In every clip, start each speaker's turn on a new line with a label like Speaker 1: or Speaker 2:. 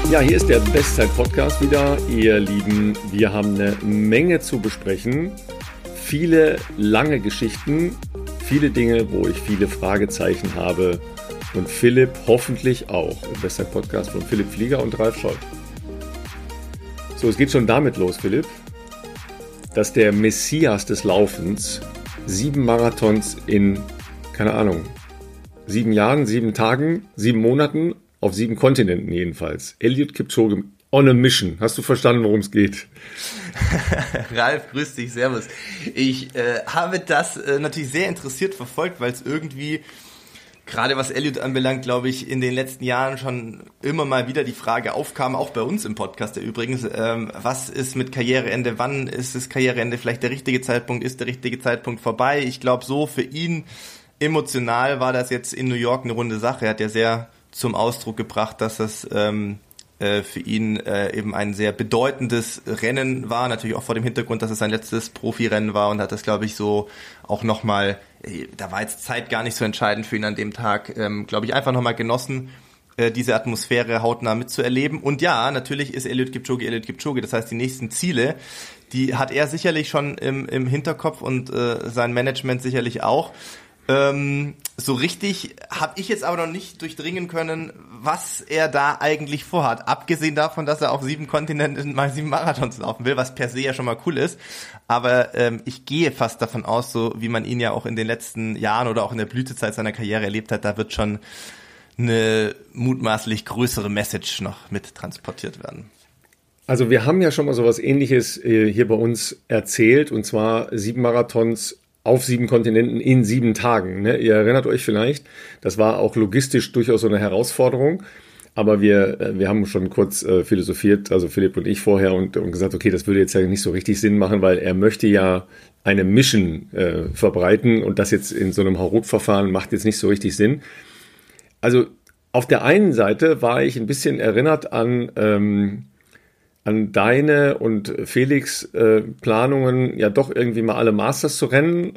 Speaker 1: Ja, hier ist der Bestzeit-Podcast wieder, ihr Lieben. Wir haben eine Menge zu besprechen, viele lange Geschichten, viele Dinge, wo ich viele Fragezeichen habe und Philipp hoffentlich auch. Der Bestzeit-Podcast von Philipp Flieger und Ralf Scholz. So, es geht schon damit los, Philipp, dass der Messias des Laufens 7 Marathons in, keine Ahnung, 7 Jahren, 7 Tagen, 7 Monaten, auf 7 Kontinenten jedenfalls. Eliud Kipchoge on a mission. Hast du verstanden, worum es geht?
Speaker 2: Ralf, grüß dich, servus. Ich habe das natürlich sehr interessiert verfolgt, weil es irgendwie, gerade was Eliud anbelangt, glaube ich, in den letzten Jahren schon immer mal wieder die Frage aufkam, auch bei uns im Podcast übrigens, was ist mit Karriereende, wann ist das Karriereende vielleicht der richtige Zeitpunkt, ist der richtige Zeitpunkt vorbei? Ich glaube, so für ihn emotional war das jetzt in New York eine runde Sache. Er hat ja sehr zum Ausdruck gebracht, dass das für ihn eben ein sehr bedeutendes Rennen war, natürlich auch vor dem Hintergrund, dass es sein letztes Profirennen war, und hat das, glaube ich, so auch nochmal, da war jetzt Zeit gar nicht so entscheidend für ihn an dem Tag, glaube ich, einfach nochmal genossen, diese Atmosphäre hautnah mitzuerleben. Und ja, natürlich ist Eliud Kipchoge, das heißt, die nächsten Ziele, die hat er sicherlich schon im Hinterkopf und sein Management sicherlich auch. So richtig habe ich jetzt aber noch nicht durchdringen können, was er da eigentlich vorhat. Abgesehen davon, dass er auf 7 Kontinenten mal 7 Marathons laufen will, was per se ja schon mal cool ist. Aber ich gehe fast davon aus, so wie man ihn ja auch in den letzten Jahren oder auch in der Blütezeit seiner Karriere erlebt hat, da wird schon eine mutmaßlich größere Message noch mit transportiert werden.
Speaker 1: Also wir haben ja schon mal sowas Ähnliches hier bei uns erzählt, und zwar 7 Marathons auf 7 Kontinenten in 7 Tagen. Ne? Ihr erinnert euch vielleicht, das war auch logistisch durchaus so eine Herausforderung, aber wir haben schon kurz philosophiert, also Philipp und ich vorher, und gesagt, okay, das würde jetzt ja nicht so richtig Sinn machen, weil er möchte ja eine Mission verbreiten, und das jetzt in so einem Hauruck-Verfahren macht jetzt nicht so richtig Sinn. Also auf der einen Seite war ich ein bisschen erinnert an deine und Felix Planungen, ja doch irgendwie mal alle Masters zu rennen.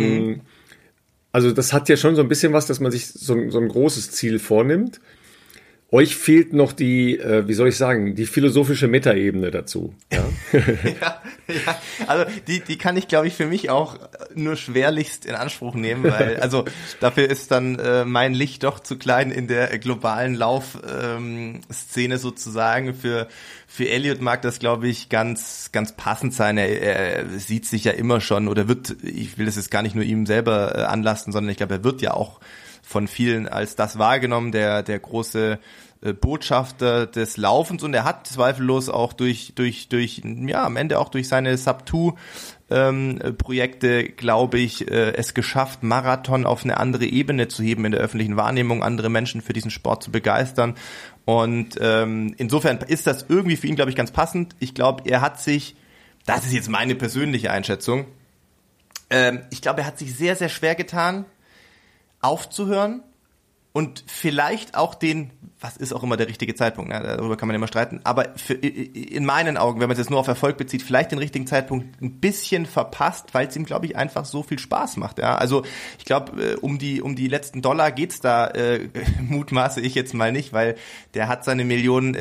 Speaker 1: Also das hat ja schon so ein bisschen was, dass man sich so ein großes Ziel vornimmt. Euch fehlt noch die, wie soll ich sagen, die philosophische Metaebene dazu. Ja,
Speaker 2: ja, also die kann ich, glaube ich, für mich auch nur schwerlichst in Anspruch nehmen, weil also dafür ist dann mein Licht doch zu klein in der globalen Laufszene sozusagen. Für Eliud mag das, glaube ich, ganz passend sein. Er sieht sich ja immer schon, oder wird, ich will das jetzt gar nicht nur ihm selber anlasten, sondern ich glaube, er wird ja auch von vielen als das wahrgenommen, der große Botschafter des Laufens, und er hat zweifellos auch durch am Ende auch durch seine Sub-2 Projekte, glaube ich, es geschafft, Marathon auf eine andere Ebene zu heben in der öffentlichen Wahrnehmung, andere Menschen für diesen Sport zu begeistern, und insofern ist das irgendwie für ihn, glaube ich, ganz passend. Ich glaube, er hat sich, das ist jetzt meine persönliche Einschätzung, ich glaube, er hat sich sehr, sehr schwer getan, aufzuhören, und vielleicht auch was ist auch immer der richtige Zeitpunkt, ne? Darüber kann man immer streiten, aber in meinen Augen, wenn man es jetzt nur auf Erfolg bezieht, vielleicht den richtigen Zeitpunkt ein bisschen verpasst, weil es ihm, glaube ich, einfach so viel Spaß macht. Ja? Also ich glaube, um die letzten Dollar geht's da, mutmaße ich jetzt mal nicht, weil der hat seine Millionen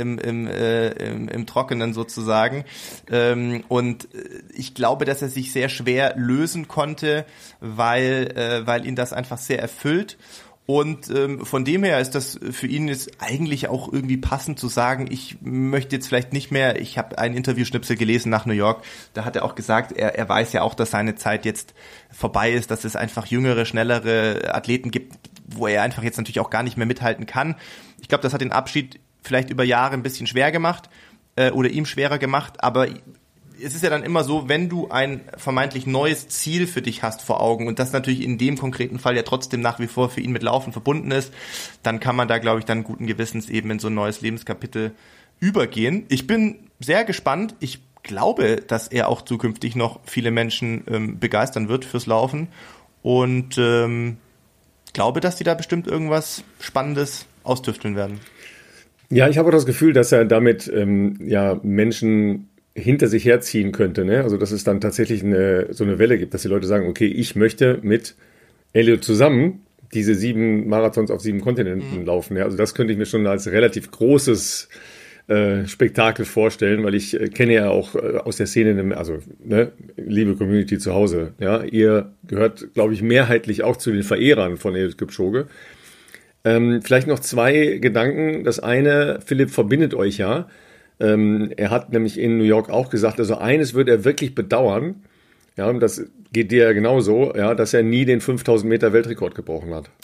Speaker 2: im Trockenen sozusagen, und ich glaube, dass er sich sehr schwer lösen konnte, weil ihn das einfach sehr erfüllt. Und von dem her ist das für ihn jetzt eigentlich auch irgendwie passend zu sagen, ich möchte jetzt vielleicht nicht mehr, ich habe einen Interviewschnipsel gelesen nach New York, da hat er auch gesagt, er weiß ja auch, dass seine Zeit jetzt vorbei ist, dass es einfach jüngere, schnellere Athleten gibt, wo er einfach jetzt natürlich auch gar nicht mehr mithalten kann. Ich glaube, das hat den Abschied vielleicht über Jahre ein bisschen schwer gemacht oder ihm schwerer gemacht, aber es ist ja dann immer so, wenn du ein vermeintlich neues Ziel für dich hast vor Augen, und das natürlich in dem konkreten Fall ja trotzdem nach wie vor für ihn mit Laufen verbunden ist, dann kann man da, glaube ich, dann guten Gewissens eben in so ein neues Lebenskapitel übergehen. Ich bin sehr gespannt. Ich glaube, dass er auch zukünftig noch viele Menschen begeistern wird fürs Laufen, und glaube, dass die da bestimmt irgendwas Spannendes austüfteln werden.
Speaker 1: Ja, ich habe auch das Gefühl, dass er damit Menschen hinter sich herziehen könnte, ne? Also dass es dann tatsächlich so eine Welle gibt, dass die Leute sagen, okay, ich möchte mit Eliud zusammen diese 7 Marathons auf 7 Kontinenten laufen. Ja? Also das könnte ich mir schon als relativ großes Spektakel vorstellen, weil ich kenne ja auch aus der Szene, also ne, liebe Community zu Hause, ja, ihr gehört, glaube ich, mehrheitlich auch zu den Verehrern von Eliud Kipchoge. Vielleicht noch zwei Gedanken. Das eine, Philipp verbindet euch ja. Er hat nämlich in New York auch gesagt, also eines würde er wirklich bedauern, ja, und das geht dir ja genauso, ja, dass er nie den 5000 Meter Weltrekord gebrochen hat.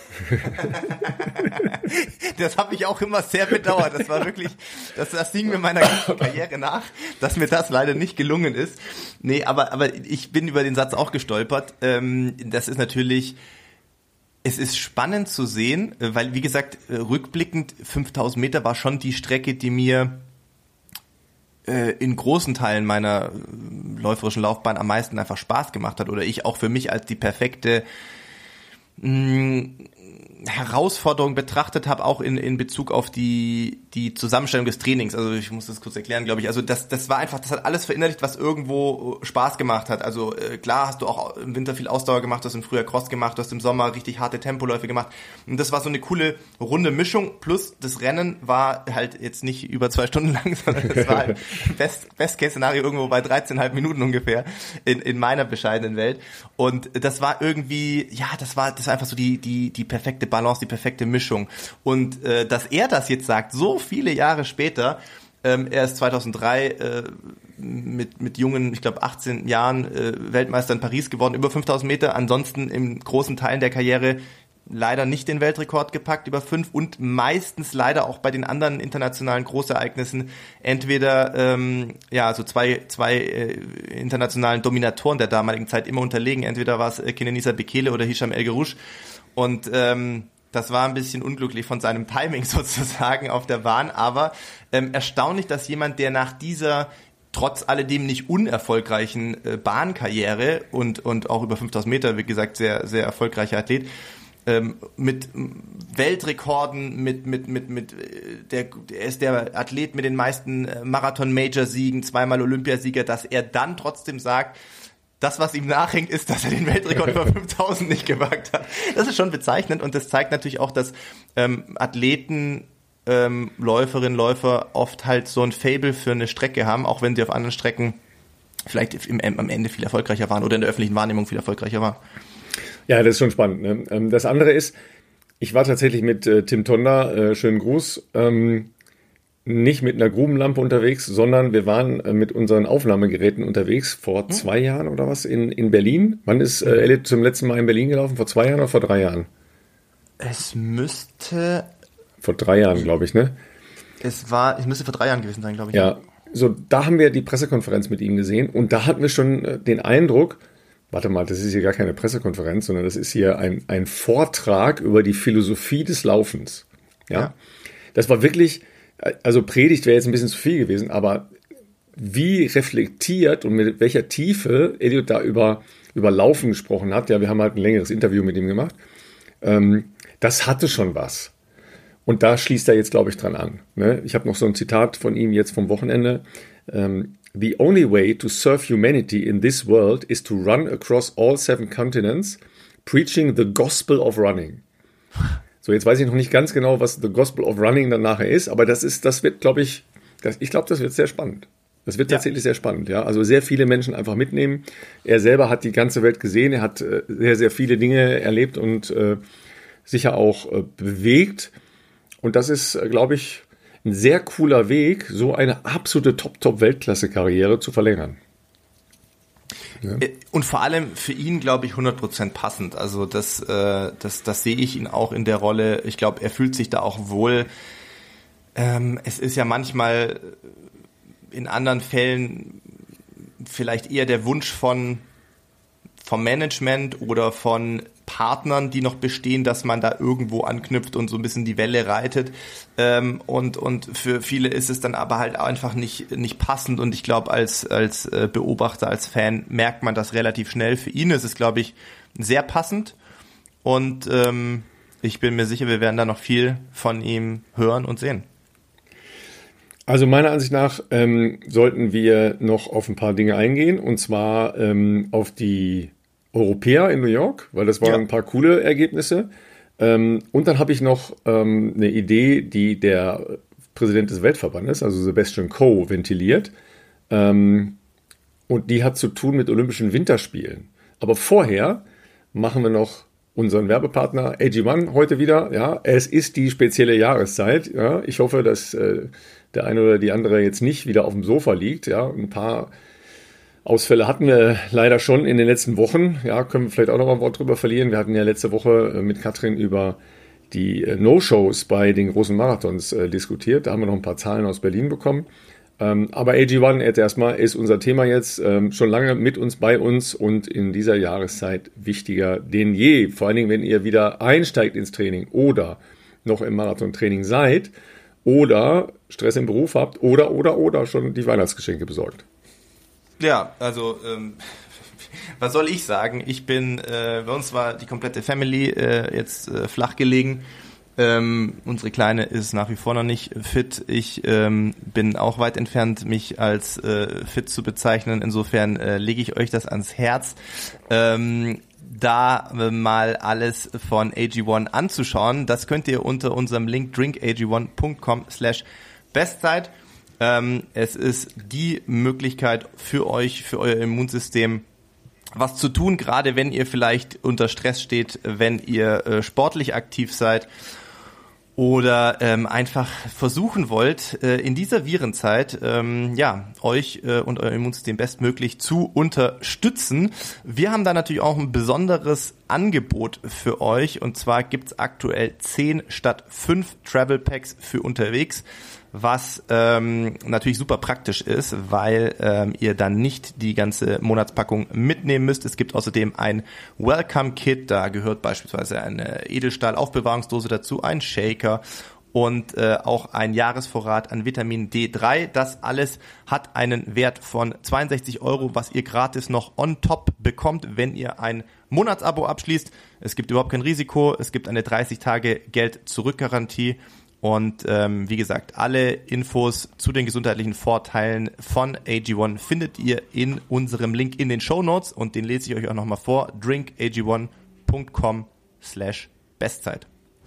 Speaker 2: Das habe ich auch immer sehr bedauert. Das war wirklich, das ging mir meiner ganzen Karriere nach, dass mir das leider nicht gelungen ist. Nee, aber ich bin über den Satz auch gestolpert. Das ist natürlich, es ist spannend zu sehen, weil, wie gesagt, rückblickend 5000 Meter war schon die Strecke, die mir in großen Teilen meiner läuferischen Laufbahn am meisten einfach Spaß gemacht hat oder ich auch für mich als die perfekte Herausforderung betrachtet habe, auch in Bezug auf die Zusammenstellung des Trainings. Also ich muss das kurz erklären, glaube ich. Also das war einfach, das hat alles verinnerlicht, was irgendwo Spaß gemacht hat. Also klar hast du auch im Winter viel Ausdauer gemacht, du hast im Frühjahr Cross gemacht, du hast im Sommer richtig harte Tempoläufe gemacht. Und das war so eine coole runde Mischung. Plus das Rennen war halt jetzt nicht über 2 Stunden lang, sondern das war halt Best-Case-Szenario irgendwo bei 13,5 Minuten ungefähr in meiner bescheidenen Welt. Und das war irgendwie, ja, das war einfach so die perfekte Balance, die perfekte Mischung. Und dass er das jetzt sagt, so viele Jahre später, er ist 2003 mit jungen, ich glaube 18 Jahren Weltmeister in Paris geworden, über 5000 Meter, ansonsten in großen Teilen der Karriere leider nicht den Weltrekord gepackt, über 5 und meistens leider auch bei den anderen internationalen Großereignissen entweder so zwei internationalen Dominatoren der damaligen Zeit immer unterlegen, entweder war es Kenenisa Bekele oder Hicham El Guerrouj. Und das war ein bisschen unglücklich von seinem Timing sozusagen auf der Bahn, aber erstaunlich, dass jemand, der nach dieser trotz alledem nicht unerfolgreichen Bahnkarriere und auch über 5000 Meter, wie gesagt, sehr, sehr erfolgreicher Athlet, mit Weltrekorden, er ist der Athlet mit den meisten Marathon-Major-Siegen, 2-mal Olympiasieger, dass er dann trotzdem sagt, das, was ihm nachhängt, ist, dass er den Weltrekord über 5000 nicht gewagt hat. Das ist schon bezeichnend und das zeigt natürlich auch, dass Athleten, Läuferinnen, Läufer oft halt so ein Faible für eine Strecke haben, auch wenn sie auf anderen Strecken vielleicht am Ende viel erfolgreicher waren oder in der öffentlichen Wahrnehmung viel erfolgreicher waren.
Speaker 1: Ja, das ist schon spannend. Ne? Das andere ist, ich war tatsächlich mit Tim Tonda, schönen Gruß, nicht mit einer Grubenlampe unterwegs, sondern wir waren mit unseren Aufnahmegeräten unterwegs vor 2 Jahren oder was in Berlin. Wann ist Eliud zum letzten Mal in Berlin gelaufen? Vor 2 Jahren oder vor 3 Jahren?
Speaker 2: Es müsste...
Speaker 1: Vor 3 Jahren, glaube ich, ne?
Speaker 2: Es müsste vor 3 Jahren gewesen sein, glaube ich.
Speaker 1: Ja, so da haben wir die Pressekonferenz mit ihm gesehen und da hatten wir schon den Eindruck, warte mal, das ist hier gar keine Pressekonferenz, sondern das ist hier ein Vortrag über die Philosophie des Laufens. Ja. Das war wirklich, also Predigt wäre jetzt ein bisschen zu viel gewesen, aber wie reflektiert und mit welcher Tiefe Eliud da über Laufen gesprochen hat, ja, wir haben halt ein längeres Interview mit ihm gemacht, das hatte schon was. Und da schließt er jetzt, glaube ich, dran an. Ne? Ich habe noch so ein Zitat von ihm jetzt vom Wochenende. The only way to serve humanity in this world is to run across all 7 continents, preaching the gospel of running. So, jetzt weiß ich noch nicht ganz genau, was the gospel of running dann nachher ist, aber das wird, glaube ich, das wird sehr spannend. Das wird tatsächlich sehr spannend, ja. Also sehr viele Menschen einfach mitnehmen. Er selber hat die ganze Welt gesehen, er hat sehr, sehr viele Dinge erlebt und sicher auch bewegt. Und das ist, glaube ich, ein sehr cooler Weg, so eine absolute Top-Weltklasse-Karriere zu verlängern. Ja.
Speaker 2: Und vor allem für ihn, glaube ich, 100% passend. Also das sehe ich ihn auch in der Rolle. Ich glaube, er fühlt sich da auch wohl. Es ist ja manchmal in anderen Fällen vielleicht eher der Wunsch vom Management oder von Partnern, die noch bestehen, dass man da irgendwo anknüpft und so ein bisschen die Welle reitet. Und für viele ist es dann aber halt einfach nicht passend. Und ich glaube, als Beobachter, als Fan merkt man das relativ schnell. Für ihn ist es, glaube ich, sehr passend. Und ich bin mir sicher, wir werden da noch viel von ihm hören und sehen.
Speaker 1: Also meiner Ansicht nach sollten wir noch auf ein paar Dinge eingehen. Und zwar auf die Europäer in New York, weil das waren ein paar coole Ergebnisse. Und dann habe ich noch eine Idee, die der Präsident des Weltverbandes, also Sebastian Coe, ventiliert. Und die hat zu tun mit Olympischen Winterspielen. Aber vorher machen wir noch unseren Werbepartner AG1 heute wieder. Ja, es ist die spezielle Jahreszeit. Ja, ich hoffe, dass der eine oder die andere jetzt nicht wieder auf dem Sofa liegt. Ja, ein paar Ausfälle hatten wir leider schon in den letzten Wochen. Ja, können wir vielleicht auch noch mal ein Wort drüber verlieren. Wir hatten ja letzte Woche mit Katrin über die No-Shows bei den großen Marathons diskutiert. Da haben wir noch ein paar Zahlen aus Berlin bekommen. Aber AG1 jetzt erstmal ist unser Thema jetzt schon lange mit uns, bei uns und in dieser Jahreszeit wichtiger denn je. Vor allen Dingen, wenn ihr wieder einsteigt ins Training oder noch im Marathontraining seid oder Stress im Beruf habt oder schon die Weihnachtsgeschenke besorgt.
Speaker 2: Ja, also was soll ich sagen? Ich bin, bei uns war die komplette Family jetzt flach gelegen. Unsere Kleine ist nach wie vor noch nicht fit. Ich bin auch weit entfernt, mich als fit zu bezeichnen. Insofern lege ich euch das ans Herz, da mal alles von AG1 anzuschauen. Das könnt ihr unter unserem Link drinkag1.com/Bestzeit. Es ist die Möglichkeit für euch, für euer Immunsystem, was zu tun, gerade wenn ihr vielleicht unter Stress steht, wenn ihr sportlich aktiv seid oder einfach versuchen wollt, in dieser Virenzeit euch und euer Immunsystem bestmöglich zu unterstützen. Wir haben da natürlich auch ein besonderes Angebot für euch, und zwar gibt's aktuell 10 statt 5 Travel Packs für unterwegs, was natürlich super praktisch ist, weil ihr dann nicht die ganze Monatspackung mitnehmen müsst. Es gibt außerdem ein Welcome-Kit, da gehört beispielsweise eine Edelstahl-Aufbewahrungsdose dazu, ein Shaker und auch ein Jahresvorrat an Vitamin D3. Das alles hat einen Wert von 62 €, was ihr gratis noch on top bekommt, wenn ihr ein Monatsabo abschließt. Es gibt überhaupt kein Risiko, es gibt eine 30-Tage-Geld-Zurück-Garantie. Und wie gesagt, alle Infos zu den gesundheitlichen Vorteilen von AG1 findet ihr in unserem Link in den Shownotes, und den lese ich euch auch nochmal vor, drinkag1.com/Bestzeit.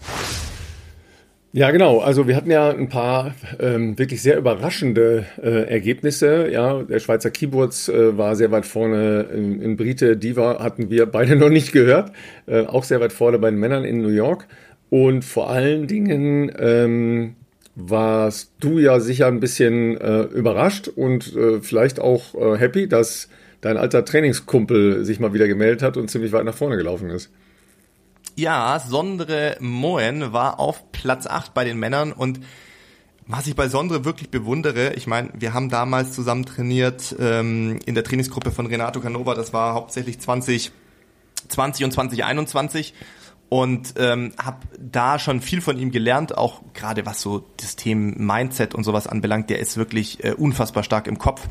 Speaker 1: Ja, genau. Also wir hatten ja ein paar wirklich sehr überraschende Ergebnisse. Ja, der Schweizer Keyboards war sehr weit vorne. In Brite Diva hatten wir beide noch nicht gehört. Auch sehr weit vorne bei den Männern in New York. Und vor allen Dingen warst du ja sicher ein bisschen überrascht und vielleicht auch happy, dass dein alter Trainingskumpel sich mal wieder gemeldet hat und ziemlich weit nach vorne gelaufen ist.
Speaker 2: Ja, Sondre Moen war auf Platz 8 bei den Männern, und was ich bei Sondre wirklich bewundere, ich meine, wir haben damals zusammen trainiert in der Trainingsgruppe von Renato Canova, das war hauptsächlich 2020 und 2021. Und habe da schon viel von ihm gelernt, auch gerade was so das Thema Mindset und sowas anbelangt. Der ist wirklich unfassbar stark im Kopf.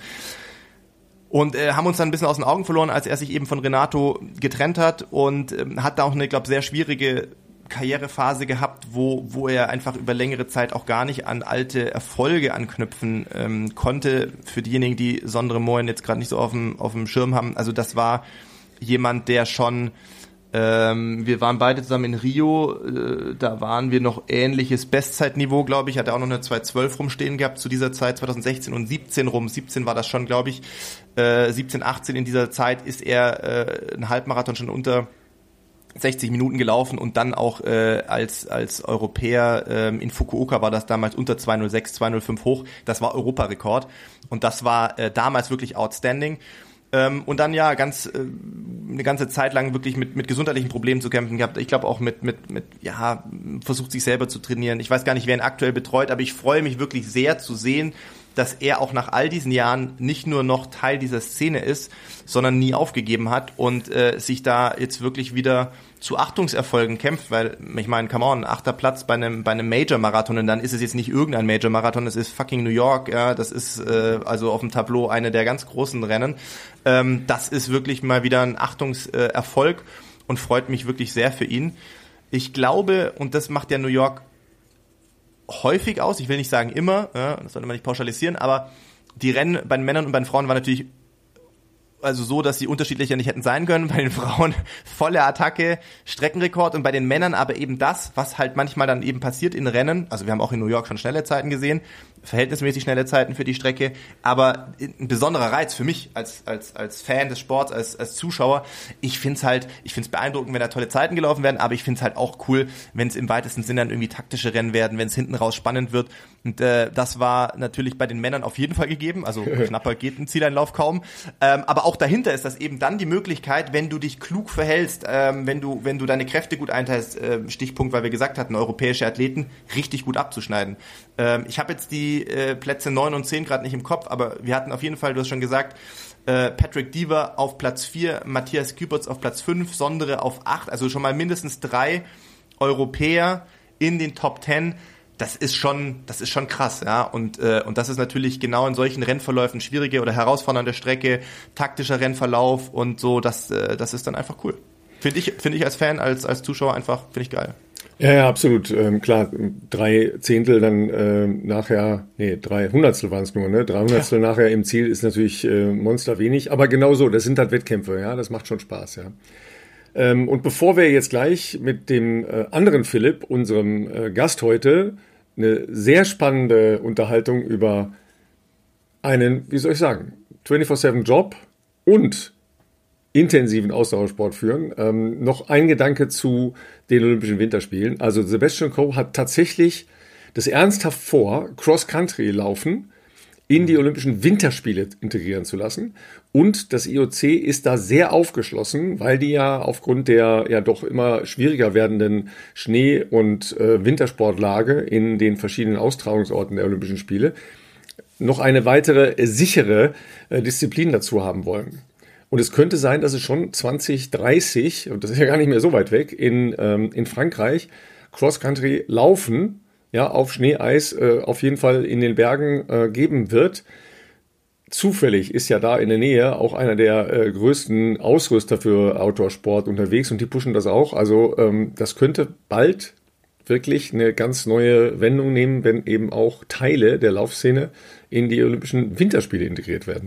Speaker 2: Und haben uns dann ein bisschen aus den Augen verloren, als er sich eben von Renato getrennt hat, und hat da auch eine, glaube ich, sehr schwierige Karrierephase gehabt, wo er einfach über längere Zeit auch gar nicht an alte Erfolge anknüpfen konnte. Für diejenigen, die Sondre Moen jetzt gerade nicht so auf dem Schirm haben, also das war jemand, der schon... wir waren beide zusammen in Rio, da waren wir noch ähnliches Bestzeitniveau, glaube ich, hat er auch noch eine 2:12 rumstehen gehabt zu dieser Zeit, 2016 und 17 rum, 17 war das schon, glaube ich, 17, 18 in dieser Zeit ist er einen Halbmarathon schon unter 60 Minuten gelaufen, und dann auch als Europäer in Fukuoka war das damals unter 2:06, 2:05 hoch, das war Europarekord, und das war damals wirklich outstanding. Und dann ja eine ganze Zeit lang wirklich mit gesundheitlichen Problemen zu kämpfen gehabt. Ich glaube auch versucht sich selber zu trainieren. Ich weiß gar nicht, wer ihn aktuell betreut, aber ich freue mich wirklich sehr zu sehen, dass er auch nach all diesen Jahren nicht nur noch Teil dieser Szene ist, sondern nie aufgegeben hat und sich da jetzt wirklich wieder zu Achtungserfolgen kämpft, weil, ich meine, come on, 8. Platz bei einem Major-Marathon, und dann ist es jetzt nicht irgendein Major-Marathon, es ist fucking New York, ja, das ist also auf dem Tableau eine der ganz großen Rennen. Das ist wirklich mal wieder ein Achtungserfolg und freut mich wirklich sehr für ihn. Ich glaube, und das macht ja New York häufig aus, ich will nicht sagen immer, ja, das sollte man nicht pauschalisieren, aber die Rennen bei den Männern und bei den Frauen waren natürlich also so, dass sie unterschiedlicher nicht hätten sein können. Bei den Frauen volle Attacke, Streckenrekord und bei den Männern aber eben das, was halt manchmal dann eben passiert in Rennen. Also wir haben auch in New York schon schnelle Zeiten gesehen, verhältnismäßig schnelle Zeiten für die Strecke, aber ein besonderer Reiz für mich als Fan des Sports, als Zuschauer. Ich find's beeindruckend, wenn da tolle Zeiten gelaufen werden, aber ich find's halt auch cool, wenn es im weitesten Sinne dann irgendwie taktische Rennen werden, wenn es hinten raus spannend wird. Und das war natürlich bei den Männern auf jeden Fall gegeben, also knapper geht ein Zieleinlauf kaum. Aber auch dahinter ist das eben dann die Möglichkeit, wenn du dich klug verhältst, wenn du deine Kräfte gut einteilst, Stichpunkt, weil wir gesagt hatten, europäische Athleten, richtig gut abzuschneiden. Ich habe jetzt die Plätze 9 und 10 gerade nicht im Kopf, aber wir hatten auf jeden Fall, du hast schon gesagt, Patrick Dever auf Platz 4, Matthias Küpertz auf Platz 5, Sondre auf 8, also schon mal mindestens 3 Europäer in den Top 10. Das ist schon krass, ja. Und das ist natürlich genau in solchen Rennverläufen schwierige oder herausfordernde Strecke, taktischer Rennverlauf und so, das ist dann einfach cool. Finde ich als Fan, als Zuschauer einfach, finde ich geil.
Speaker 1: Ja, absolut. Klar, 3 Zehntel dann nachher, 3 Hundertstel waren es nur, ne? 3 Hundertstel nachher im Ziel ist natürlich monster wenig, aber genau so, das sind halt Wettkämpfe, ja, das macht schon Spaß, ja. Und bevor wir jetzt gleich mit dem anderen Philipp, unserem Gast heute, eine sehr spannende Unterhaltung über einen, wie soll ich sagen, 24/7-Job und intensiven Ausdauersport führen. Noch ein Gedanke zu den Olympischen Winterspielen. Also Sebastian Coe hat tatsächlich das ernsthaft vor, Cross-Country-Laufen in die Olympischen Winterspiele integrieren zu lassen. Und das IOC ist da sehr aufgeschlossen, weil die ja aufgrund der ja doch immer schwieriger werdenden Schnee- und Wintersportlage in den verschiedenen Austragungsorten der Olympischen Spiele noch eine weitere sichere Disziplin dazu haben wollen. Und es könnte sein, dass es schon 2030, und das ist ja gar nicht mehr so weit weg, in Frankreich Cross-Country laufen, ja, auf Schneeeis, auf jeden Fall in den Bergen geben wird. Zufällig ist ja da in der Nähe auch einer der größten Ausrüster für Outdoor-Sport unterwegs und die pushen das auch. Also das könnte bald wirklich eine ganz neue Wendung nehmen, wenn eben auch Teile der Laufszene in die Olympischen Winterspiele integriert werden.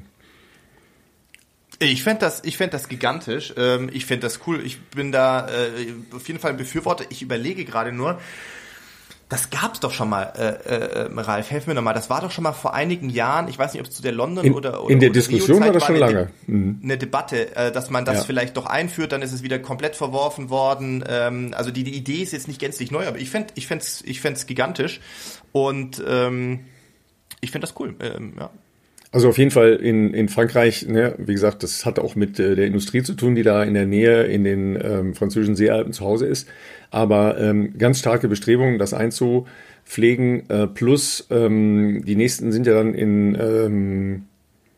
Speaker 2: Ich fänd das gigantisch. Ich fänd das cool. Ich bin da auf jeden Fall ein Befürworter. Ich überlege gerade nur, das gab's doch schon mal, Ralf, helf mir nochmal. Das war doch schon mal vor einigen Jahren, ich weiß nicht, ob es zu der London oder
Speaker 1: in der Diskussion war das schon lange.
Speaker 2: Eine Debatte, dass man das vielleicht doch einführt, dann ist es wieder komplett verworfen worden. Also die Idee ist jetzt nicht gänzlich neu, aber ich fänd's gigantisch und ich find das cool. Ja.
Speaker 1: Also auf jeden Fall in Frankreich, ne, wie gesagt, das hat auch mit der Industrie zu tun, die da in der Nähe in den französischen Seealpen zu Hause ist. Aber ganz starke Bestrebungen, das einzupflegen. Plus die nächsten sind ja dann in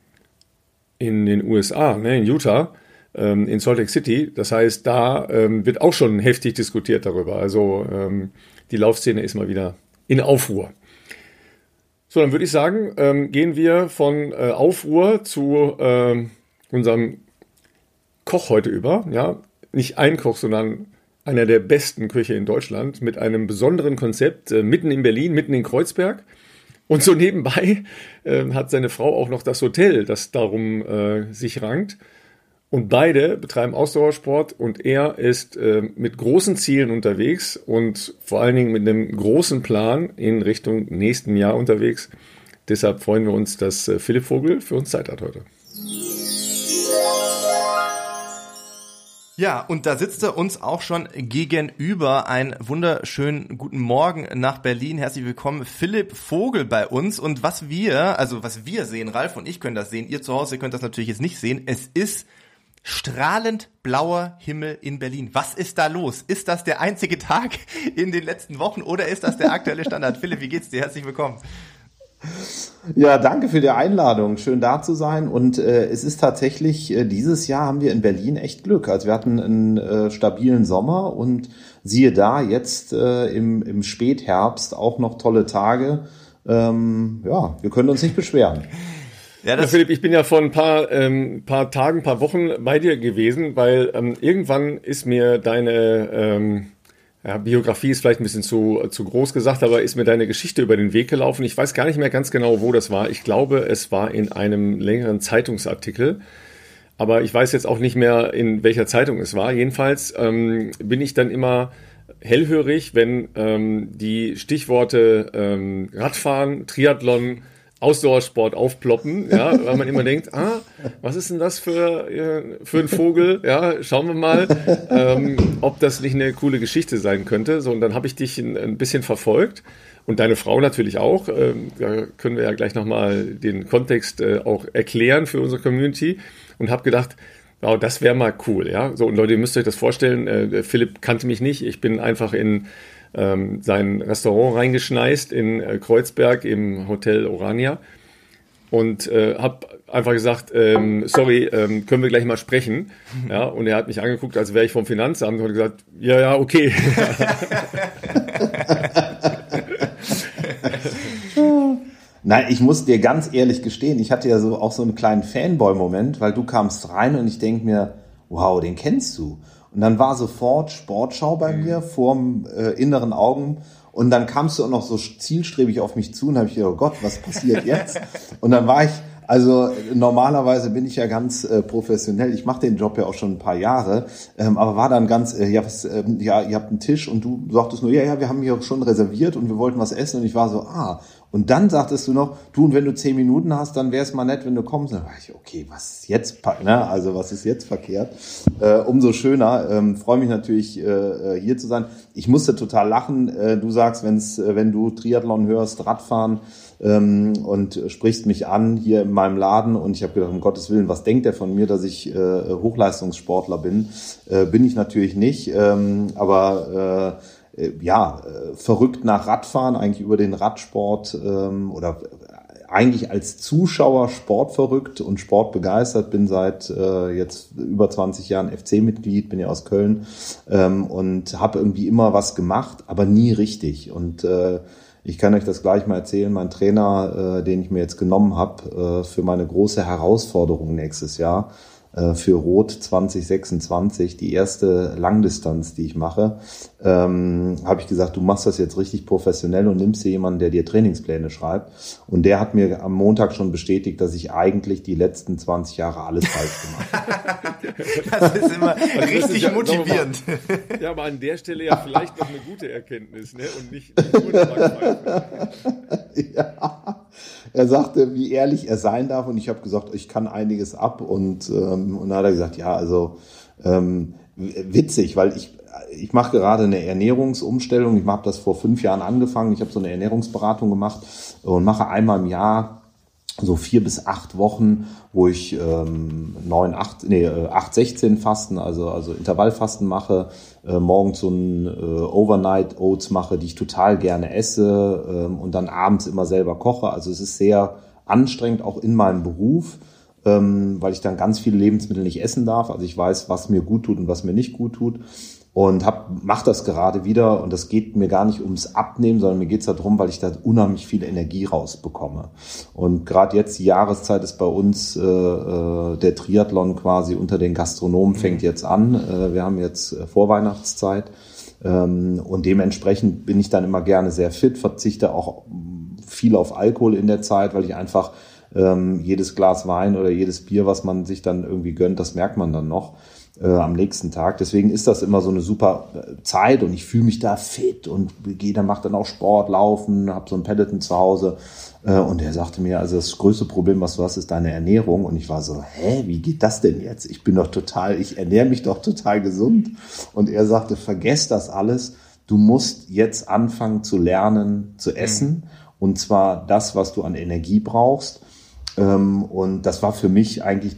Speaker 1: den USA, ne, in Utah, in Salt Lake City. Das heißt, da wird auch schon heftig diskutiert darüber. Also die Laufszene ist mal wieder in Aufruhr. So, dann würde ich sagen, gehen wir von Aufruhr zu unserem Koch heute über. Ja, nicht ein Koch, sondern einer der besten Köche in Deutschland mit einem besonderen Konzept, mitten in Berlin, mitten in Kreuzberg. Und so nebenbei hat seine Frau auch noch das Hotel, das darum sich rankt. Und beide betreiben Ausdauersport und er ist mit großen Zielen unterwegs und vor allen Dingen mit einem großen Plan in Richtung nächsten Jahr unterwegs. Deshalb freuen wir uns, dass Philipp Vogel für uns Zeit hat heute.
Speaker 2: Ja, und da sitzt er uns auch schon gegenüber. Einen wunderschönen guten Morgen nach Berlin. Herzlich willkommen, Philipp Vogel bei uns. Und was wir sehen, Ralf und ich können das sehen, ihr zu Hause könnt das natürlich jetzt nicht sehen, es ist strahlend blauer Himmel in Berlin. Was ist da los? Ist das der einzige Tag in den letzten Wochen oder ist das der aktuelle Standard? Philipp, wie geht's dir? Herzlich willkommen.
Speaker 3: Ja, danke für die Einladung. Schön da zu sein. Und es ist tatsächlich, dieses Jahr haben wir in Berlin echt Glück. Also wir hatten einen stabilen Sommer und siehe da, jetzt im Spätherbst auch noch tolle Tage. Ja, wir können uns nicht beschweren.
Speaker 1: Ja, Philipp, ich bin ja vor ein paar Tagen, paar Wochen bei dir gewesen, weil irgendwann ist mir deine Biografie ist vielleicht ein bisschen zu groß gesagt, aber ist mir deine Geschichte über den Weg gelaufen. Ich weiß gar nicht mehr ganz genau, wo das war. Ich glaube, es war in einem längeren Zeitungsartikel. aber ich weiß jetzt auch nicht mehr, in welcher Zeitung es war. Jedenfalls bin ich dann immer hellhörig, wenn die Stichworte Radfahren, Triathlon, Ausdauersport aufploppen, ja, weil man immer denkt, was ist denn das für ein Vogel? Ja, schauen wir mal, ob das nicht eine coole Geschichte sein könnte. So, und dann habe ich dich ein bisschen verfolgt und deine Frau natürlich auch. Da können wir ja gleich nochmal den Kontext auch erklären für unsere Community und habe gedacht, wow, das wäre mal cool, ja. So, und Leute, ihr müsst euch das vorstellen, Philipp kannte mich nicht, ich bin einfach in sein Restaurant reingeschneist in Kreuzberg im Hotel Orania und habe einfach gesagt, sorry, können wir gleich mal sprechen? Ja, und er hat mich angeguckt, als wäre ich vom Finanzamt und hat gesagt, ja, okay.
Speaker 3: Nein, ich muss dir ganz ehrlich gestehen, ich hatte ja auch so einen kleinen Fanboy-Moment, weil du kamst rein und ich denke mir, wow, den kennst du. Und dann war sofort Sportschau bei mir vorm inneren Augen und dann kamst du auch noch so zielstrebig auf mich zu und habe ich gedacht, oh Gott, was passiert jetzt? Und dann war ich, also normalerweise bin ich ja ganz professionell, ich mache den Job ja auch schon ein paar Jahre, aber war dann ganz, ihr habt einen Tisch und du sagtest nur, ja, wir haben hier schon reserviert und wir wollten was essen und ich war so, und dann sagtest du noch, und wenn du 10 Minuten hast, dann wäre es mal nett, wenn du kommst. Dann war ich, okay, was ist jetzt, also was ist jetzt verkehrt? Umso schöner, freue mich natürlich, hier zu sein. Ich musste total lachen. Du sagst, wenn du Triathlon hörst, Radfahren, und sprichst mich an hier in meinem Laden und ich habe gedacht, um Gottes Willen, was denkt der von mir, dass ich Hochleistungssportler bin? Bin ich natürlich nicht, aber verrückt nach Radfahren, eigentlich über den Radsport oder eigentlich als Zuschauer sportverrückt und sportbegeistert, bin seit jetzt über 20 Jahren FC-Mitglied, bin ja aus Köln und habe irgendwie immer was gemacht, aber nie richtig. Und ich kann euch das gleich mal erzählen, mein Trainer, den ich mir jetzt genommen habe für meine große Herausforderung nächstes Jahr, für Rot 2026, die erste Langdistanz, die ich mache, habe ich gesagt, du machst das jetzt richtig professionell und nimmst dir jemanden, der dir Trainingspläne schreibt. Und der hat mir am Montag schon bestätigt, dass ich eigentlich die letzten 20 Jahre alles falsch gemacht habe.
Speaker 2: Das ist immer richtig ja motivierend.
Speaker 1: Ja, aber an der Stelle ja vielleicht noch eine gute Erkenntnis, ne? Und nicht nur eine Langweile.
Speaker 3: Ja. Er sagte, wie ehrlich er sein darf und ich habe gesagt, ich kann einiges ab und dann hat er gesagt, ja, also witzig, weil ich mache gerade eine Ernährungsumstellung, ich habe das vor 5 Jahren angefangen, ich habe so eine Ernährungsberatung gemacht und mache einmal im Jahr so 4 bis 8 Wochen, wo ich 8-16 Fasten, also Intervallfasten mache, morgens so ein Overnight Oats mache, die ich total gerne esse und dann abends immer selber koche. Also es ist sehr anstrengend, auch in meinem Beruf, weil ich dann ganz viele Lebensmittel nicht essen darf. Also ich weiß, was mir gut tut und was mir nicht gut tut. Und mach das gerade wieder und das geht mir gar nicht ums Abnehmen, sondern mir geht's darum, weil ich da unheimlich viel Energie rausbekomme. Und gerade jetzt die Jahreszeit ist bei uns der Triathlon quasi unter den Gastronomen fängt jetzt an. Wir haben jetzt Vorweihnachtszeit und dementsprechend bin ich dann immer gerne sehr fit, verzichte auch viel auf Alkohol in der Zeit, weil ich einfach jedes Glas Wein oder jedes Bier, was man sich dann irgendwie gönnt, das merkt man dann noch am nächsten Tag. Deswegen ist das immer so eine super Zeit und ich fühle mich da fit und mache dann auch Sport, Laufen, habe so ein Peloton zu Hause und er sagte mir, also das größte Problem, was du hast, ist deine Ernährung und ich war so, wie geht das denn jetzt? Ich ernähre mich doch total gesund und er sagte, vergess das alles, du musst jetzt anfangen zu lernen, zu essen und zwar das, was du an Energie brauchst und das war für mich eigentlich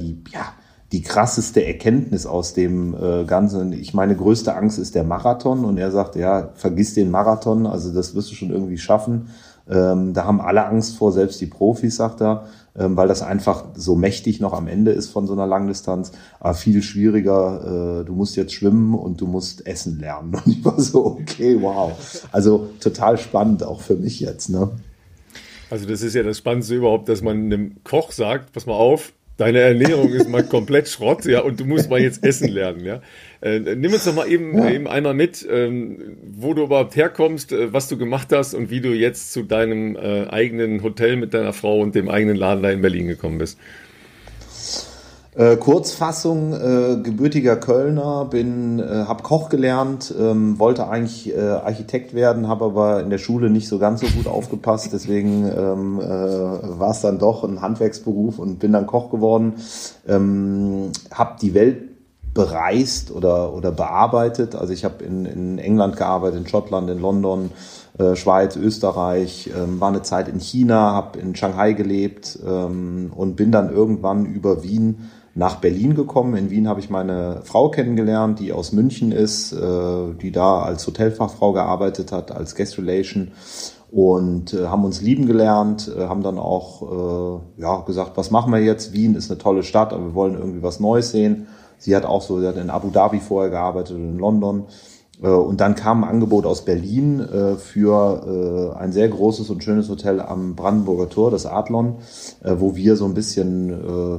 Speaker 3: die krasseste Erkenntnis aus dem Ganzen. Meine größte Angst ist der Marathon und er sagt, ja, vergiss den Marathon, also das wirst du schon irgendwie schaffen. Da haben alle Angst vor, selbst die Profis, sagt er, weil das einfach so mächtig noch am Ende ist von so einer Langdistanz, aber viel schwieriger, du musst jetzt schwimmen und du musst essen lernen. Und ich war so, okay, wow. Also total spannend auch für mich jetzt, ne?
Speaker 1: Also das ist ja das Spannendste überhaupt, dass man einem Koch sagt, pass mal auf, deine Ernährung ist mal komplett Schrott, ja, und du musst mal jetzt essen lernen, ja. Nimm uns doch mal eben einmal mit, wo du überhaupt herkommst, was du gemacht hast und wie du jetzt zu deinem eigenen Hotel mit deiner Frau und dem eigenen Laden da in Berlin gekommen bist.
Speaker 3: Kurzfassung, gebürtiger Kölner, habe Koch gelernt, wollte eigentlich Architekt werden, habe aber in der Schule nicht so ganz so gut aufgepasst, deswegen war es dann doch ein Handwerksberuf und bin dann Koch geworden, habe die Welt bereist oder bearbeitet, also ich habe in England gearbeitet, in Schottland, in London, Schweiz, Österreich, war eine Zeit in China, habe in Shanghai gelebt und bin dann irgendwann über Wien nach Berlin gekommen. In Wien habe ich meine Frau kennengelernt, die aus München ist, die da als Hotelfachfrau gearbeitet hat, als Guest Relation und haben uns lieben gelernt, haben dann auch gesagt, was machen wir jetzt? Wien ist eine tolle Stadt, aber wir wollen irgendwie was Neues sehen. Sie hat in Abu Dhabi vorher gearbeitet und in London. Und dann kam ein Angebot aus Berlin für ein sehr großes und schönes Hotel am Brandenburger Tor, das Adlon, wo wir so ein bisschen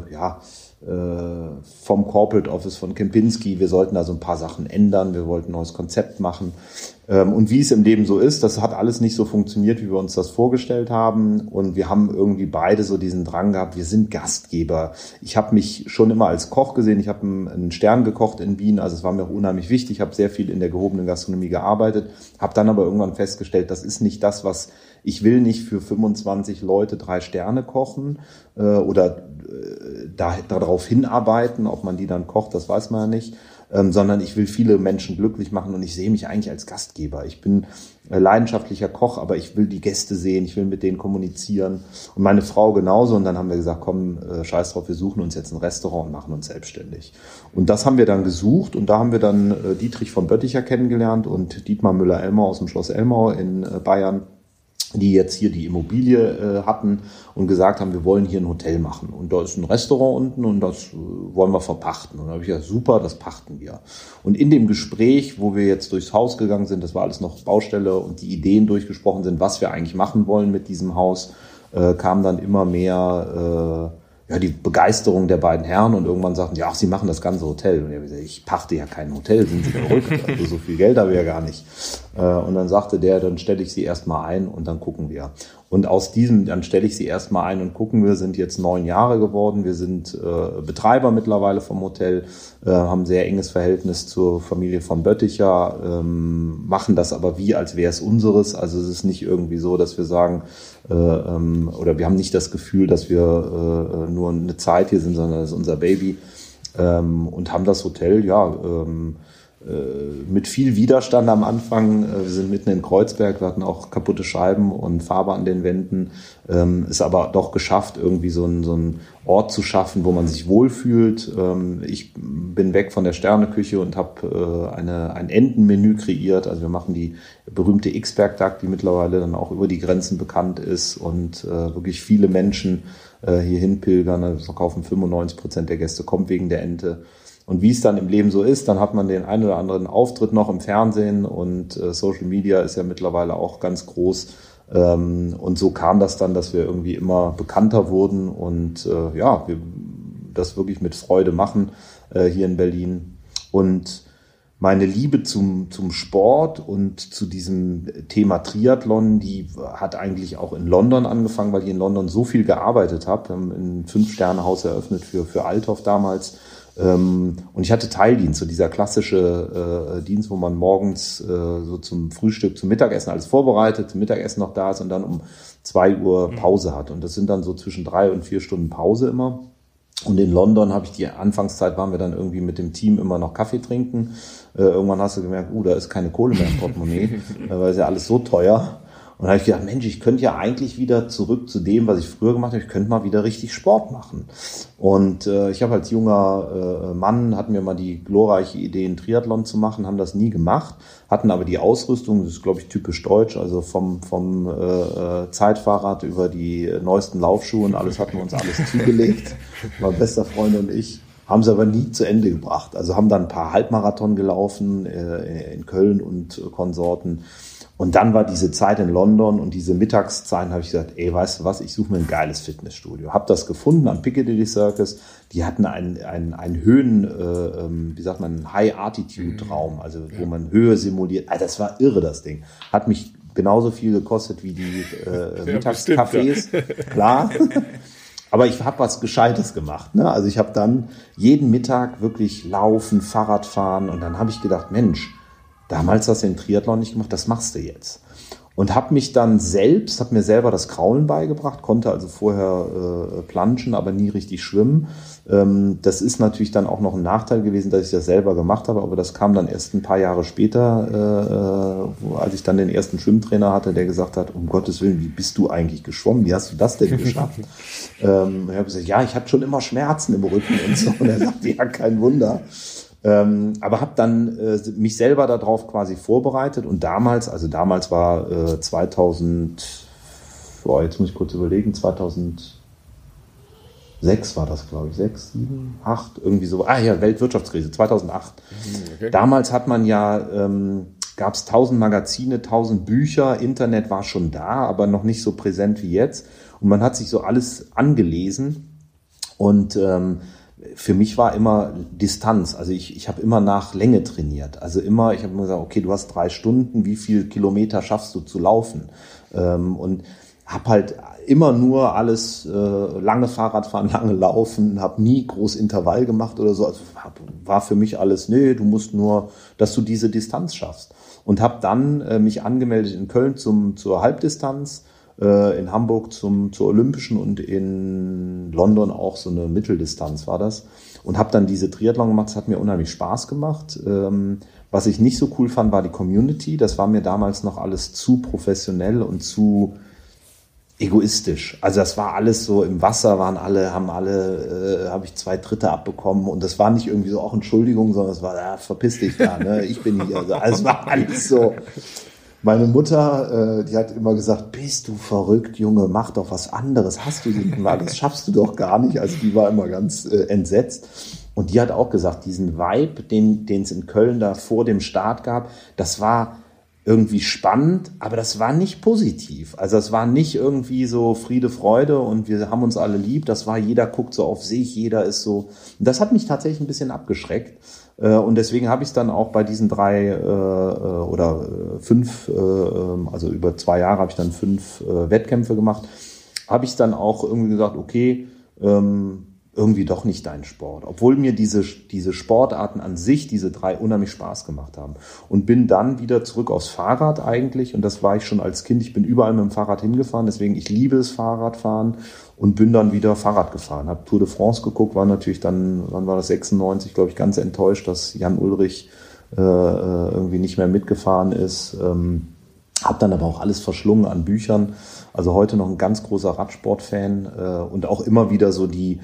Speaker 3: vom Corporate Office von Kempinski, wir sollten da so ein paar Sachen ändern, wir wollten ein neues Konzept machen. Und wie es im Leben so ist, das hat alles nicht so funktioniert, wie wir uns das vorgestellt haben. Und wir haben irgendwie beide so diesen Drang gehabt, wir sind Gastgeber. Ich habe mich schon immer als Koch gesehen, ich habe einen Stern gekocht in Wien, also es war mir auch unheimlich wichtig, ich habe sehr viel in der gehobenen Gastronomie gearbeitet, habe dann aber irgendwann festgestellt, das ist nicht das, was ich will, nicht für 25 Leute 3 Sterne kochen oder darauf hinarbeiten, ob man die dann kocht, das weiß man ja nicht, sondern ich will viele Menschen glücklich machen und ich sehe mich eigentlich als Gastgeber. Ich bin leidenschaftlicher Koch, aber ich will die Gäste sehen, ich will mit denen kommunizieren und meine Frau genauso. Und dann haben wir gesagt, komm, scheiß drauf, wir suchen uns jetzt ein Restaurant und machen uns selbstständig. Und das haben wir dann gesucht und da haben wir dann Dietrich von Bötticher kennengelernt und Dietmar Müller-Elmau aus dem Schloss Elmau in Bayern, die jetzt hier die Immobilie hatten und gesagt haben, wir wollen hier ein Hotel machen. Und da ist ein Restaurant unten und das wollen wir verpachten. Und da habe ich gesagt, super, das pachten wir. Und in dem Gespräch, wo wir jetzt durchs Haus gegangen sind, das war alles noch Baustelle und die Ideen durchgesprochen sind, was wir eigentlich machen wollen mit diesem Haus, kam dann immer mehr die Begeisterung der beiden Herren und irgendwann sagten, ja, sie machen das ganze Hotel. Und ich habe gesagt, ich pachte ja kein Hotel, sind Sie verrückt? Also so viel Geld habe ich ja gar nicht. Und dann sagte der, dann stelle ich sie erstmal ein und dann gucken wir. Und aus diesem, dann stelle ich sie erstmal ein und gucken wir, sind jetzt 9 Jahre geworden. Wir sind Betreiber mittlerweile vom Hotel, haben ein sehr enges Verhältnis zur Familie von Bötticher, machen das aber wie, als wäre es unseres. Also es ist nicht irgendwie so, dass wir sagen, oder wir haben nicht das Gefühl, dass wir nur eine Zeit hier sind, sondern das ist unser Baby, und haben das Hotel, mit viel Widerstand am Anfang. Wir sind mitten in Kreuzberg, wir hatten auch kaputte Scheiben und Farbe an den Wänden, ist aber doch geschafft, irgendwie so einen Ort zu schaffen, wo man sich wohlfühlt. Ich bin weg von der Sterneküche und habe ein Entenmenü kreiert. Also wir machen die berühmte Xberg-Duck, die mittlerweile dann auch über die Grenzen bekannt ist und wirklich viele Menschen hierhin pilgern. Also verkaufen 95% der Gäste, kommt wegen der Ente. Und wie es dann im Leben so ist, dann hat man den einen oder anderen Auftritt noch im Fernsehen und Social Media ist ja mittlerweile auch ganz groß. Und so kam das dann, dass wir irgendwie immer bekannter wurden und wir das wirklich mit Freude machen hier in Berlin. Und meine Liebe zum Sport und zu diesem Thema Triathlon, die hat eigentlich auch in London angefangen, weil ich in London so viel gearbeitet habe. Wir haben ein 5-Sterne-Haus eröffnet für Althoff damals. Und ich hatte Teildienst, so dieser klassische Dienst, wo man morgens so zum Frühstück, zum Mittagessen alles vorbereitet, zum Mittagessen noch da ist und dann um 2 Uhr Pause hat. Und das sind dann so zwischen 3 und 4 Stunden Pause immer. Und in London habe ich die Anfangszeit, waren wir dann irgendwie mit dem Team immer noch Kaffee trinken. Irgendwann hast du gemerkt, da ist keine Kohle mehr im Portemonnaie, weil es ja alles so teuer. Und da habe ich gedacht, Mensch, ich könnte ja eigentlich wieder zurück zu dem, was ich früher gemacht habe. Ich könnte mal wieder richtig Sport machen. Und ich habe als junger Mann, hatten wir mal die glorreiche Idee, einen Triathlon zu machen, haben das nie gemacht, hatten aber die Ausrüstung, das ist, glaube ich, typisch deutsch, also vom Zeitfahrrad über die neuesten Laufschuhe und alles hatten wir uns alles zugelegt. Mein bester Freund und ich. Haben sie aber nie zu Ende gebracht. Also haben dann ein paar Halbmarathon gelaufen in Köln und Konsorten. Und dann war diese Zeit in London und diese Mittagszeiten, habe ich gesagt, ey, weißt du was, ich suche mir ein geiles Fitnessstudio. Habe das gefunden am Piccadilly Circus. Die hatten einen Höhen, einen High-Altitude-Raum, also wo man Höhe simuliert. Also das war irre, das Ding. Hat mich genauso viel gekostet wie die Mittagscafés. Klar. Aber ich habe was Gescheites gemacht. Ne? Also ich habe dann jeden Mittag wirklich laufen, Fahrrad fahren und dann habe ich gedacht, Mensch, damals hast du den Triathlon nicht gemacht, das machst du jetzt. Und habe mich dann habe mir selber das Kraulen beigebracht, konnte also vorher planschen, aber nie richtig schwimmen. Das ist natürlich dann auch noch ein Nachteil gewesen, dass ich das selber gemacht habe, aber das kam dann erst ein paar Jahre später, als ich dann den ersten Schwimmtrainer hatte, der gesagt hat, um Gottes Willen, wie bist du eigentlich geschwommen? Wie hast du das denn geschafft? Ich habe gesagt, ja, ich hatte schon immer Schmerzen im Rücken und so. Und er sagte, ja, kein Wunder. Aber habe dann mich selber darauf quasi vorbereitet und damals war 2000, jetzt muss ich kurz überlegen, 2006 war das, glaube ich, 6, 7, 8, irgendwie so, Weltwirtschaftskrise, 2008. Okay. Damals hat man ja, gab es 1000 Magazine, 1000 Bücher, Internet war schon da, aber noch nicht so präsent wie jetzt und man hat sich so alles angelesen und für mich war immer Distanz. Also ich habe immer nach Länge trainiert. Also ich habe immer gesagt, okay, du hast 3 Stunden, wie viel Kilometer schaffst du zu laufen? Und habe halt immer nur alles lange Fahrradfahren, lange Laufen, habe nie groß Intervall gemacht oder so. Also war für mich alles, du musst nur, dass du diese Distanz schaffst. Und habe dann mich angemeldet in Köln zur Halbdistanz, in Hamburg zur Olympischen und in London auch so eine Mitteldistanz war das. Und habe dann diese Triathlon gemacht, das hat mir unheimlich Spaß gemacht. Was ich nicht so cool fand, war die Community. Das war mir damals noch alles zu professionell und zu egoistisch. Also das war alles so, im Wasser habe ich 2 Dritte abbekommen und das war nicht irgendwie so auch Entschuldigung, sondern es war, verpiss dich da, ne? Ich bin hier. Also es war alles so. Meine Mutter, die hat immer gesagt, bist du verrückt, Junge, mach doch was anderes, das schaffst du doch gar nicht. Also die war immer ganz entsetzt. Und die hat auch gesagt, diesen Vibe, den es in Köln da vor dem Start gab, das war irgendwie spannend, aber das war nicht positiv. Also es war nicht irgendwie so Friede, Freude und wir haben uns alle lieb. Das war, jeder guckt so auf sich, jeder ist so. Und das hat mich tatsächlich ein bisschen abgeschreckt. Und deswegen habe ich es dann auch bei diesen 3 oder 5, also über 2 Jahre habe ich dann 5 Wettkämpfe gemacht, habe ich dann auch irgendwie gesagt, okay, irgendwie doch nicht dein Sport. Obwohl mir diese Sportarten an sich, diese 3, unheimlich Spaß gemacht haben. Und bin dann wieder zurück aufs Fahrrad eigentlich. Und das war ich schon als Kind. Ich bin überall mit dem Fahrrad hingefahren. Deswegen, ich liebe es Fahrradfahren und bin dann wieder Fahrrad gefahren. Habe Tour de France geguckt, war natürlich dann, wann war das, 96, glaube ich, ganz enttäuscht, dass Jan Ullrich irgendwie nicht mehr mitgefahren ist. Habe dann aber auch alles verschlungen an Büchern. Also heute noch ein ganz großer Radsport-Fan und auch immer wieder so die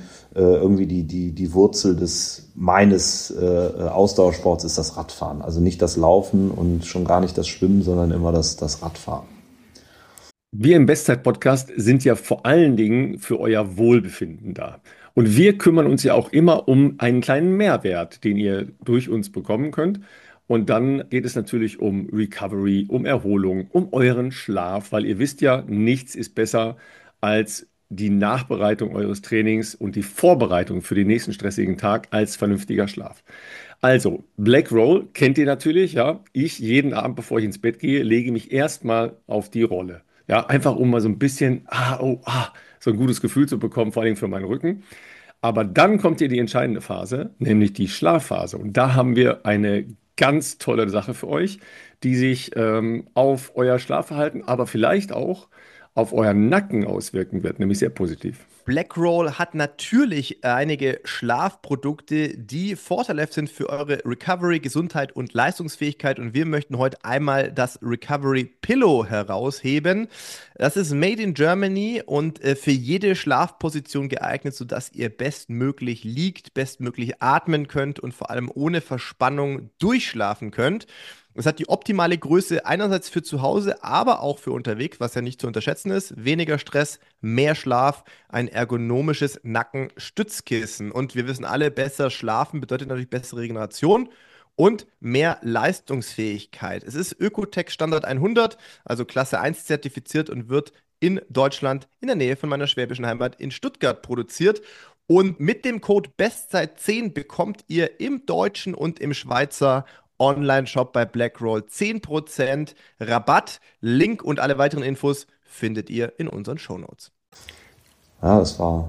Speaker 3: Wurzel meines Ausdauersports ist das Radfahren. Also nicht das Laufen und schon gar nicht das Schwimmen, sondern immer das Radfahren.
Speaker 1: Wir im Bestzeit-Podcast sind ja vor allen Dingen für euer Wohlbefinden da. Und wir kümmern uns ja auch immer um einen kleinen Mehrwert, den ihr durch uns bekommen könnt. Und dann geht es natürlich um Recovery, um Erholung, um euren Schlaf, weil ihr wisst ja, nichts ist besser als die Nachbereitung eures Trainings und die Vorbereitung für den nächsten stressigen Tag als vernünftiger Schlaf. Also, Black Roll kennt ihr natürlich, ja. Ich jeden Abend, bevor ich ins Bett gehe, lege mich erstmal auf die Rolle. Ja, einfach um mal so ein bisschen, so ein gutes Gefühl zu bekommen, vor allem für meinen Rücken. Aber dann kommt hier die entscheidende Phase, nämlich die Schlafphase. Und da haben wir eine ganz tolle Sache für euch, die sich auf euer Schlafverhalten, aber vielleicht auch auf euren Nacken auswirken wird, nämlich sehr positiv.
Speaker 2: Blackroll hat natürlich einige Schlafprodukte, die vorteilhaft sind für eure Recovery, Gesundheit und Leistungsfähigkeit. Und wir möchten heute einmal das Recovery Pillow herausheben. Das ist made in Germany und für jede Schlafposition geeignet, sodass ihr bestmöglich liegt, bestmöglich atmen könnt und vor allem ohne Verspannung durchschlafen könnt. Es hat die optimale Größe einerseits für zu Hause, aber auch für unterwegs, was ja nicht zu unterschätzen ist. Weniger Stress, mehr Schlaf, ein ergonomisches Nackenstützkissen. Und wir wissen alle, besser schlafen bedeutet natürlich bessere Regeneration und mehr Leistungsfähigkeit. Es ist Ökotech Standard 100, also Klasse 1 zertifiziert und wird in Deutschland in der Nähe von meiner schwäbischen Heimat in Stuttgart produziert. Und mit dem Code BESTZEIT10 bekommt ihr im deutschen und im Schweizer Online-Shop bei Blackroll 10% Rabatt. Link und alle weiteren Infos findet ihr in unseren Shownotes.
Speaker 3: Ja, das war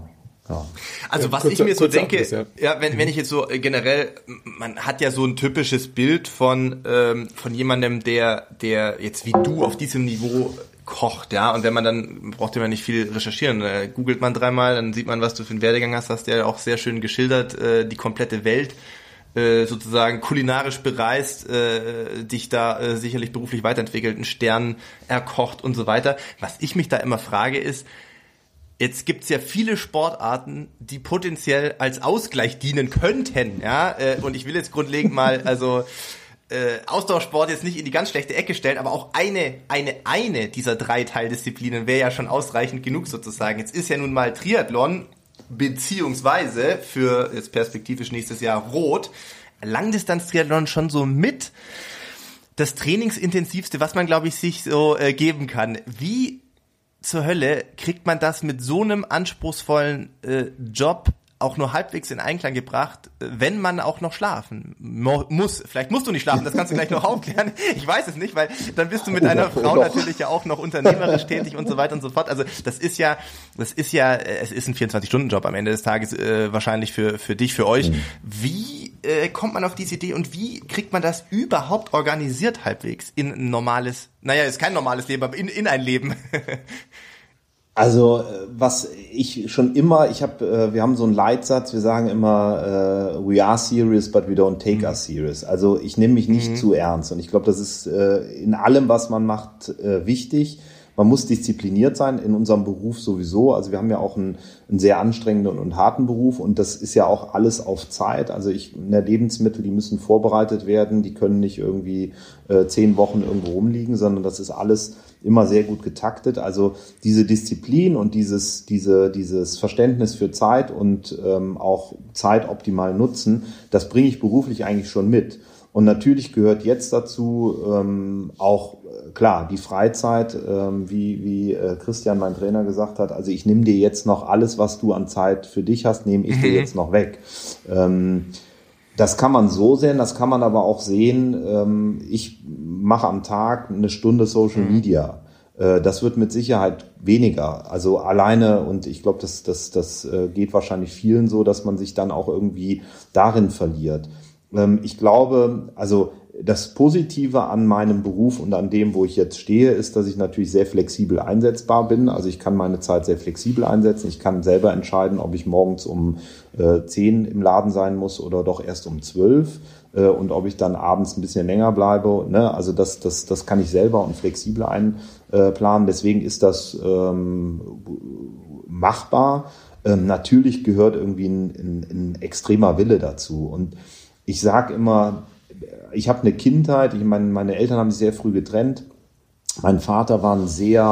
Speaker 3: Ja.
Speaker 2: Also was ich mir so denke, wenn ich jetzt so generell, man hat ja so ein typisches Bild von jemandem, der jetzt wie du auf diesem Niveau kocht, ja, und wenn man dann, braucht man nicht viel recherchieren, googelt man dreimal, dann sieht man, was du für einen Werdegang hast ja auch sehr schön geschildert, die komplette Welt sozusagen kulinarisch bereist, dich da sicherlich beruflich weiterentwickelt, einen Stern erkocht und so weiter. Was ich mich da immer frage ist, jetzt gibt's ja viele Sportarten, die potenziell als Ausgleich dienen könnten, ja, und ich will jetzt grundlegend mal, also Ausdauersport jetzt nicht in die ganz schlechte Ecke stellen, aber auch eine dieser 3 Teildisziplinen wäre ja schon ausreichend genug sozusagen. Jetzt ist ja nun mal Triathlon, beziehungsweise für jetzt perspektivisch nächstes Jahr Rot, Langdistanz-Triathlon schon so mit das trainingsintensivste, was man, glaube ich, sich so geben kann. Wie zur Hölle kriegt man das mit so einem anspruchsvollen Job auch nur halbwegs in Einklang gebracht, wenn man auch noch schlafen muss? Vielleicht musst du nicht schlafen, das kannst du gleich noch aufklären. Ich weiß es nicht, weil dann bist du mit einer Frau natürlich ja auch noch unternehmerisch tätig und so weiter und so fort. Also es ist ein 24-Stunden-Job am Ende des Tages wahrscheinlich für dich, für euch. Wie kommt man auf diese Idee und wie kriegt man das überhaupt organisiert halbwegs in ein normales, ist kein normales Leben, aber in ein Leben?
Speaker 3: Also was ich schon immer, wir haben so einen Leitsatz, wir sagen immer, we are serious, but we don't take us serious. Also ich nehme mich nicht zu ernst und ich glaube, das ist in allem, was man macht, wichtig. Man muss diszipliniert sein, in unserem Beruf sowieso. Also wir haben ja auch einen sehr anstrengenden und harten Beruf und das ist ja auch alles auf Zeit. Also Lebensmittel, die müssen vorbereitet werden, die können nicht irgendwie 10 Wochen irgendwo rumliegen, sondern das ist alles immer sehr gut getaktet. Also diese Disziplin und dieses Verständnis für Zeit und auch Zeit optimal nutzen, das bringe ich beruflich eigentlich schon mit. Und natürlich gehört jetzt dazu auch klar die Freizeit, wie Christian, mein Trainer, gesagt hat. Also ich nehme dir jetzt noch alles, was du an Zeit für dich hast, nehme ich dir jetzt noch weg. Das kann man so sehen, das kann man aber auch sehen, ich mache am Tag 1 Stunde Social Media. Das wird mit Sicherheit weniger. Also alleine, und ich glaube, das geht wahrscheinlich vielen so, dass man sich dann auch irgendwie darin verliert. Ich glaube, also das Positive an meinem Beruf und an dem, wo ich jetzt stehe, ist, dass ich natürlich sehr flexibel einsetzbar bin. Also ich kann meine Zeit sehr flexibel einsetzen. Ich kann selber entscheiden, ob ich morgens um 10 im Laden sein muss oder doch erst um 12 und ob ich dann abends ein bisschen länger bleibe. Ne? Also das kann ich selber und flexibel einplanen. Deswegen ist das machbar. Natürlich gehört irgendwie ein extremer Wille dazu. Und ich sage immer, ich habe eine Kindheit, meine Eltern haben sich sehr früh getrennt. Mein Vater war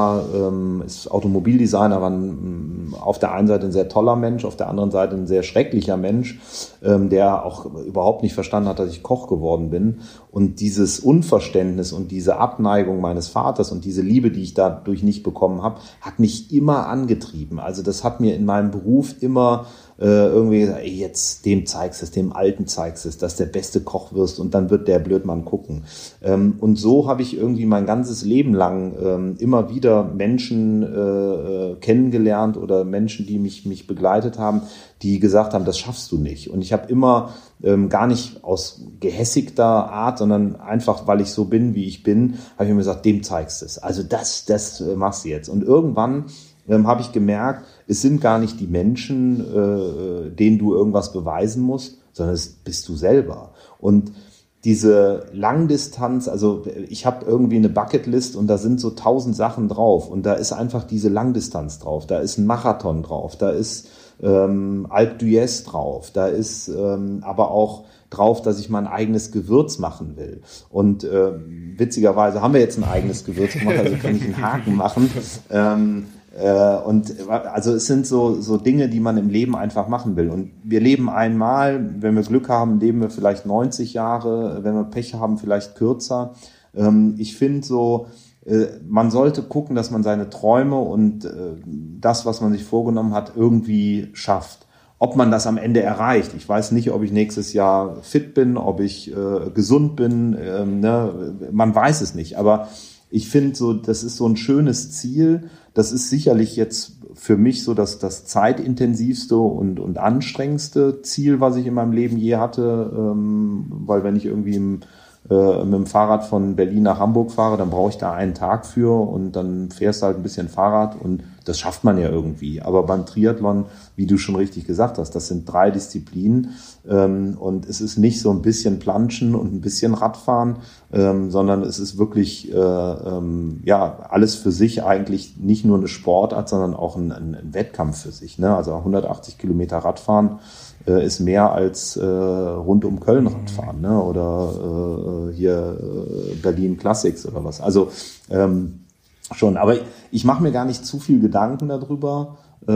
Speaker 3: ist Automobildesigner, war auf der einen Seite ein sehr toller Mensch, auf der anderen Seite ein sehr schrecklicher Mensch, der auch überhaupt nicht verstanden hat, dass ich Koch geworden bin. Und dieses Unverständnis und diese Abneigung meines Vaters und diese Liebe, die ich dadurch nicht bekommen habe, hat mich immer angetrieben. Also das hat mir in meinem Beruf immer irgendwie gesagt, ey, jetzt dem zeigst es, dem Alten zeigst es, dass der beste Koch wirst und dann wird der Blödmann gucken. Und so habe ich irgendwie mein ganzes Leben lang immer wieder Menschen kennengelernt oder Menschen, die mich begleitet haben, die gesagt haben, das schaffst du nicht. Und ich habe immer gar nicht aus gehässigter Art, sondern einfach, weil ich so bin, wie ich bin, habe ich mir gesagt, dem zeigst es. Also das machst du jetzt. Und irgendwann habe ich gemerkt, es sind gar nicht die Menschen, denen du irgendwas beweisen musst, sondern es bist du selber. Und diese Langdistanz, also ich habe irgendwie eine Bucketlist und da sind so 1000 Sachen drauf und da ist einfach diese Langdistanz drauf, da ist ein Marathon drauf, da ist Alpe d'Huez drauf, da ist aber auch drauf, dass ich mein eigenes Gewürz machen will. Und witzigerweise haben wir jetzt ein eigenes Gewürz gemacht, also kann ich einen Haken machen. Und also es sind so Dinge, die man im Leben einfach machen will. Und wir leben einmal, wenn wir Glück haben, leben wir vielleicht 90 Jahre, wenn wir Pech haben, vielleicht kürzer. Ich finde so, man sollte gucken, dass man seine Träume und das, was man sich vorgenommen hat, irgendwie schafft. Ob man das am Ende erreicht. Ich weiß nicht, ob ich nächstes Jahr fit bin, ob ich gesund bin. Man weiß es nicht. Aber ich finde so, das ist so ein schönes Ziel. Das ist sicherlich jetzt für mich so das zeitintensivste und anstrengendste Ziel, was ich in meinem Leben je hatte, weil wenn ich irgendwie mit dem Fahrrad von Berlin nach Hamburg fahre, dann brauche ich da einen Tag für und dann fährst du halt ein bisschen Fahrrad und das schafft man ja irgendwie. Aber beim Triathlon, wie du schon richtig gesagt hast, das sind 3 Disziplinen und es ist nicht so ein bisschen Planschen und ein bisschen Radfahren, sondern es ist wirklich alles für sich eigentlich nicht nur eine Sportart, sondern auch ein Wettkampf für sich. Ne? Also 180 Kilometer Radfahren ist mehr als rund um Köln Radfahren, ne? Oder hier Berlin Classics oder was. Also schon, aber ich mache mir gar nicht zu viel Gedanken darüber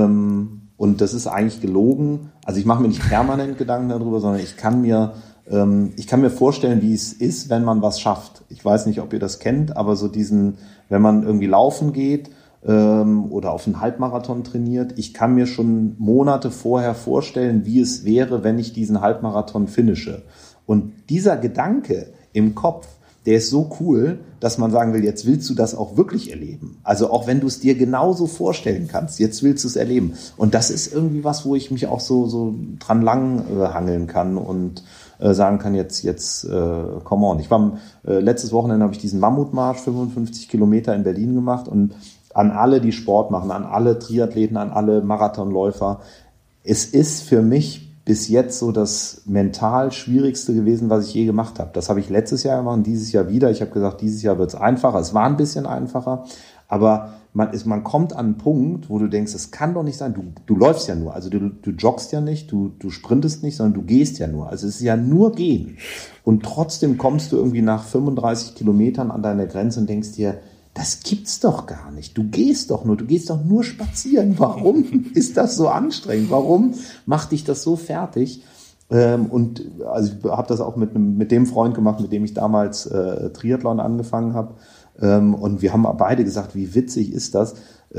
Speaker 3: und das ist eigentlich gelogen. Also ich mache mir nicht permanent Gedanken darüber, sondern ich kann mir vorstellen, wie es ist, wenn man was schafft. Ich weiß nicht, ob ihr das kennt, aber so wenn man irgendwie laufen geht oder auf einen Halbmarathon trainiert, ich kann mir schon Monate vorher vorstellen, wie es wäre, wenn ich diesen Halbmarathon finische. Und dieser Gedanke im Kopf, der ist so cool, dass man sagen will, jetzt willst du das auch wirklich erleben. Also auch wenn du es dir genauso vorstellen kannst, jetzt willst du es erleben. Und das ist irgendwie was, wo ich mich auch so dran lang hangeln kann und sagen kann, jetzt come on. Ich war letztes Wochenende habe ich diesen Mammutmarsch, 55 Kilometer in Berlin gemacht und an alle, die Sport machen, an alle Triathleten, an alle Marathonläufer. Es ist für mich bis jetzt so das mental Schwierigste gewesen, was ich je gemacht habe. Das habe ich letztes Jahr gemacht und dieses Jahr wieder. Ich habe gesagt, dieses Jahr wird es einfacher. Es war ein bisschen einfacher, aber man kommt an einen Punkt, wo du denkst, es kann doch nicht sein. Du läufst ja nur, also du joggst ja nicht, du sprintest nicht, sondern du gehst ja nur. Also es ist ja nur gehen. Und trotzdem kommst du irgendwie nach 35 Kilometern an deine Grenze und denkst dir, das gibt's doch gar nicht. Du gehst doch nur spazieren. Warum ist das so anstrengend? Warum macht dich das so fertig? Und also ich habe das auch mit dem Freund gemacht, mit dem ich damals Triathlon angefangen habe. Und wir haben beide gesagt, wie witzig ist das?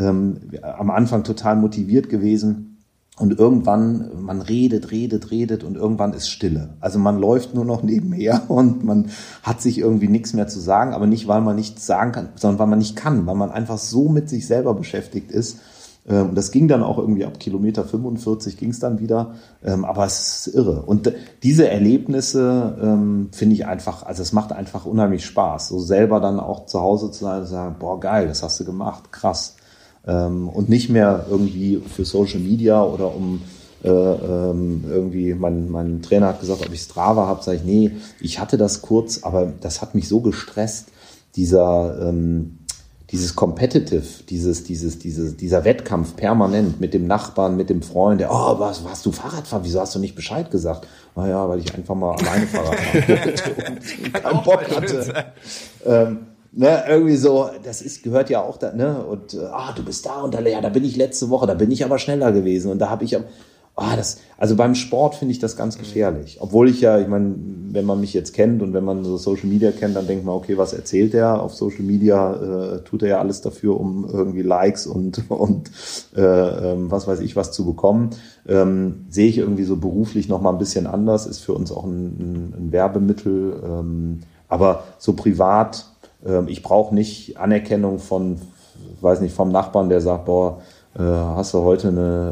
Speaker 3: Am Anfang total motiviert gewesen. Und irgendwann, man redet und irgendwann ist Stille. Also man läuft nur noch nebenher und man hat sich irgendwie nichts mehr zu sagen, aber nicht, weil man nichts sagen kann, sondern weil man nicht kann, weil man einfach so mit sich selber beschäftigt ist. Und das ging dann auch irgendwie ab Kilometer 45 ging es dann wieder, aber es ist irre. Und diese Erlebnisse finde ich einfach, also es macht einfach unheimlich Spaß, so selber dann auch zu Hause zu sein und zu sagen, boah geil, das hast du gemacht, krass. Und nicht mehr irgendwie für Social Media oder irgendwie, mein Trainer hat gesagt, ob ich Strava habe, sage ich, nee, ich hatte das kurz, aber das hat mich so gestresst, dieses Competitive, dieser Wettkampf permanent mit dem Nachbarn, mit dem Freund, der, warst du Fahrradfahren, wieso hast du nicht Bescheid gesagt? Naja, weil ich einfach mal alleine Fahrrad fahren und keinen Bock hatte. Irgendwie so, gehört ja auch da, ne? Und du bist da und da bin ich letzte Woche, da bin ich aber schneller gewesen und da habe ich also beim Sport finde ich das ganz gefährlich. Obwohl ich meine, wenn man mich jetzt kennt und wenn man so Social Media kennt, dann denkt man, okay, was erzählt der? Auf Social Media tut er ja alles dafür, um irgendwie Likes und was weiß ich was zu bekommen. Sehe ich irgendwie so beruflich noch mal ein bisschen anders, ist für uns auch ein Werbemittel. Aber so privat, ich brauche nicht Anerkennung vom Nachbarn, der sagt, boah, hast du heute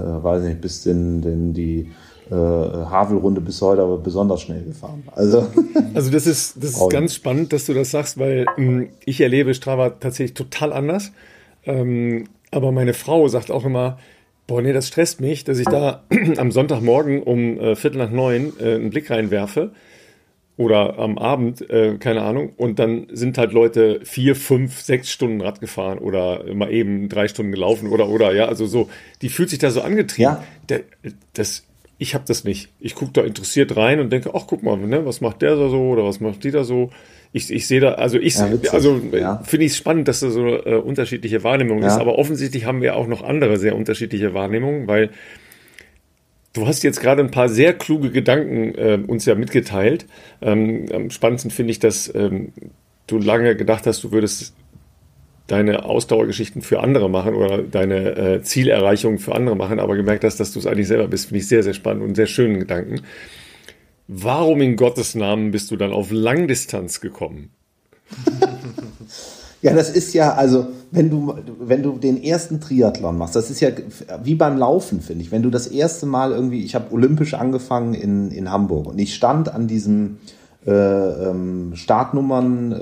Speaker 3: die Havelrunde bis heute aber besonders schnell gefahren. Also
Speaker 1: das ist ganz spannend, dass du das sagst, weil ich erlebe Strava tatsächlich total anders. Aber meine Frau sagt auch immer, boah, nee, das stresst mich, dass ich da am Sonntagmorgen um 8:45 einen Blick reinwerfe. Oder am Abend, keine Ahnung, und dann sind halt Leute 4, 5, 6 Stunden Rad gefahren oder mal eben 3 Stunden gelaufen oder, ja, also so, die fühlt sich da so angetrieben. Ja. Ich habe das nicht. Ich gucke da interessiert rein und denke, ach, guck mal, ne, was macht der da so oder was macht die da so? Ich sehe da, finde ich es spannend, dass da so unterschiedliche Wahrnehmung ist, aber offensichtlich haben wir auch noch andere sehr unterschiedliche Wahrnehmungen, weil du hast jetzt gerade ein paar sehr kluge Gedanken uns ja mitgeteilt. Am spannendsten finde ich, dass du lange gedacht hast, du würdest deine Ausdauergeschichten für andere machen oder deine Zielerreichungen für andere machen, aber gemerkt hast, dass du es eigentlich selber bist. Finde ich sehr, sehr spannend und einen sehr schönen Gedanken. Warum in Gottes Namen bist du dann auf Langdistanz gekommen?
Speaker 3: Ja, das ist ja, also wenn du den ersten Triathlon machst, das ist ja wie beim Laufen, finde ich. Wenn du das erste Mal irgendwie, ich habe olympisch angefangen in Hamburg und ich stand an diesem Startnummern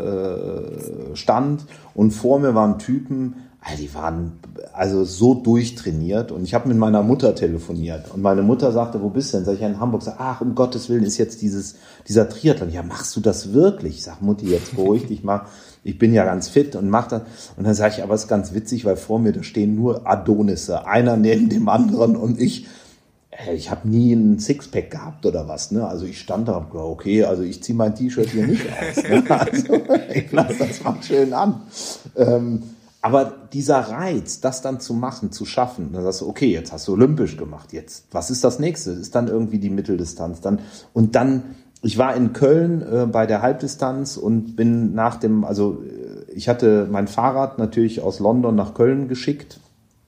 Speaker 3: Stand und vor mir waren Typen, die waren also so durchtrainiert und ich habe mit meiner Mutter telefoniert und meine Mutter sagte, wo bist du denn? Sag ich, ja, in Hamburg. Sag, ach, um Gottes Willen ist jetzt dieser Triathlon. Ja, machst du das wirklich? Ich sag, Mutti, jetzt beruhig dich mal. Ich bin ja ganz fit und mach das. Und dann sage ich, aber es ist ganz witzig, weil vor mir, da stehen nur Adonisse, einer neben dem anderen und ich habe nie einen Sixpack gehabt oder was, ne? Also ich stand da, okay, also ich ziehe mein T-Shirt hier nicht aus. Ne? Also ich lasse das mal schön an. Aber dieser Reiz, das dann zu machen, zu schaffen, dann sagst du, okay, jetzt hast du olympisch gemacht, jetzt, was ist das nächste? Ist dann irgendwie die Mitteldistanz ich war in Köln bei der Halbdistanz und bin ich hatte mein Fahrrad natürlich aus London nach Köln geschickt.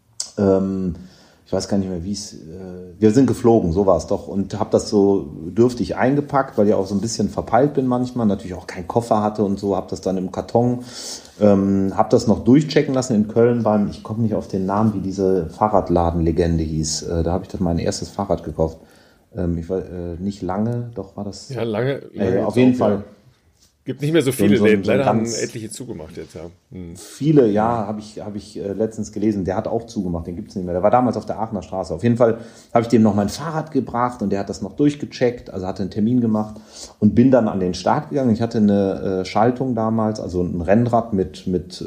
Speaker 3: Ich weiß gar nicht mehr, wir sind geflogen, so war es doch, und habe das so dürftig eingepackt, weil ich auch so ein bisschen verpeilt bin manchmal, natürlich auch keinen Koffer hatte und so, habe das dann im Karton, habe das noch durchchecken lassen in Köln ich komme nicht auf den Namen, wie diese Fahrradladenlegende hieß, da habe ich das mein erstes Fahrrad gekauft. Ich war nicht Lange, doch war das.
Speaker 1: Ja, lange
Speaker 3: auf jeden Fall.
Speaker 1: Ja. Gibt nicht mehr so viele Läden. Leider haben etliche zugemacht jetzt, ja.
Speaker 3: Viele, ja, habe ich letztens gelesen. Der hat auch zugemacht, den gibt's nicht mehr. Der war damals auf der Aachener Straße. Auf jeden Fall habe ich dem noch mein Fahrrad gebracht und der hat das noch durchgecheckt, also hatte einen Termin gemacht und bin dann an den Start gegangen. Ich hatte eine Schaltung damals, also ein Rennrad mit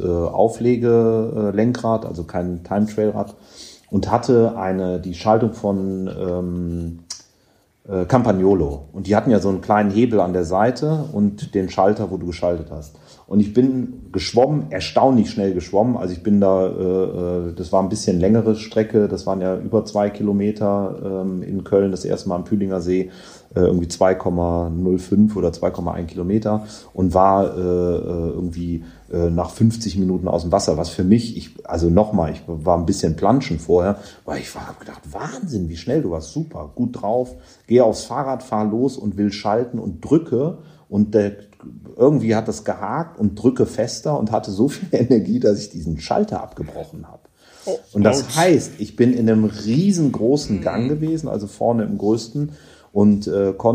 Speaker 3: Auflegelenkrad, also kein Time-Trail-Rad und hatte die Schaltung von Campagnolo. Und die hatten ja so einen kleinen Hebel an der Seite und den Schalter, wo du geschaltet hast. Und ich bin geschwommen, erstaunlich schnell geschwommen. Also ich bin das war ein bisschen längere Strecke, das waren ja über 2 Kilometer in Köln, das erste Mal am Pühlinger See, irgendwie 2,05 oder 2,1 Kilometer und war irgendwie nach 50 Minuten aus dem Wasser, was für mich, ich war ein bisschen planschen vorher, weil habe gedacht, Wahnsinn, wie schnell, du warst super, gut drauf, gehe aufs Fahrrad, fahr los und will schalten und drücke und irgendwie hat das gehakt und drücke fester und hatte so viel Energie, dass ich diesen Schalter abgebrochen habe. Und das heißt, ich bin in einem riesengroßen Gang gewesen, also vorne im größten und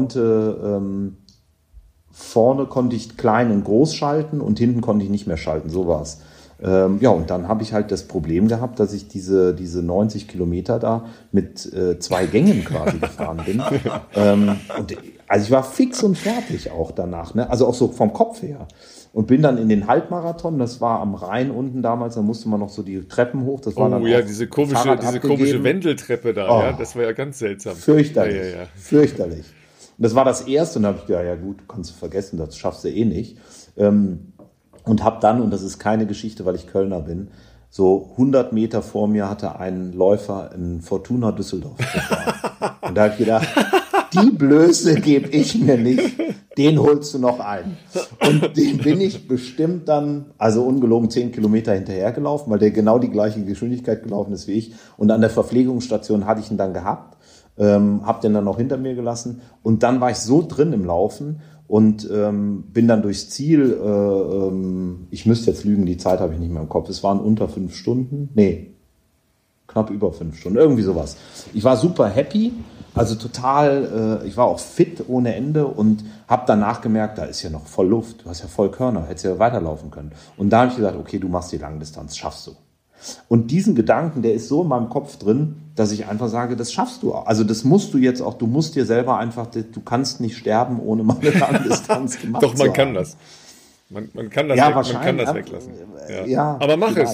Speaker 3: vorne konnte ich klein und groß schalten und hinten konnte ich nicht mehr schalten, so war's. Und dann habe ich halt das Problem gehabt, dass ich diese 90 Kilometer da mit 2 Gängen quasi gefahren bin. Also ich war fix und fertig auch danach, ne? Also auch so vom Kopf her. Und bin dann in den Halbmarathon, das war am Rhein unten damals, da musste man noch so die Treppen hoch. Das war dann
Speaker 1: diese komische Wendeltreppe da, ja, das war ja ganz seltsam.
Speaker 3: Fürchterlich,
Speaker 1: ja.
Speaker 3: Fürchterlich. Und das war das erste und da habe ich gedacht, ja gut, kannst du vergessen, das schaffst du eh nicht. Und habe dann, und das ist keine Geschichte, weil ich Kölner bin, so 100 Meter vor mir hatte ein Läufer in Fortuna Düsseldorf. Und da habe ich gedacht, die Blöße gebe ich mir nicht, den holst du noch ein. Und dem bin ich bestimmt dann, also ungelogen 10 Kilometer hinterher gelaufen, weil der genau die gleiche Geschwindigkeit gelaufen ist wie ich. Und an der Verpflegungsstation hatte ich ihn dann gehabt, habe den dann noch hinter mir gelassen. Und dann war ich so drin im Laufen und bin dann durchs Ziel, ich müsste jetzt lügen, die Zeit habe ich nicht mehr im Kopf, es waren unter 5 Stunden, knapp über 5 Stunden, irgendwie sowas. Ich war super happy, also total, ich war auch fit ohne Ende und habe danach gemerkt, da ist ja noch voll Luft, du hast ja voll Körner, hättest ja weiterlaufen können. Und da habe ich gesagt, okay, du machst die Langdistanz, schaffst du. Und diesen Gedanken, der ist so in meinem Kopf drin, dass ich einfach sage, das schaffst du auch. Also das musst du jetzt auch, du musst dir selber einfach, du kannst nicht sterben, ohne mal eine Langdistanz gemacht zu haben.
Speaker 1: Doch, man kann das. Man kann das, man kann das weglassen. Ja. Aber mach es.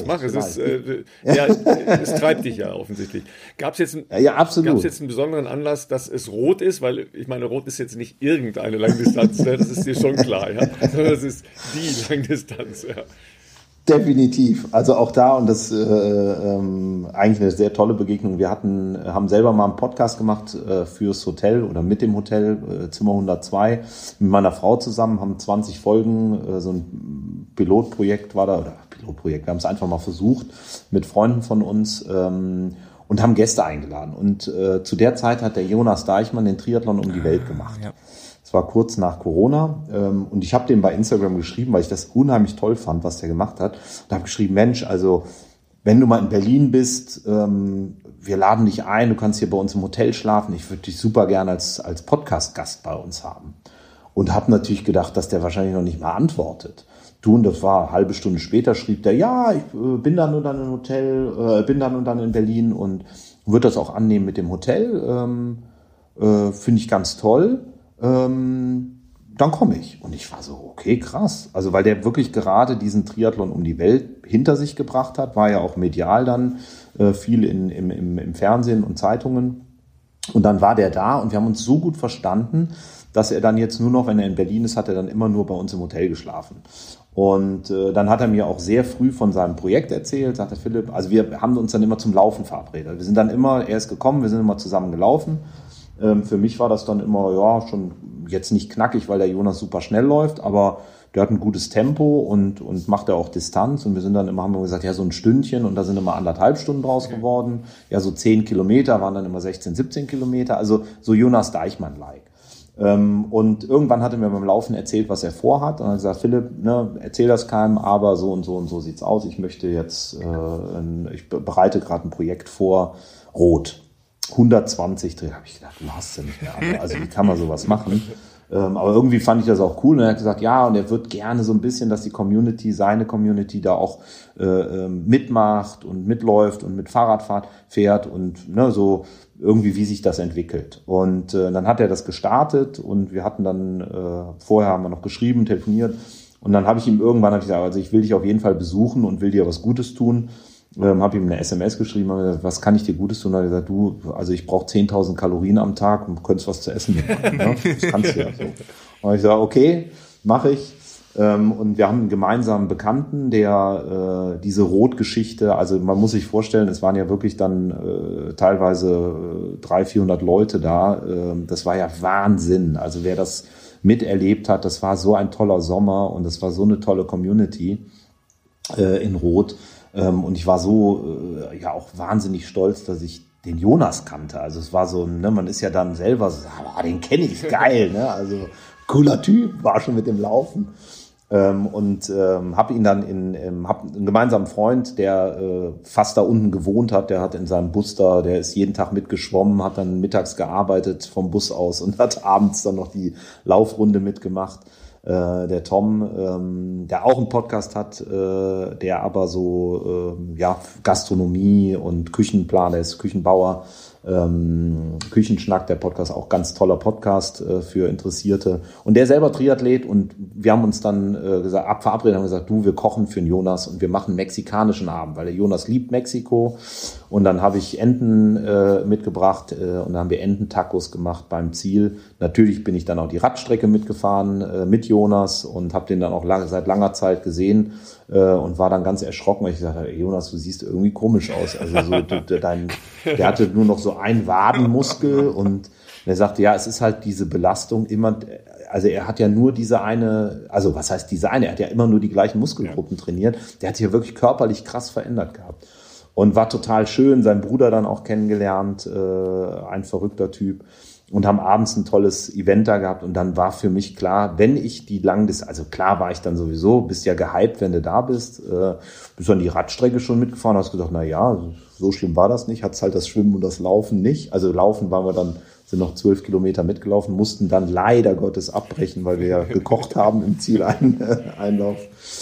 Speaker 1: Es treibt dich ja offensichtlich. Gab es jetzt einen besonderen Anlass, dass es rot ist? Weil ich meine, rot ist jetzt nicht irgendeine Langdistanz, ne? Das ist dir schon klar, ja? Sondern das ist die Langdistanz, ja.
Speaker 3: Definitiv. Also auch da, und das eigentlich eine sehr tolle Begegnung. Wir haben selber mal einen Podcast gemacht fürs Hotel oder mit dem Hotel, Zimmer 102, mit meiner Frau zusammen, haben 20 Folgen, so ein Pilotprojekt war da, oder Pilotprojekt, wir haben es einfach mal versucht mit Freunden von uns und haben Gäste eingeladen. Und zu der Zeit hat der Jonas Deichmann den Triathlon um die Welt gemacht. Ja. Das war kurz nach Corona. Und ich habe dem bei Instagram geschrieben, weil ich das unheimlich toll fand, was der gemacht hat. Und habe geschrieben, Mensch, also wenn du mal in Berlin bist, wir laden dich ein, du kannst hier bei uns im Hotel schlafen. Ich würde dich super gerne als Podcast-Gast bei uns haben. Und habe natürlich gedacht, dass der wahrscheinlich noch nicht mal antwortet. Und das war eine halbe Stunde später, schrieb der, ja, ich bin dann und dann im Hotel, bin dann und dann in Berlin und würde das auch annehmen mit dem Hotel. Finde ich ganz toll. Dann komme ich. Und ich war so, okay, krass. Also weil der wirklich gerade diesen Triathlon um die Welt hinter sich gebracht hat, war ja auch medial dann viel im Fernsehen und Zeitungen. Und dann war der da und wir haben uns so gut verstanden, dass er dann jetzt nur noch, wenn er in Berlin ist, hat er dann immer nur bei uns im Hotel geschlafen. Und dann hat er mir auch sehr früh von seinem Projekt erzählt, sagte Philipp, also wir haben uns dann immer zum Laufen verabredet. Wir sind dann immer, er ist gekommen, wir sind immer zusammen gelaufen. Für mich war das dann immer, ja, schon jetzt nicht knackig, weil der Jonas super schnell läuft, aber der hat ein gutes Tempo und macht ja auch Distanz. Und wir sind dann immer, haben wir gesagt, ja, so ein Stündchen und da sind immer 1,5 Stunden draus geworden. Ja, so 10 Kilometer waren dann immer 16, 17 Kilometer. Also so Jonas Deichmann-like. Und irgendwann hat er mir beim Laufen erzählt, was er vorhat. Und er hat gesagt, Philipp, ne, erzähl das keinem, aber so und so und so sieht's aus. Ich möchte jetzt, ich bereite gerade ein Projekt vor, Rot. 120 Dreh. Da habe ich gedacht, du hast ja nicht mehr. Also wie kann man sowas machen? Aber irgendwie fand ich das auch cool. Und er hat gesagt, ja, und er wird gerne so ein bisschen, dass die Community, seine Community da auch mitmacht und mitläuft und mit Fahrrad fährt und ne, so irgendwie, wie sich das entwickelt. Und dann hat er das gestartet und wir hatten dann, vorher haben wir noch geschrieben, telefoniert und dann habe ich ihm irgendwann gesagt, also ich will dich auf jeden Fall besuchen und will dir was Gutes tun. Habe ihm eine SMS geschrieben, habe gesagt, was kann ich dir Gutes tun? Und er hat gesagt, du, also ich brauche 10.000 Kalorien am Tag und du könntest was zu essen mitmachen. Ne? Das kannst du ja so. Und ich sage, okay, mache ich. Und wir haben einen gemeinsamen Bekannten, der diese Rotgeschichte, also man muss sich vorstellen, es waren ja wirklich dann teilweise 300, 400 Leute da. Das war ja Wahnsinn. Also wer das miterlebt hat, das war so ein toller Sommer und das war so eine tolle Community in Rot. Und ich war so ja auch wahnsinnig stolz, dass ich den Jonas kannte. Also es war so, ne, man ist ja dann selber so, den kenne ich, geil, ne? Also cooler Typ, war schon mit dem Laufen. Und habe ihn dann hab einen gemeinsamen Freund, der fast da unten gewohnt hat, der hat in seinem Bus da, der ist jeden Tag mitgeschwommen, hat dann mittags gearbeitet vom Bus aus und hat abends dann noch die Laufrunde mitgemacht. Der Tom, der auch einen Podcast hat, der aber so ja Gastronomie und Küchenplaner ist, Küchenbauer, Küchenschnack, der Podcast, auch ganz toller Podcast für Interessierte. Und der selber Triathlet und wir haben uns dann verabredet, haben gesagt, du, wir kochen für den Jonas und wir machen mexikanischen Abend, weil der Jonas liebt Mexiko. Und dann habe ich Enten mitgebracht und dann haben wir Ententacos gemacht beim Ziel. Natürlich bin ich dann auch die Radstrecke mitgefahren mit Jonas und habe den dann auch seit langer Zeit gesehen und war dann ganz erschrocken, weil ich gesagt habe, ey, Jonas, du siehst irgendwie komisch aus. Also so, der hatte nur noch so einen Wadenmuskel und er sagte, ja, es ist halt diese Belastung immer, also er hat ja nur diese eine, also was heißt diese eine, er hat ja immer nur die gleichen Muskelgruppen trainiert. Der hat sich ja wirklich körperlich krass verändert gehabt. Und war total schön, seinen Bruder dann auch kennengelernt, ein verrückter Typ. Und haben abends ein tolles Event da gehabt. Und dann war für mich klar, wenn ich die also klar war ich dann sowieso, bist ja gehypt, wenn du da bist. Bist dann die Radstrecke schon mitgefahren, hast gesagt, na ja, so schlimm war das nicht. Hat's halt das Schwimmen und das Laufen nicht. Also Laufen waren wir dann, sind noch 12 Kilometer mitgelaufen, mussten dann leider Gottes abbrechen, weil wir ja gekocht haben im Zieleinlauf.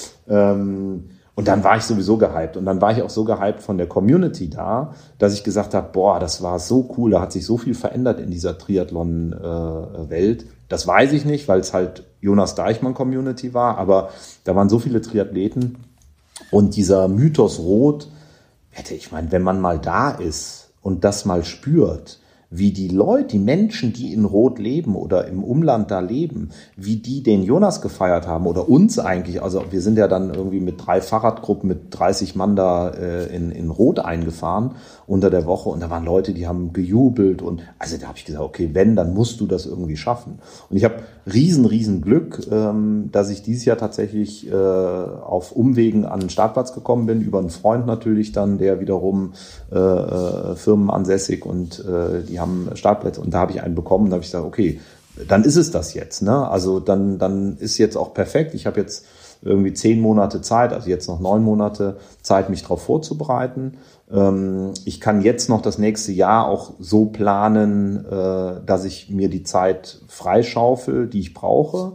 Speaker 3: Und dann war ich sowieso gehypt. Und dann war ich auch so gehypt von der Community da, dass ich gesagt habe, boah, das war so cool, da hat sich so viel verändert in dieser Triathlon-Welt. Das weiß ich nicht, weil es halt Jonas Deichmann-Community war, aber da waren so viele Triathleten. Und dieser Mythos Rot, ich meine, wenn man mal da ist und das mal spürt, wie die Leute, die Menschen, die in Rot leben oder im Umland da leben, wie die den Jonas gefeiert haben oder uns eigentlich. Also wir sind ja dann irgendwie mit 3 Fahrradgruppen mit 30 Mann da in Rot eingefahren unter der Woche und da waren Leute, die haben gejubelt und also da habe ich gesagt, okay, wenn, dann musst du das irgendwie schaffen. Und ich habe riesen Glück, dass ich dieses Jahr tatsächlich auf Umwegen an den Startplatz gekommen bin, über einen Freund natürlich dann, der wiederum firmenansässig und die haben Startplätze und da habe ich einen bekommen, da habe ich gesagt, okay, dann ist es das jetzt, ne? Also dann ist jetzt auch perfekt. Ich habe jetzt irgendwie 10 Monate Zeit, also jetzt noch 9 Monate Zeit, mich darauf vorzubereiten. Ich kann jetzt noch das nächste Jahr auch so planen, dass ich mir die Zeit freischaufel, die ich brauche.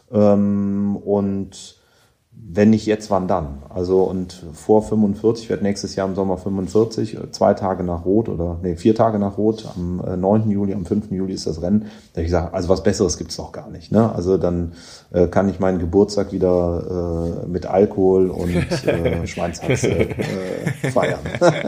Speaker 3: Und wenn nicht jetzt, wann dann? Also und vor 45, werde nächstes Jahr im Sommer 45, 4 Tage nach Rot, am 9. Juli, am 5. Juli ist das Rennen. Da habe ich gesagt, also was Besseres gibt's noch gar nicht. Ne? Also dann kann ich meinen Geburtstag wieder mit Alkohol und Schweinshaxe feiern.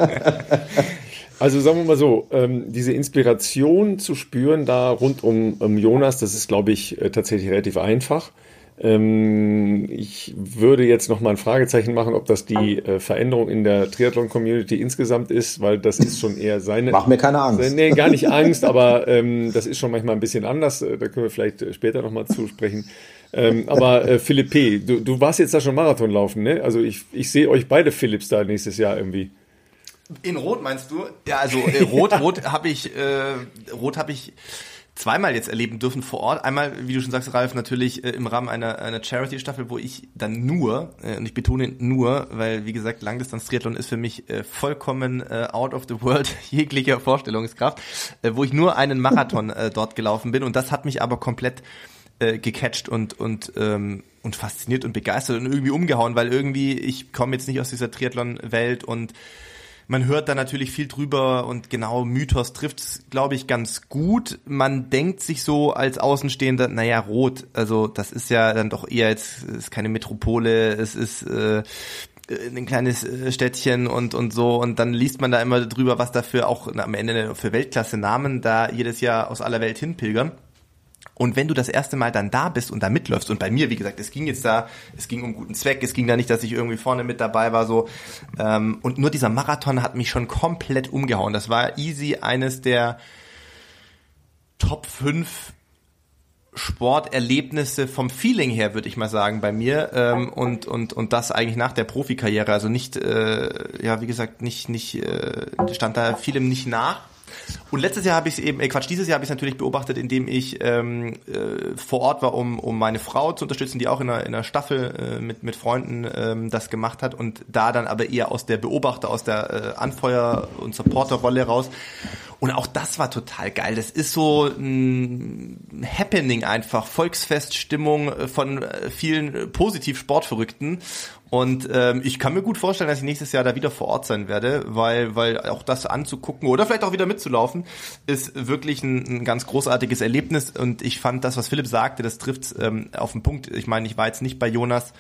Speaker 1: Also sagen wir mal so, diese Inspiration zu spüren da rund um Jonas, das ist, glaube ich, tatsächlich relativ einfach. Ich würde jetzt noch mal ein Fragezeichen machen, ob das die Veränderung in der Triathlon-Community insgesamt ist, weil das ist schon eher seine...
Speaker 3: Mach mir keine Angst.
Speaker 1: Nee, gar nicht Angst, aber das ist schon manchmal ein bisschen anders. Da können wir vielleicht später noch mal zusprechen. Aber Philipp P., du warst jetzt da schon Marathon laufen, ne? Also ich sehe euch beide Philipps da nächstes Jahr irgendwie.
Speaker 2: In Rot meinst du? Ja, also Rot habe ich zweimal jetzt erleben dürfen vor Ort. Einmal, wie du schon sagst, Ralf, natürlich im Rahmen einer Charity-Staffel, wo ich dann nur, und ich betone nur, weil, wie gesagt, Langdistanz-Triathlon ist für mich vollkommen out of the world jeglicher Vorstellungskraft, wo ich nur einen Marathon dort gelaufen bin. Und das hat mich aber komplett gecatcht und fasziniert und begeistert und irgendwie umgehauen, weil irgendwie, ich komme jetzt nicht aus dieser Triathlon-Welt und man hört da natürlich viel drüber und genau, Mythos trifft's, glaube ich, ganz gut. Man denkt sich so als Außenstehender, naja, Rot, also das ist ja dann doch eher jetzt, ist keine Metropole, es ist ein kleines Städtchen und so, und dann liest man da immer drüber, was dafür auch am Ende für Weltklasse-Namen da jedes Jahr aus aller Welt hinpilgern. Und wenn du das erste Mal dann da bist und da mitläufst, und bei mir, wie gesagt, es ging um guten Zweck, es ging da nicht, dass ich irgendwie vorne mit dabei war, so, und nur dieser Marathon hat mich schon komplett umgehauen. Das war easy eines der Top 5 Sporterlebnisse vom Feeling her, würde ich mal sagen, bei mir, und das eigentlich nach der Profikarriere, also nicht, wie gesagt, nicht stand da vielem nicht nach. Und dieses Jahr habe ich es natürlich beobachtet, indem ich vor Ort war, um meine Frau zu unterstützen, die auch in einer Staffel mit Freunden das gemacht hat, und da dann aber eher aus der aus der Anfeuer- und Supporter-Rolle raus. Und auch das war total geil. Das ist so ein Happening einfach, Volksfeststimmung von vielen positiv Sportverrückten. Und ich kann mir gut vorstellen, dass ich nächstes Jahr da wieder vor Ort sein werde, weil auch das anzugucken oder vielleicht auch wieder mitzulaufen, ist wirklich ein ganz großartiges Erlebnis. Und ich fand das, was Philipp sagte, das trifft auf den Punkt. Ich meine, ich war jetzt nicht bei Jonas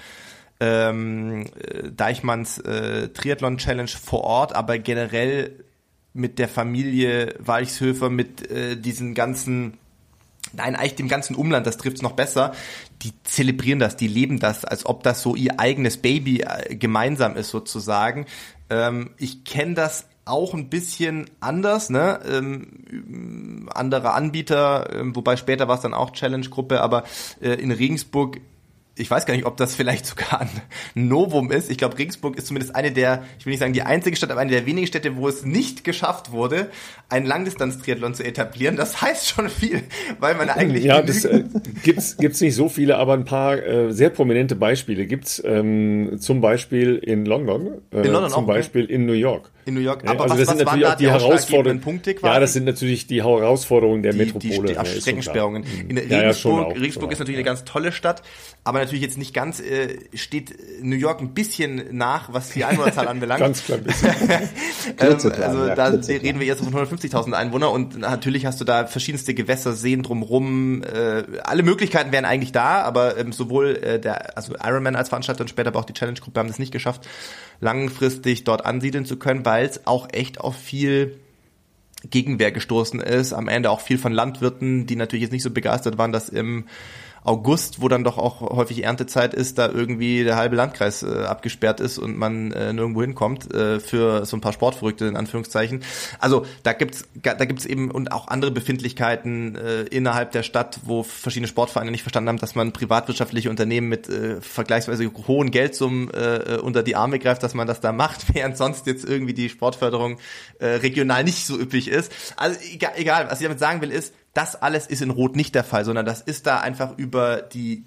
Speaker 2: Deichmanns Triathlon-Challenge vor Ort, aber generell mit der Familie Walchshöfer, mit diesen ganzen... Nein, eigentlich dem ganzen Umland, das trifft's noch besser. Die zelebrieren das, die leben das, als ob das so ihr eigenes Baby gemeinsam ist sozusagen. Ich kenne das auch ein bisschen anders, ne? Andere Anbieter, wobei später war es dann auch Challenge-Gruppe, aber in Regensburg, ich weiß gar nicht, ob das vielleicht sogar ein Novum ist. Ich glaube, Regensburg ist zumindest eine der, ich will nicht sagen die einzige Stadt, aber eine der wenigen Städte, wo es nicht geschafft wurde, einen Langdistanz-Triathlon zu etablieren. Das heißt schon viel, weil man eigentlich...
Speaker 1: Ja, das gibt's nicht so viele, aber ein paar sehr prominente Beispiele gibt's. Zum Beispiel in London, zum Beispiel in New York.
Speaker 2: In New York,
Speaker 1: aber also das sind natürlich auch die Herausforderungen.
Speaker 2: Punkte quasi?
Speaker 1: Ja, das sind natürlich die Herausforderungen der Metropole.
Speaker 2: Die Streckensperrungen. In Regensburg ist natürlich eine ganz tolle Stadt, aber natürlich jetzt nicht ganz, steht New York ein bisschen nach, was die Einwohnerzahl anbelangt.
Speaker 1: Ganz klein bisschen.
Speaker 2: Da reden wir jetzt von 150.000 Einwohner, und natürlich hast du da verschiedenste Gewässer, Seen drumrum. Alle Möglichkeiten wären eigentlich da, aber sowohl Ironman als Veranstalter und später aber auch die Challenge-Gruppe haben das nicht geschafft, langfristig dort ansiedeln zu können, weil es auch echt auf viel Gegenwehr gestoßen ist. Am Ende auch viel von Landwirten, die natürlich jetzt nicht so begeistert waren, dass im August, wo dann doch auch häufig Erntezeit ist, da irgendwie der halbe Landkreis abgesperrt ist und man nirgendwo hinkommt für so ein paar Sportverrückte in Anführungszeichen. Also da gibt's eben und auch andere Befindlichkeiten innerhalb der Stadt, wo verschiedene Sportvereine nicht verstanden haben, dass man privatwirtschaftliche Unternehmen mit vergleichsweise hohen Geldsummen unter die Arme greift, dass man das da macht, während sonst jetzt irgendwie die Sportförderung regional nicht so üppig ist. Also egal, was ich damit sagen will ist, das alles ist in Rot nicht der Fall, sondern das ist da einfach über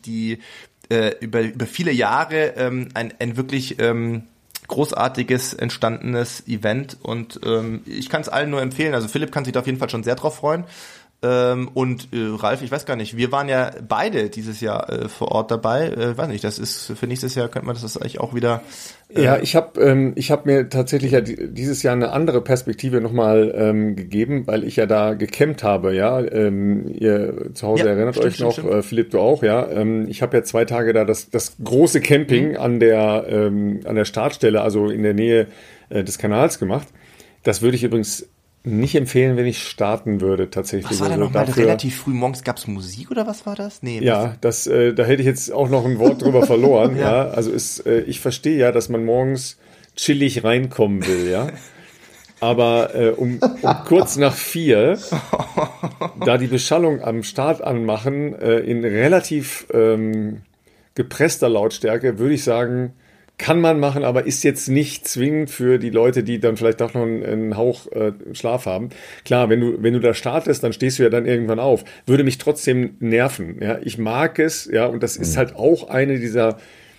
Speaker 2: über viele Jahre ein wirklich großartiges, entstandenes Event und ich kann es allen nur empfehlen. Also Philipp kann sich da auf jeden Fall schon sehr drauf freuen. Und Ralf, ich weiß gar nicht, wir waren ja beide dieses Jahr vor Ort dabei. Weiß nicht, das ist für nächstes Jahr könnte man das eigentlich auch wieder.
Speaker 1: Ja, ich hab mir tatsächlich ja dieses Jahr eine andere Perspektive nochmal gegeben, weil ich ja da gecampt habe, ja. Ihr zu Hause erinnert euch noch, Philipp, du auch, ja. Ich habe ja 2 Tage da das große Camping an der Startstelle, also in der Nähe des Kanals gemacht. Das würde ich übrigens nicht empfehlen, wenn ich starten würde, tatsächlich.
Speaker 2: Was war da nochmal? Relativ früh morgens gab's Musik oder was war das? Nee.
Speaker 1: Ja, da hätte ich jetzt auch noch ein Wort drüber verloren. Ja. Also ich verstehe ja, dass man morgens chillig reinkommen will, ja. Aber um kurz nach 4, da die Beschallung am Start anmachen, in relativ gepresster Lautstärke, würde ich sagen, kann man machen, aber ist jetzt nicht zwingend für die Leute, die dann vielleicht auch noch einen Hauch Schlaf haben. Klar, wenn du da startest, dann stehst du ja dann irgendwann auf. Würde mich trotzdem nerven. Ja, ich mag es, ja, und das ist halt auch eine dieser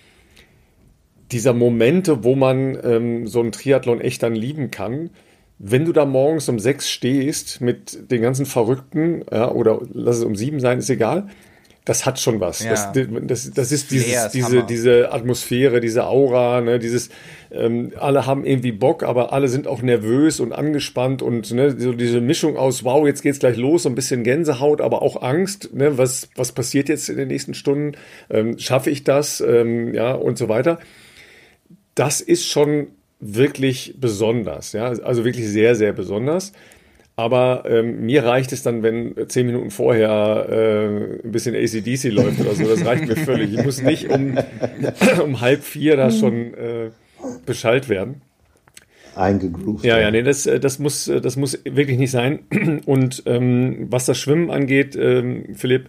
Speaker 1: Momente, wo man so einen Triathlon echt dann lieben kann. Wenn du da morgens um 6 stehst mit den ganzen Verrückten, ja, oder lass es um 7 sein, ist egal. Das hat schon was. Ja. Das ist diese Atmosphäre, diese Aura, ne, alle haben irgendwie Bock, aber alle sind auch nervös und angespannt und ne, so diese Mischung aus, wow, jetzt geht's gleich los, so ein bisschen Gänsehaut, aber auch Angst, ne, was passiert jetzt in den nächsten Stunden? Schaffe ich das? Ja, und so weiter. Das ist schon wirklich besonders, ja, also wirklich sehr, sehr besonders. Aber mir reicht es dann, wenn 10 Minuten vorher ein bisschen AC/DC läuft oder so. Das reicht mir völlig. Ich muss nicht um 3:30 da schon beschallt werden.
Speaker 3: Eingegroovt.
Speaker 1: Ja, nee, das muss wirklich nicht sein. Und was das Schwimmen angeht, Philipp,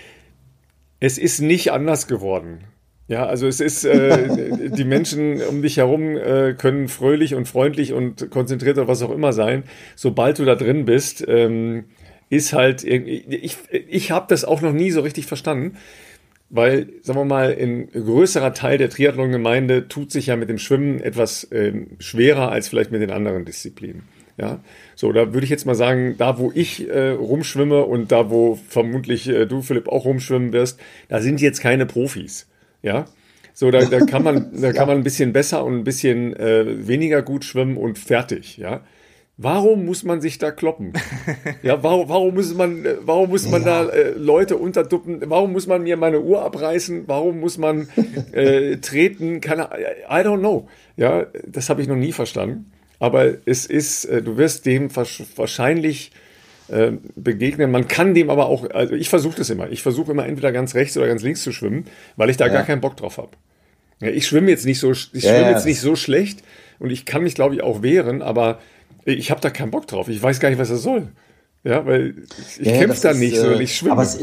Speaker 1: es ist nicht anders geworden. Ja, also es ist, die Menschen um dich herum können fröhlich und freundlich und konzentriert oder was auch immer sein. Sobald du da drin bist, ist halt, ich habe das auch noch nie so richtig verstanden, weil, sagen wir mal, ein größerer Teil der Triathlon-Gemeinde tut sich ja mit dem Schwimmen etwas schwerer als vielleicht mit den anderen Disziplinen. Ja, so, da würde ich jetzt mal sagen, da wo ich rumschwimme und da wo vermutlich du, Philipp, auch rumschwimmen wirst, da sind jetzt keine Profis. Ja, so da kann man ein bisschen besser und ein bisschen weniger gut schwimmen und fertig. Ja, warum muss man sich da kloppen? Ja, warum muss man da Leute unterduppen? Warum muss man mir meine Uhr abreißen? Warum muss man treten? I don't know. Ja, das habe ich noch nie verstanden. Aber es ist, du wirst dem wahrscheinlich begegnen. Man kann dem aber auch, also ich versuche das immer. Ich versuche immer entweder ganz rechts oder ganz links zu schwimmen, weil ich da gar keinen Bock drauf habe. Ja, ich schwimme jetzt nicht so schlecht und ich kann mich, glaube ich, auch wehren, aber ich habe da keinen Bock drauf. Ich weiß gar nicht, was das soll. Ja, weil ich kämpfe da nicht, sondern ich schwimme.
Speaker 3: Aber es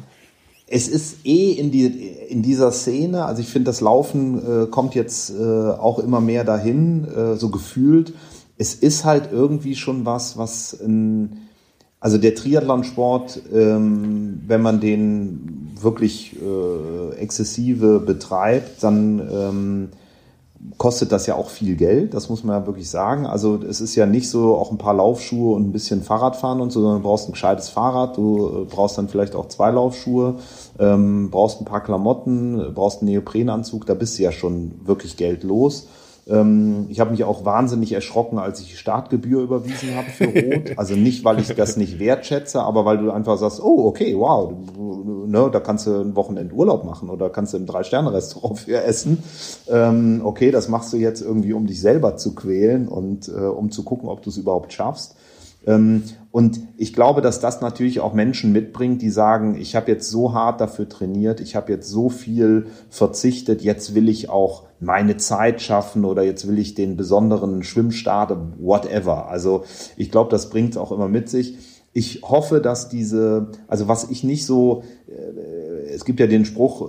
Speaker 3: ist in dieser Szene, also ich finde, das Laufen kommt jetzt auch immer mehr dahin, so gefühlt. Es ist halt irgendwie schon was also der Triathlonsport, wenn man den wirklich exzessive betreibt, dann kostet das ja auch viel Geld, das muss man ja wirklich sagen. Also es ist ja nicht so auch ein paar Laufschuhe und ein bisschen Fahrradfahren und so, sondern du brauchst ein gescheites Fahrrad, du brauchst dann vielleicht auch 2 Laufschuhe, brauchst ein paar Klamotten, brauchst einen Neoprenanzug, da bist du ja schon wirklich Geld los. Ich habe mich auch wahnsinnig erschrocken, als ich die Startgebühr überwiesen habe für Rot. Also nicht, weil ich das nicht wertschätze, aber weil du einfach sagst, oh, okay, wow, ne, da kannst du ein Wochenendurlaub machen oder kannst du im 3-Sterne-Restaurant für essen. Okay, das machst du jetzt irgendwie, um dich selber zu quälen und um zu gucken, ob du es überhaupt schaffst. Und ich glaube, dass das natürlich auch Menschen mitbringt, die sagen, ich habe jetzt so hart dafür trainiert, ich habe jetzt so viel verzichtet, jetzt will ich auch meine Zeit schaffen oder jetzt will ich den besonderen Schwimmstart, whatever. Also ich glaube, das bringt es auch immer mit sich. Ich hoffe, dass also was ich nicht so, es gibt ja den Spruch,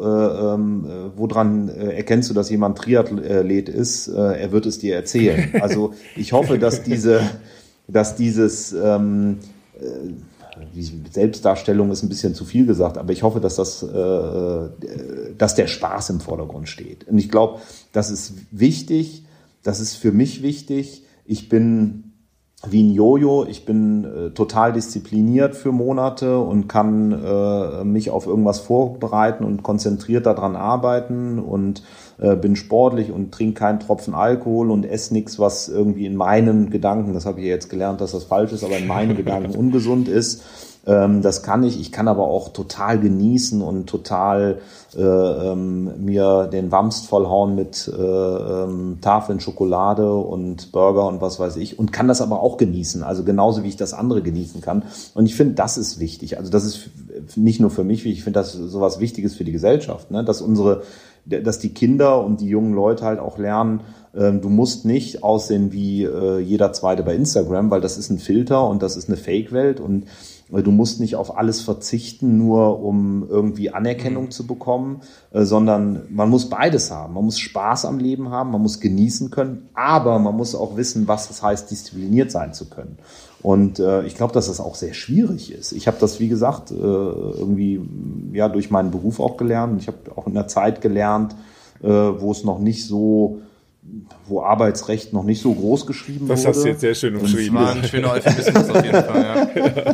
Speaker 3: woran erkennst du, dass jemand Triathlet ist? Er wird es dir erzählen. Also ich hoffe, dass dieses Selbstdarstellung ist ein bisschen zu viel gesagt, aber ich hoffe, dass dass der Spaß im Vordergrund steht. Und ich glaube, das ist wichtig, das ist für mich wichtig. Ich bin wie ein Jojo, ich bin total diszipliniert für Monate und kann mich auf irgendwas vorbereiten und konzentriert daran arbeiten und bin sportlich und trinke keinen Tropfen Alkohol und esse nichts, was irgendwie in meinen Gedanken, das habe ich ja jetzt gelernt, dass das falsch ist, aber in meinen Gedanken ungesund ist. Das kann ich. Ich kann aber auch total genießen und total mir den Wamst vollhauen mit Tafeln Schokolade und Burger und was weiß ich und kann das aber auch genießen, also genauso wie ich das andere genießen kann. Und ich finde, das ist wichtig. Also das ist nicht nur für mich wichtig, ich finde das sowas Wichtiges für die Gesellschaft, ne? Dass die Kinder und die jungen Leute halt auch lernen, du musst nicht aussehen wie jeder Zweite bei Instagram, weil das ist ein Filter und das ist eine Fake-Welt und du musst nicht auf alles verzichten, nur um irgendwie Anerkennung zu bekommen, sondern man muss beides haben. Man muss Spaß am Leben haben, man muss genießen können, aber man muss auch wissen, was es heißt, diszipliniert sein zu können. Und ich glaube, dass das auch sehr schwierig ist. Ich habe das, wie gesagt, irgendwie ja durch meinen Beruf auch gelernt. Ich habe auch in einer Zeit gelernt, wo es noch nicht so, wo Arbeitsrecht noch nicht so groß geschrieben wurde.
Speaker 1: Das hast du jetzt sehr schön umschrieben.
Speaker 2: Das war ein schöner Euphemismus auf jeden Fall,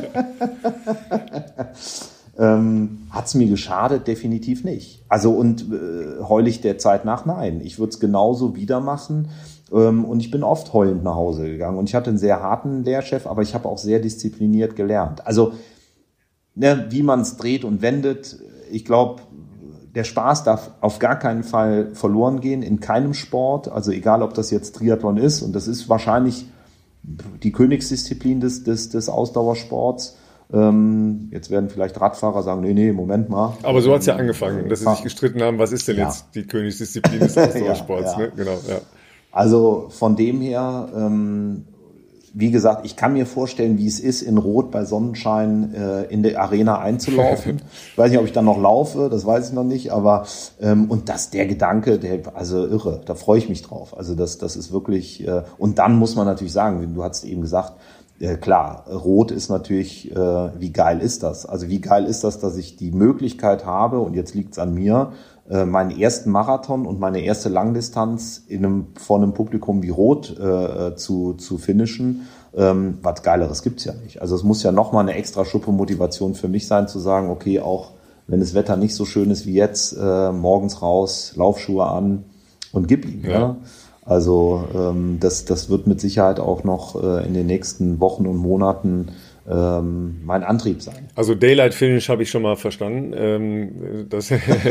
Speaker 3: ja. Hat es mir geschadet? Definitiv nicht. Also und heul ich der Zeit nach? Nein. Ich würde es genauso wieder machen. Und ich bin oft heulend nach Hause gegangen. Und ich hatte einen sehr harten Lehrchef, aber ich habe auch sehr diszipliniert gelernt. Also ne, wie man es dreht und wendet, ich glaube, der Spaß darf auf gar keinen Fall verloren gehen, in keinem Sport. Also egal, ob das jetzt Triathlon ist, und das ist wahrscheinlich die Königsdisziplin des Ausdauersports. Jetzt werden vielleicht Radfahrer sagen, nee, Moment mal.
Speaker 1: Aber so hat es ja angefangen, dass sie sich gestritten haben, was ist denn jetzt die Königsdisziplin des Ausdauersports?
Speaker 3: Ja.
Speaker 1: Ne? Genau, ja.
Speaker 3: Also von dem her, wie gesagt, ich kann mir vorstellen, wie es ist, in Rot bei Sonnenschein in der Arena einzulaufen. Ich weiß nicht, ob ich dann noch laufe, das weiß ich noch nicht, aber und der Gedanke, also irre, da freue ich mich drauf. Also das ist wirklich, und dann muss man natürlich sagen, du hast eben gesagt, klar, Rot ist natürlich, wie geil ist das? Also wie geil ist das, dass ich die Möglichkeit habe, und jetzt liegt's an mir, meinen ersten Marathon und meine erste Langdistanz vor einem Publikum wie Rot zu finishen. Was Geileres gibt's ja nicht. Also es muss ja nochmal eine extra Schuppe Motivation für mich sein, zu sagen, okay, auch wenn das Wetter nicht so schön ist wie jetzt, morgens raus, Laufschuhe an und gib ihm. Ja. Ja? Also das wird mit Sicherheit auch noch in den nächsten Wochen und Monaten mein Antrieb sein.
Speaker 1: Also Daylight Finish habe ich schon mal verstanden. Das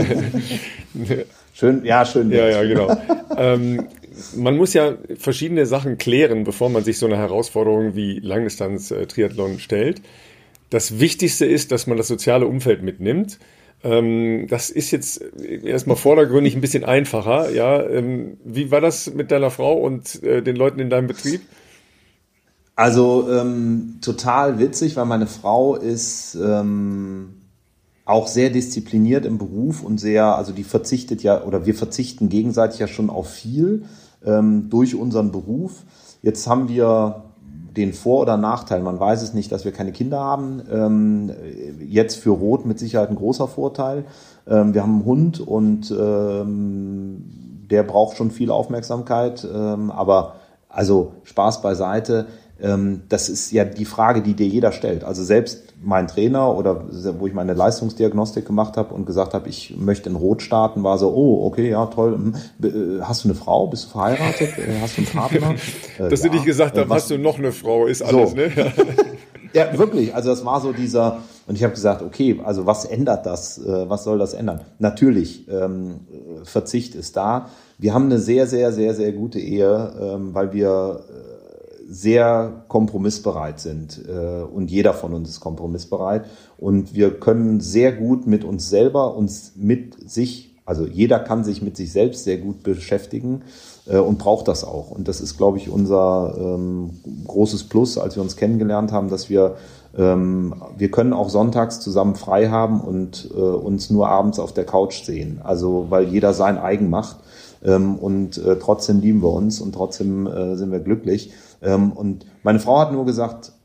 Speaker 3: schön.
Speaker 1: Ja, genau. Man muss ja verschiedene Sachen klären, bevor man sich so eine Herausforderung wie Langdistanz-Triathlon stellt. Das Wichtigste ist, dass man das soziale Umfeld mitnimmt. Das ist jetzt erstmal vordergründig ein bisschen einfacher. Ja, wie war das mit deiner Frau und den Leuten in deinem Betrieb?
Speaker 3: Also total witzig, weil meine Frau ist auch sehr diszipliniert im Beruf und also die verzichtet ja, oder wir verzichten gegenseitig ja schon auf viel durch unseren Beruf. Jetzt haben wir den Vor- oder Nachteil, man weiß es nicht, dass wir keine Kinder haben. Jetzt für Rot mit Sicherheit ein großer Vorteil. Wir haben einen Hund und der braucht schon viel Aufmerksamkeit, aber also Spaß beiseite. Das ist ja die Frage, die dir jeder stellt. Also selbst mein Trainer oder wo ich meine Leistungsdiagnostik gemacht habe und gesagt habe, ich möchte in Rot starten, war so, oh, okay, ja, toll. Hast du eine Frau? Bist du verheiratet? Hast du einen Partner?
Speaker 1: Dass sie nicht gesagt haben, hast du noch eine Frau, ist alles, so. Ne?
Speaker 3: Ja, wirklich. Also das war so und ich habe gesagt, okay, also was ändert das? Was soll das ändern? Natürlich, Verzicht ist da. Wir haben eine sehr, sehr, sehr, sehr gute Ehe, weil wir sehr kompromissbereit sind und jeder von uns ist kompromissbereit und wir können sehr gut mit uns selber, also jeder kann sich mit sich selbst sehr gut beschäftigen und braucht das auch. Und das ist, glaube ich, unser großes Plus, als wir uns kennengelernt haben, dass wir können auch sonntags zusammen frei haben und uns nur abends auf der Couch sehen. Also weil jeder sein eigen macht und trotzdem lieben wir uns und trotzdem sind wir glücklich. Und meine Frau hat nur gesagt,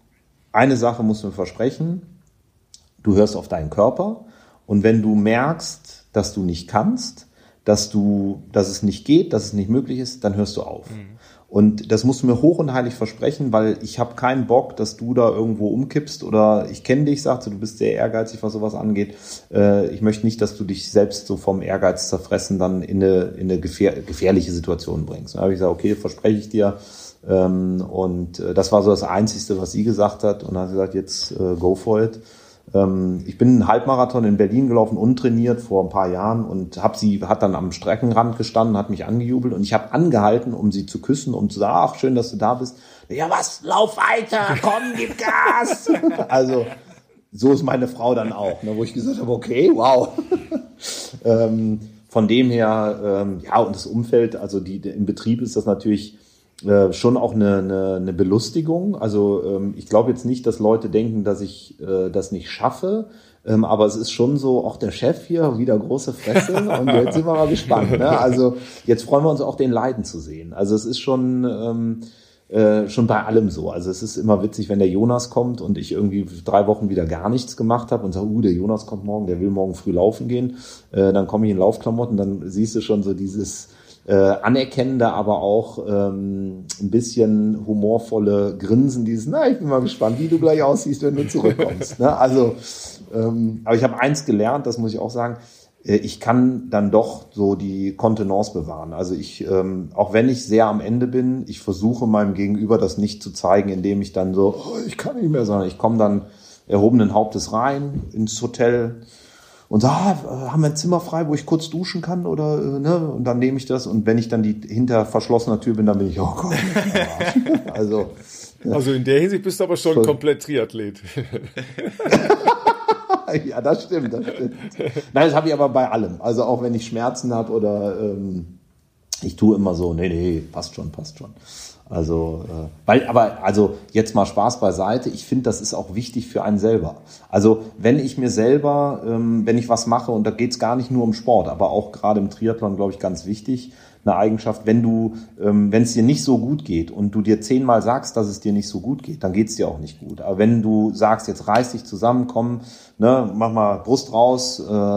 Speaker 3: eine Sache musst du mir versprechen, du hörst auf deinen Körper und wenn du merkst, dass du nicht kannst, dass es nicht geht, dass es nicht möglich ist, dann hörst du auf. Und das musst du mir hoch und heilig versprechen, weil ich habe keinen Bock, dass du da irgendwo umkippst oder ich kenne dich, sagst du, du bist sehr ehrgeizig, was sowas angeht. Ich möchte nicht, dass du dich selbst so vom Ehrgeiz zerfressen dann in eine gefährliche Situation bringst. Dann habe ich gesagt, okay, verspreche ich dir. Und das war so das Einzige, was sie gesagt hat. Und dann hat sie gesagt, jetzt go for it. Ich bin einen Halbmarathon in Berlin gelaufen, untrainiert vor ein paar Jahren und hat dann am Streckenrand gestanden, hat mich angejubelt und ich habe angehalten, um sie zu küssen, um zu sagen, ach, schön, dass du da bist. Ja, was? Lauf weiter, komm, gib Gas. Also, so ist meine Frau dann auch, ne, wo ich gesagt habe, okay, wow. Von dem her, ja, und das Umfeld, also im Betrieb ist das natürlich schon auch eine Belustigung. Also ich glaube jetzt nicht, dass Leute denken, dass ich das nicht schaffe. Aber es ist schon so, auch der Chef hier, wieder große Fresse. Und jetzt sind wir mal gespannt. Ne? Also jetzt freuen wir uns auch, den Leiden zu sehen. Also es ist schon bei allem so. Also es ist immer witzig, wenn der Jonas kommt und ich irgendwie 3 Wochen wieder gar nichts gemacht habe und sage, der Jonas kommt morgen, der will morgen früh laufen gehen. Dann komme ich in Laufklamotten, dann siehst du schon so dieses anerkennende, aber auch ein bisschen humorvolle Grinsen, ich bin mal gespannt, wie du gleich aussiehst, wenn du zurückkommst. Ne? Also, aber ich habe eins gelernt, das muss ich auch sagen, ich kann dann doch so die Kontenance bewahren. Also auch wenn ich sehr am Ende bin, ich versuche meinem Gegenüber das nicht zu zeigen, indem ich dann so, ich kann nicht mehr, sondern ich komme dann erhobenen Hauptes rein ins Hotel, und haben wir ein Zimmer frei, wo ich kurz duschen kann oder ne? Und dann nehme ich das und wenn ich dann hinter verschlossener Tür bin, dann bin ich, oh Gott. Also
Speaker 1: in der Hinsicht bist du aber schon komplett Triathlet.
Speaker 3: Ja, das stimmt. Nein, das habe ich aber bei allem. Also auch wenn ich Schmerzen habe oder ich tue immer so, nee, passt schon. Also, also jetzt mal Spaß beiseite. Ich finde, das ist auch wichtig für einen selber. Also wenn ich mir selber, wenn ich was mache, und da geht es gar nicht nur um Sport, aber auch gerade im Triathlon, glaube ich, ganz wichtig, eine Eigenschaft, wenn es dir nicht so gut geht und du dir 10-mal sagst, dass es dir nicht so gut geht, dann geht es dir auch nicht gut. Aber wenn du sagst, jetzt reiß dich zusammen, komm, ne, mach mal Brust raus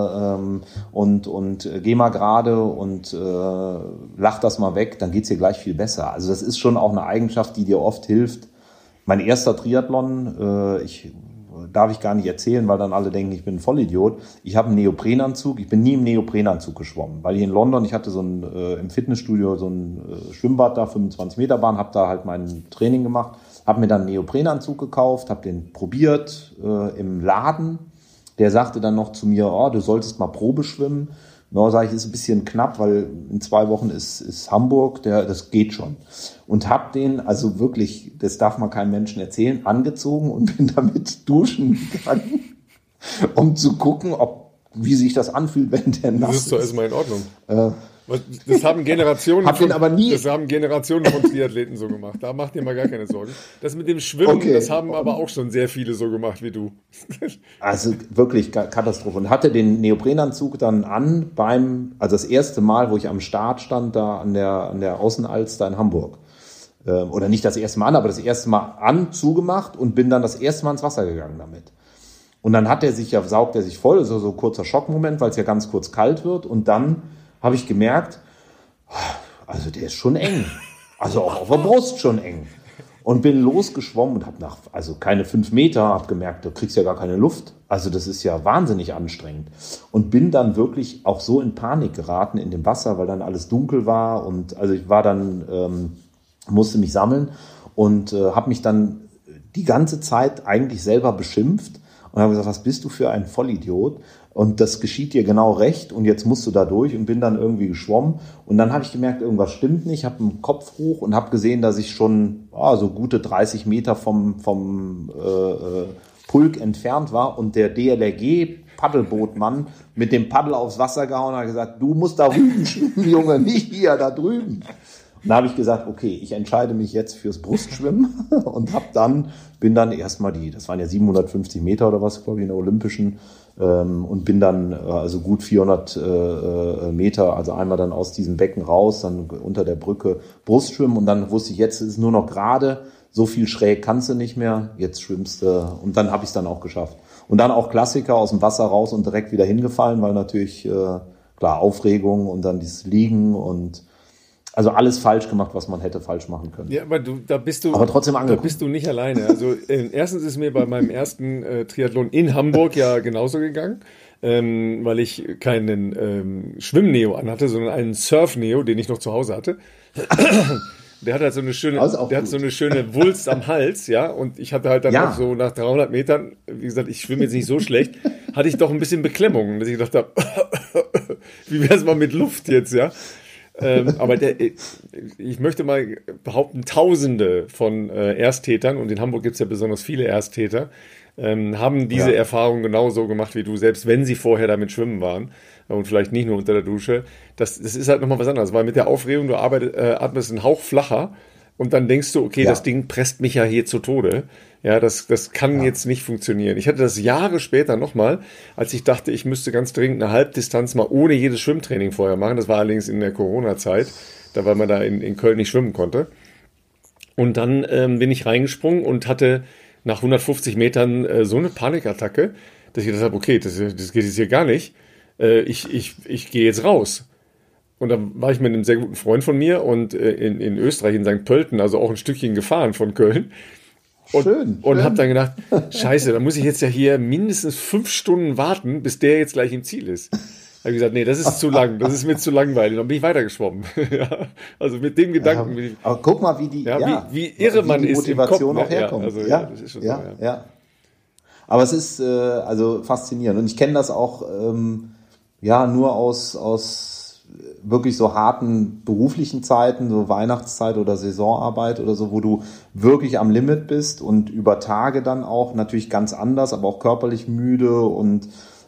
Speaker 3: und geh mal gerade und lach das mal weg, dann geht's dir gleich viel besser. Also das ist schon auch eine Eigenschaft, die dir oft hilft. Mein erster Triathlon, darf ich gar nicht erzählen, weil dann alle denken, ich bin ein Vollidiot. Ich habe einen Neoprenanzug. Ich bin nie im Neoprenanzug geschwommen, weil hier in London, ich hatte im Fitnessstudio so ein Schwimmbad da, 25 Meter Bahn, habe da halt mein Training gemacht, habe mir dann einen Neoprenanzug gekauft, habe den probiert im Laden. Der sagte dann noch zu mir, du solltest mal Probe schwimmen. Ja, sage ich, ist ein bisschen knapp, weil in 2 Wochen ist Hamburg, das geht schon. Und hab den, also wirklich, das darf man keinem Menschen erzählen, angezogen und bin damit duschen gegangen, um zu gucken, wie sich das anfühlt, wenn der nass ist.
Speaker 1: Das ist doch erstmal in Ordnung. Das haben Generationen von Triathleten so gemacht. Da macht ihr mal gar keine Sorgen. Das mit dem Schwimmen, das haben aber auch schon sehr viele so gemacht wie du.
Speaker 3: Also wirklich Katastrophe. Und hatte den Neoprenanzug dann an also das erste Mal, wo ich am Start stand, da an der Außenalster in Hamburg. Oder nicht das erste Mal aber das erste Mal zugemacht und bin dann das erste Mal ins Wasser gegangen damit. Und dann saugt er sich voll, so ein kurzer Schockmoment, weil es ja ganz kurz kalt wird. Und dann habe ich gemerkt, also der ist schon eng. Also auch auf der Brust schon eng. Und bin losgeschwommen und habe also keine 5 Meter, habe gemerkt, du kriegst ja gar keine Luft. Also das ist ja wahnsinnig anstrengend. Und bin dann wirklich auch so in Panik geraten in dem Wasser, weil dann alles dunkel war. Und also ich war dann, musste mich sammeln und habe mich dann die ganze Zeit eigentlich selber beschimpft. Und habe gesagt, was bist du für ein Vollidiot? Und das geschieht dir genau recht und jetzt musst du da durch und bin dann irgendwie geschwommen. Und dann habe ich gemerkt, irgendwas stimmt nicht, habe den Kopf hoch und habe gesehen, dass ich schon so gute 30 Meter vom Pulk entfernt war und der DLRG-Paddelbootmann mit dem Paddel aufs Wasser gehauen und hat gesagt, du musst da drüben schwimmen, Junge, nicht hier, da drüben. Und da habe ich gesagt, okay, ich entscheide mich jetzt fürs Brustschwimmen und bin dann erstmal das waren ja 750 Meter oder was, glaube ich, in der Olympischen, und bin dann also gut 400 Meter, also einmal dann aus diesem Becken raus, dann unter der Brücke Brustschwimmen und dann wusste ich, jetzt ist es nur noch gerade, so viel schräg kannst du nicht mehr, jetzt schwimmst du. Und dann habe ich es dann auch geschafft. Und dann auch Klassiker, aus dem Wasser raus und direkt wieder hingefallen, weil natürlich, klar, Aufregung und dann dieses Liegen und also alles falsch gemacht, was man hätte falsch machen können.
Speaker 1: Ja, aber
Speaker 3: aber trotzdem angekommen.
Speaker 1: Da bist du nicht alleine. Also erstens ist mir bei meinem ersten Triathlon in Hamburg ja genauso gegangen, weil ich keinen Schwimmneo anhatte, sondern einen Surfneo, den ich noch zu Hause hatte. Der hat halt so eine schöne Wulst am Hals, ja, und ich hatte halt dann auch so nach 300 Metern, wie gesagt, ich schwimme jetzt nicht so schlecht, hatte ich doch ein bisschen Beklemmung, dass ich gedacht habe, wie wäre es mal mit Luft jetzt, ja. Aber ich möchte mal behaupten, Tausende von Ersttätern, und in Hamburg gibt es ja besonders viele Ersttäter, haben diese Erfahrung genauso gemacht wie du, selbst wenn sie vorher damit schwimmen waren und vielleicht nicht nur unter der Dusche. Das ist halt nochmal was anderes, weil mit der Aufregung, du atmest einen Hauch flacher und dann denkst du, okay, das Ding presst mich ja hier zu Tode. Ja, das kann jetzt nicht funktionieren. Ich hatte das Jahre später nochmal, als ich dachte, ich müsste ganz dringend eine Halbdistanz mal ohne jedes Schwimmtraining vorher machen. Das war allerdings in der Corona-Zeit, weil man da in Köln nicht schwimmen konnte. Und dann bin ich reingesprungen und hatte nach 150 Metern so eine Panikattacke, dass ich gedacht habe, okay, das geht jetzt hier gar nicht. Ich gehe jetzt raus. Und dann war ich mit einem sehr guten Freund von mir und in Österreich, in St. Pölten, also auch ein Stückchen gefahren von Köln. Und habe dann gedacht, scheiße, da muss ich jetzt ja hier mindestens 5 Stunden warten, bis der jetzt gleich im Ziel ist. Da habe ich gesagt, nee, das ist zu lang, das ist mir zu langweilig. Dann bin ich weitergeschwommen. Ja, also mit dem Gedanken.
Speaker 3: Aber guck mal,
Speaker 1: wie irre man ist im Kopf.
Speaker 3: Motivation auch herkommt.
Speaker 1: Das ist schon so.
Speaker 3: Aber es ist also faszinierend. Und ich kenne das auch nur aus wirklich so harten beruflichen Zeiten, so Weihnachtszeit oder Saisonarbeit oder so, wo du wirklich am Limit bist und über Tage dann auch natürlich ganz anders, aber auch körperlich müde und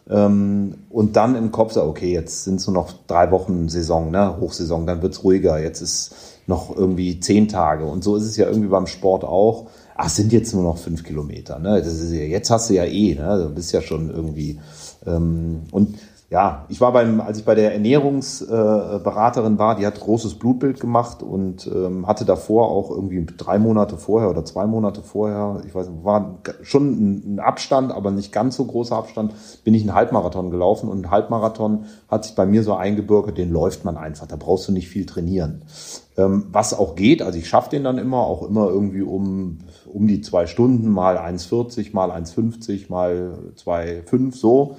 Speaker 3: dann im Kopf so, okay, jetzt sind es nur noch 3 Wochen Saison, ne, Hochsaison, dann wird's ruhiger, jetzt ist noch irgendwie 10 Tage und so ist es ja irgendwie beim Sport auch. Ach, es sind jetzt nur noch 5 Kilometer, ne, das ist ja, jetzt hast du ja ne, du bist ja schon irgendwie und ja, als ich bei der Ernährungsberaterin war, die hat großes Blutbild gemacht und hatte davor auch irgendwie 3 Monate vorher oder 2 Monate vorher, ich weiß nicht, war schon ein Abstand, aber nicht ganz so großer Abstand, bin ich einen Halbmarathon gelaufen und ein Halbmarathon hat sich bei mir so eingebürgert, den läuft man einfach, da brauchst du nicht viel trainieren. Was auch geht, also ich schaffe den dann auch immer irgendwie um die 2 Stunden, mal 1,40, mal 1,50, mal 2,5 so.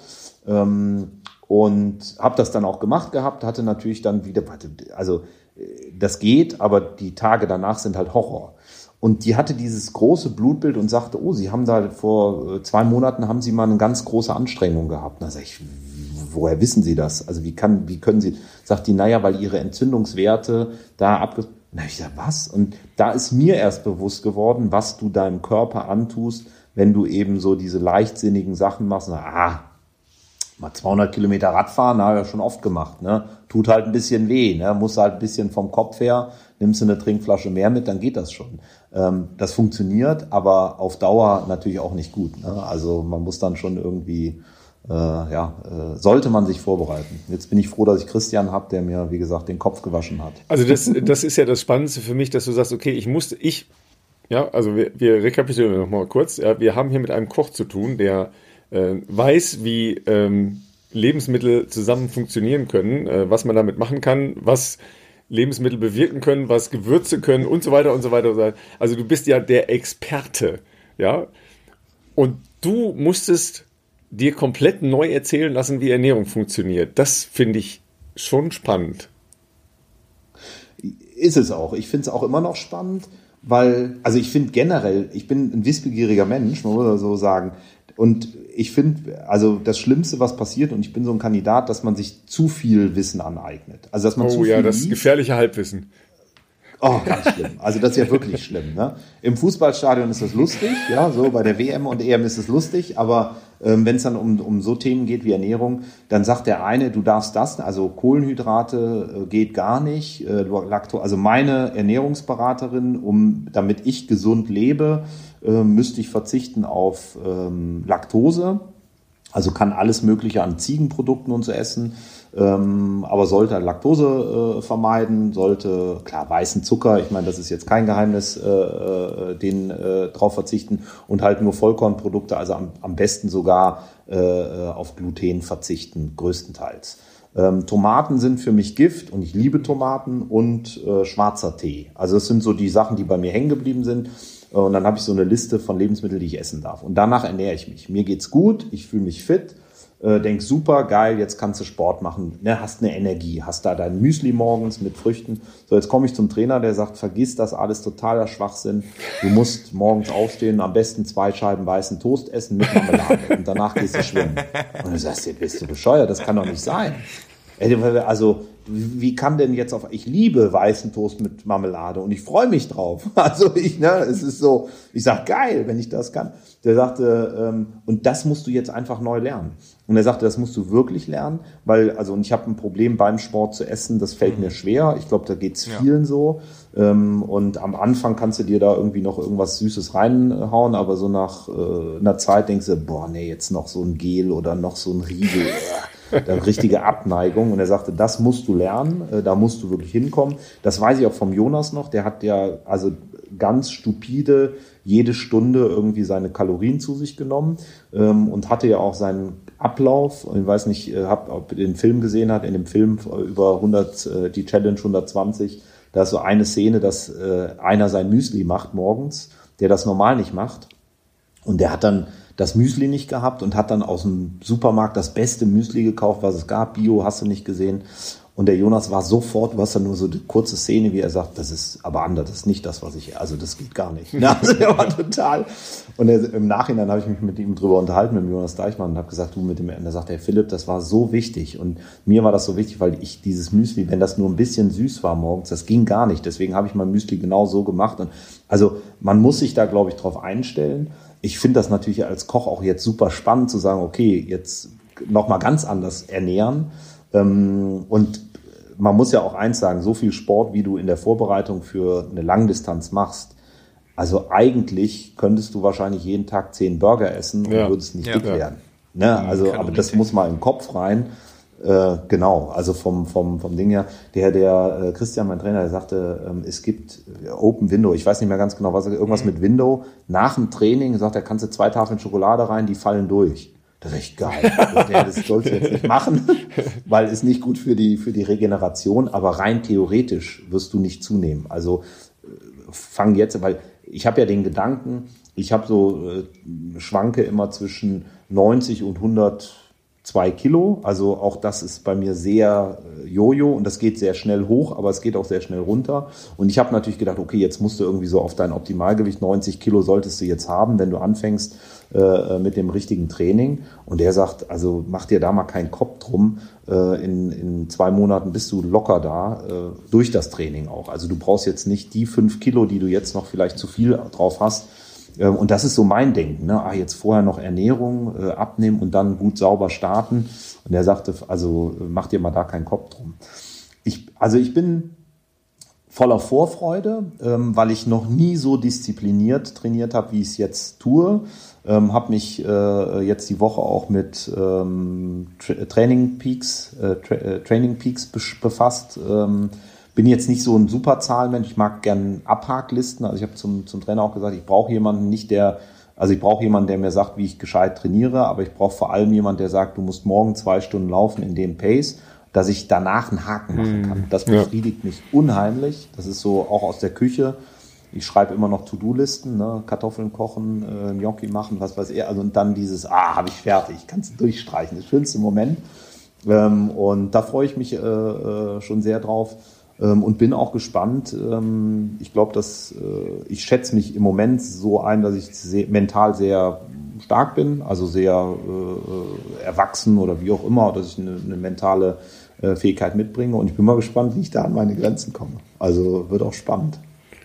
Speaker 3: Und habe das dann auch gemacht gehabt, hatte natürlich dann wieder, also das geht, aber die Tage danach sind halt Horror. Und die hatte dieses große Blutbild und sagte, oh, Sie haben da vor 2 Monaten haben Sie mal eine ganz große Anstrengung gehabt. Da sag ich, woher wissen Sie das? Also wie können Sie, sagt die, naja, weil Ihre Entzündungswerte da Na, ich sag, was? Und da ist mir erst bewusst geworden, was du deinem Körper antust, wenn du eben so diese leichtsinnigen Sachen machst. Mal 200 Kilometer Radfahren, habe ich ja schon oft gemacht, ne? Tut halt ein bisschen weh, ne? Musst halt ein bisschen vom Kopf her, nimmst du eine Trinkflasche mehr mit, dann geht das schon. Das funktioniert, aber auf Dauer natürlich auch nicht gut, ne? Also man muss dann schon irgendwie, sollte man sich vorbereiten. Jetzt bin ich froh, dass ich Christian habe, der mir, wie gesagt, den Kopf gewaschen hat.
Speaker 1: Also das ist ja das Spannendste für mich, dass du sagst, okay, wir rekapitulieren nochmal kurz. Ja, wir haben hier mit einem Koch zu tun, der weiß, wie Lebensmittel zusammen funktionieren können, was man damit machen kann, was Lebensmittel bewirken können, was Gewürze können und so weiter und so weiter und so weiter. Also du bist ja der Experte, ja, und du musstest dir komplett neu erzählen lassen, wie Ernährung funktioniert. Das finde ich schon spannend.
Speaker 3: Ist es auch. Ich finde es auch immer noch spannend, weil, also ich finde generell, ich bin ein wissbegieriger Mensch, man muss so sagen. Und ich finde, also das Schlimmste, was passiert, und ich bin so ein Kandidat, dass man sich zu viel Wissen aneignet. Also dass man zu viel
Speaker 1: das gefährliche Halbwissen.
Speaker 3: Oh, ganz schlimm. Also das ist ja wirklich schlimm. Ne? Im Fußballstadion ist das lustig, ja, so bei der WM und EM ist es lustig, aber wenn es dann um so Themen geht wie Ernährung, dann sagt der eine, du darfst das, also Kohlenhydrate geht gar nicht, also meine Ernährungsberaterin, damit ich gesund lebe, müsste ich verzichten auf Laktose Also kann alles Mögliche an Ziegenprodukten und so essen, aber sollte Laktose vermeiden, sollte, klar, weißen Zucker, ich meine, das ist jetzt kein Geheimnis, drauf verzichten und halt nur Vollkornprodukte, also am besten sogar auf Gluten verzichten, größtenteils. Tomaten sind für mich Gift und ich liebe Tomaten und schwarzer Tee. Also das sind so die Sachen, die bei mir hängen geblieben sind. Und dann habe ich so eine Liste von Lebensmitteln, die ich essen darf. Und danach ernähre ich mich. Mir geht's gut, ich fühle mich fit, denk super, geil, jetzt kannst du Sport machen, ne, hast eine Energie, hast da dein Müsli morgens mit Früchten. So, jetzt komme ich zum Trainer, der sagt, vergiss das alles, totaler Schwachsinn. Du musst morgens aufstehen, am besten 2 Scheiben weißen Toast essen mit Marmelade und danach gehst du schwimmen. Und du sagst, bist du bescheuert, das kann doch nicht sein. Also, wie kann denn jetzt ich liebe weißen Toast mit Marmelade und ich freue mich drauf. Also es ist so, ich sag geil, wenn ich das kann. Der sagte, und das musst du jetzt einfach neu lernen. Und er sagte, das musst du wirklich lernen, und ich habe ein Problem beim Sport zu essen, das fällt mir schwer. Ich glaube, da geht's vielen so. Und am Anfang kannst du dir da irgendwie noch irgendwas Süßes reinhauen, aber so nach einer Zeit denkst du, boah, nee, jetzt noch so ein Gel oder noch so ein Riegel. Da richtige Abneigung. Und er sagte, das musst du lernen, da musst du wirklich hinkommen. Das weiß ich auch vom Jonas noch, der hat ja also ganz stupide jede Stunde irgendwie seine Kalorien zu sich genommen und hatte ja auch seinen Ablauf. Und ich weiß nicht, ob ihr den Film gesehen habt, in dem Film über die Challenge 120, da ist so eine Szene, dass einer sein Müsli macht morgens, der das normal nicht macht. Und der hat dann das Müsli nicht gehabt und hat dann aus dem Supermarkt das beste Müsli gekauft, was es gab. Bio, hast du nicht gesehen. Und der Jonas war sofort, du hast dann nur so eine kurze Szene, wie er sagt, das ist aber anders, das ist nicht das, also das geht gar nicht. Also er war total. Und im Nachhinein habe ich mich mit ihm drüber unterhalten, mit dem Jonas Deichmann, und habe gesagt, und er sagt, hey Philipp, das war so wichtig. Und mir war das so wichtig, weil ich dieses Müsli, wenn das nur ein bisschen süß war morgens, das ging gar nicht. Deswegen habe ich mein Müsli genau so gemacht. Und also man muss sich da, glaube ich, drauf einstellen. Ich finde das natürlich als Koch auch jetzt super spannend zu sagen, okay, jetzt nochmal ganz anders ernähren. Und man muss ja auch eins sagen, so viel Sport, wie du in der Vorbereitung für eine Langdistanz machst, also eigentlich könntest du wahrscheinlich jeden Tag 10 Burger essen und würdest nicht dick werden. Ne? Also, aber das muss mal in den Kopf rein. Genau, also vom Ding her. Der Christian, mein Trainer, der sagte, es gibt Open Window, ich weiß nicht mehr ganz genau, irgendwas mit Window. Nach dem Training sagt er, kannst du 2 Tafeln Schokolade rein, die fallen durch. Das ist echt geil. Das sollst du jetzt nicht machen, weil es nicht gut für die Regeneration, aber rein theoretisch wirst du nicht zunehmen. Also fang jetzt, weil ich habe ja den Gedanken, ich habe schwanke immer zwischen 90 und 102 Kilo, also auch das ist bei mir sehr Jojo und das geht sehr schnell hoch, aber es geht auch sehr schnell runter. Und ich habe natürlich gedacht, okay, jetzt musst du irgendwie so auf dein Optimalgewicht, 90 Kilo solltest du jetzt haben, wenn du anfängst mit dem richtigen Training. Und der sagt, also mach dir da mal keinen Kopf drum, in 2 Monaten bist du locker da, durch das Training auch. Also du brauchst jetzt nicht die 5 Kilo, die du jetzt noch vielleicht zu viel drauf hast. Und das ist so mein Denken, ne? Jetzt vorher noch Ernährung, abnehmen und dann gut sauber starten. Und er sagte, also mach dir mal da keinen Kopf drum. Ich bin voller Vorfreude, weil ich noch nie so diszipliniert trainiert habe, wie ich es jetzt tue. Habe mich jetzt die Woche auch mit Training Peaks befasst. Bin jetzt nicht so ein super Zahlenmensch, ich mag gern Abhaklisten. Also ich habe zum Trainer auch gesagt, ich brauche jemanden der mir sagt, wie ich gescheit trainiere, aber ich brauche vor allem jemanden, der sagt, du musst morgen 2 Stunden laufen in dem Pace, dass ich danach einen Haken machen kann. Das befriedigt mich unheimlich. Das ist so auch aus der Küche. Ich schreibe immer noch To-Do-Listen, ne? Kartoffeln kochen, Gnocchi machen, was weiß ich. Also und dann dieses, habe ich fertig, kannst du durchstreichen. Das schönste Moment. Und da freue ich mich schon sehr drauf. Und bin auch gespannt. Ich glaube, ich schätze mich im Moment so ein, dass ich mental sehr stark bin, also sehr erwachsen oder wie auch immer, dass ich eine mentale Fähigkeit mitbringe. Und ich bin mal gespannt, wie ich da an meine Grenzen komme. Also wird auch spannend.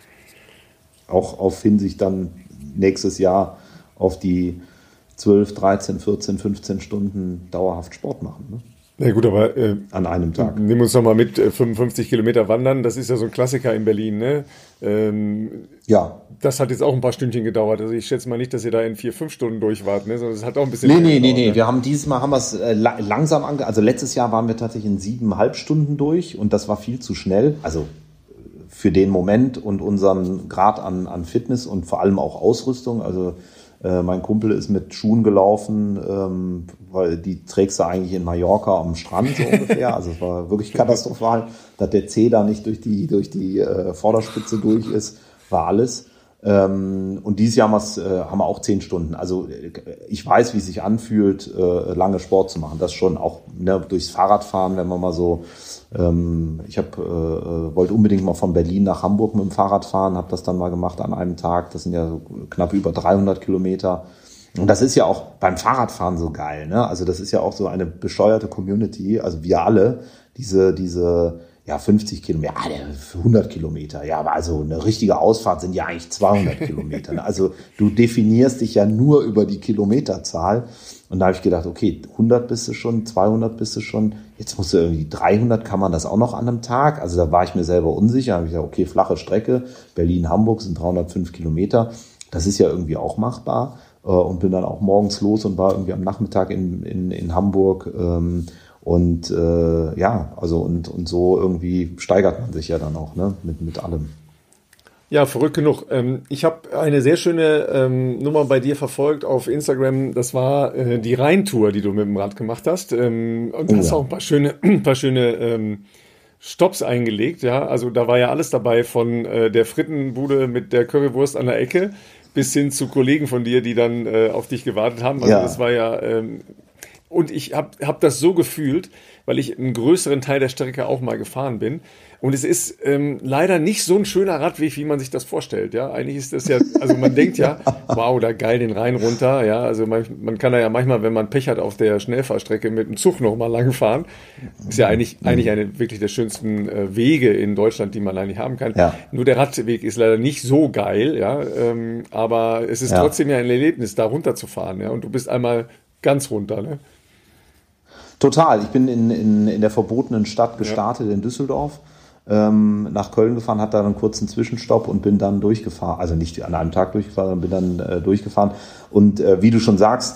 Speaker 3: Auch auf Hinsicht dann nächstes Jahr auf die 12, 13, 14, 15 Stunden dauerhaft Sport machen. Ne?
Speaker 1: Na gut, aber
Speaker 3: an einem Tag.
Speaker 1: Nimm uns noch mal mit, 55 Kilometer wandern, das ist ja so ein Klassiker in Berlin, ne?
Speaker 3: Ja.
Speaker 1: Das hat jetzt auch ein paar Stündchen gedauert. Also ich schätze mal nicht, dass ihr da in 4-5 Stunden durch wart, ne? Sondern es hat auch ein bisschen
Speaker 3: Nee.
Speaker 1: Ne?
Speaker 3: Wir haben dieses Mal haben wir es langsam also letztes Jahr waren wir tatsächlich in 7,5 Stunden durch und das war viel zu schnell. Also für den Moment und unseren Grad an Fitness und vor allem auch Ausrüstung. Also mein Kumpel ist mit Schuhen gelaufen, weil die trägst du eigentlich in Mallorca am Strand so ungefähr. Also es war wirklich katastrophal, dass der Zeh da nicht durch die Vorderspitze durch ist, war alles. Und dieses Jahr haben wir auch 10 Stunden. Also ich weiß, wie es sich anfühlt, lange Sport zu machen. Das schon auch, ne, durchs Fahrradfahren, wenn man mal so, ich wollte unbedingt mal von Berlin nach Hamburg mit dem Fahrrad fahren, habe das dann mal gemacht an einem Tag. Das sind ja so knapp über 300 Kilometer. Und das ist ja auch beim Fahrradfahren so geil, ne? Also das ist ja auch so eine bescheuerte Community. Also wir alle, diese 50 Kilometer, 100 Kilometer, ja, aber also eine richtige Ausfahrt sind ja eigentlich 200 Kilometer. Also du definierst dich ja nur über die Kilometerzahl. Und da habe ich gedacht, okay, 100 bist du schon, 200 bist du schon, jetzt musst du irgendwie 300, kann man das auch noch an einem Tag? Also da war ich mir selber unsicher. Da habe ich gesagt, okay, flache Strecke, Berlin-Hamburg sind 305 Kilometer. Das ist ja irgendwie auch machbar. Und bin dann auch morgens los und war irgendwie am Nachmittag in Hamburg. Und so irgendwie steigert man sich ja dann auch, ne, mit allem.
Speaker 1: Ja, verrückt genug. Ich habe eine sehr schöne Nummer bei dir verfolgt auf Instagram. Das war die Rheintour, die du mit dem Rad gemacht hast. Und hast auch ein paar schöne Stops eingelegt. Ja, also da war ja alles dabei, von der Frittenbude mit der Currywurst an der Ecke bis hin zu Kollegen von dir, die dann auf dich gewartet haben. Also das war ja und ich hab das so gefühlt, weil ich einen größeren Teil der Strecke auch mal gefahren bin. Und es ist leider nicht so ein schöner Radweg, wie man sich das vorstellt. Ja, eigentlich ist das ja, also man denkt ja, wow, da geil den Rhein runter. Ja, also man kann da ja manchmal, wenn man Pech hat, auf der Schnellfahrstrecke mit dem Zug noch mal lang fahren. Ist ja eigentlich eine wirklich der schönsten Wege in Deutschland, die man eigentlich haben kann. Ja. Nur der Radweg ist leider nicht so geil. Ja, aber es ist trotzdem ja ein Erlebnis, da runter zu fahren. Ja, und du bist einmal ganz runter, ne?
Speaker 3: Total. Ich bin in der verbotenen Stadt gestartet, in Düsseldorf, nach Köln gefahren, hatte da einen kurzen Zwischenstopp und bin dann durchgefahren. Also nicht an einem Tag durchgefahren, sondern bin dann durchgefahren. Und wie du schon sagst,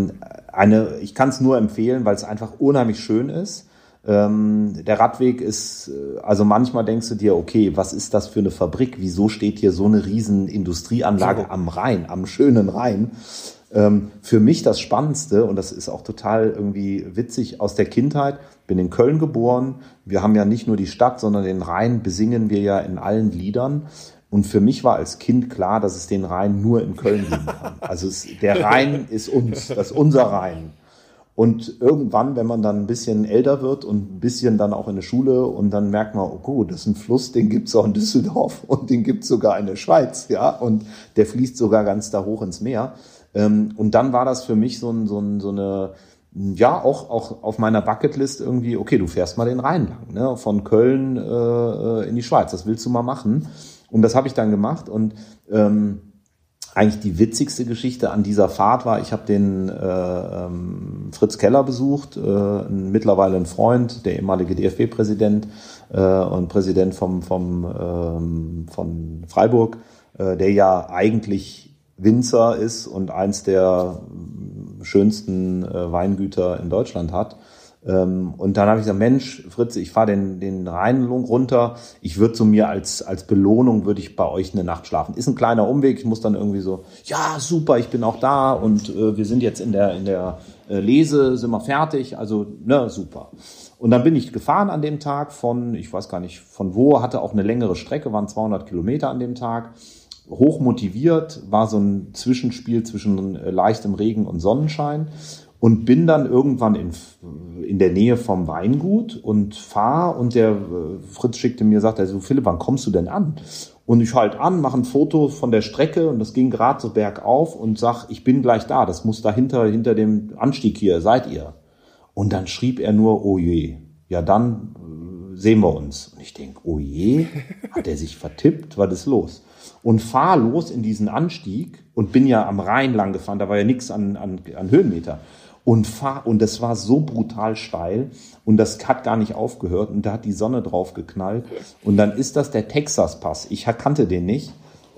Speaker 3: ich kann es nur empfehlen, weil es einfach unheimlich schön ist. Der Radweg ist, also manchmal denkst du dir, okay, was ist das für eine Fabrik? Wieso steht hier so eine riesen Industrieanlage am Rhein, am schönen Rhein? Für mich das Spannendste, und das ist auch total irgendwie witzig aus der Kindheit, bin in Köln geboren. Wir haben ja nicht nur die Stadt, sondern den Rhein besingen wir ja in allen Liedern. Und für mich war als Kind klar, dass es den Rhein nur in Köln geben kann. Also der Rhein ist das ist unser Rhein. Und irgendwann, wenn man dann ein bisschen älter wird und ein bisschen dann auch in der Schule und dann merkt man, oh, das ist ein Fluss, den gibt's auch in Düsseldorf und den gibt's sogar in der Schweiz, ja, und der fließt sogar ganz da hoch ins Meer. Und dann war das für mich so eine, ja, auch auf meiner Bucketlist irgendwie, okay, du fährst mal den Rhein lang, ne, von Köln in die Schweiz, das willst du mal machen. Und das habe ich dann gemacht und eigentlich die witzigste Geschichte an dieser Fahrt war, ich habe den Fritz Keller besucht, mittlerweile ein Freund, der ehemalige DFB-Präsident und Präsident von Freiburg, der ja eigentlich Winzer ist und eins der schönsten Weingüter in Deutschland hat. Und dann habe ich gesagt, Mensch, Fritz, ich fahre den Rhein runter. Ich würde so mir als Belohnung würde ich bei euch eine Nacht schlafen. Ist ein kleiner Umweg. Ich muss dann irgendwie so, ja, super, ich bin auch da und wir sind jetzt in der Lese, sind wir fertig. Also, ne, super. Und dann bin ich gefahren an dem Tag ich weiß gar nicht von wo, hatte auch eine längere Strecke, waren 200 Kilometer an dem Tag. Hoch motiviert, war so ein Zwischenspiel zwischen leichtem Regen und Sonnenschein und bin dann irgendwann in der Nähe vom Weingut und fahre und der Fritz schickte mir, sagt er so, Philipp, wann kommst du denn an? Und ich halt an, mache ein Foto von der Strecke und das ging gerade so bergauf und sag, ich bin gleich da, das muss dahinter, hinter dem Anstieg hier, seid ihr? Und dann schrieb er nur, oh je, ja dann sehen wir uns. Und ich denke, oh je, hat er sich vertippt, was ist los? Und fahre los in diesen Anstieg und bin ja am Rhein lang gefahren, da war ja nichts an Höhenmeter. und das war so brutal steil und das hat gar nicht aufgehört und da hat die Sonne drauf geknallt und dann ist das der Texas-Pass. Ich kannte den nicht.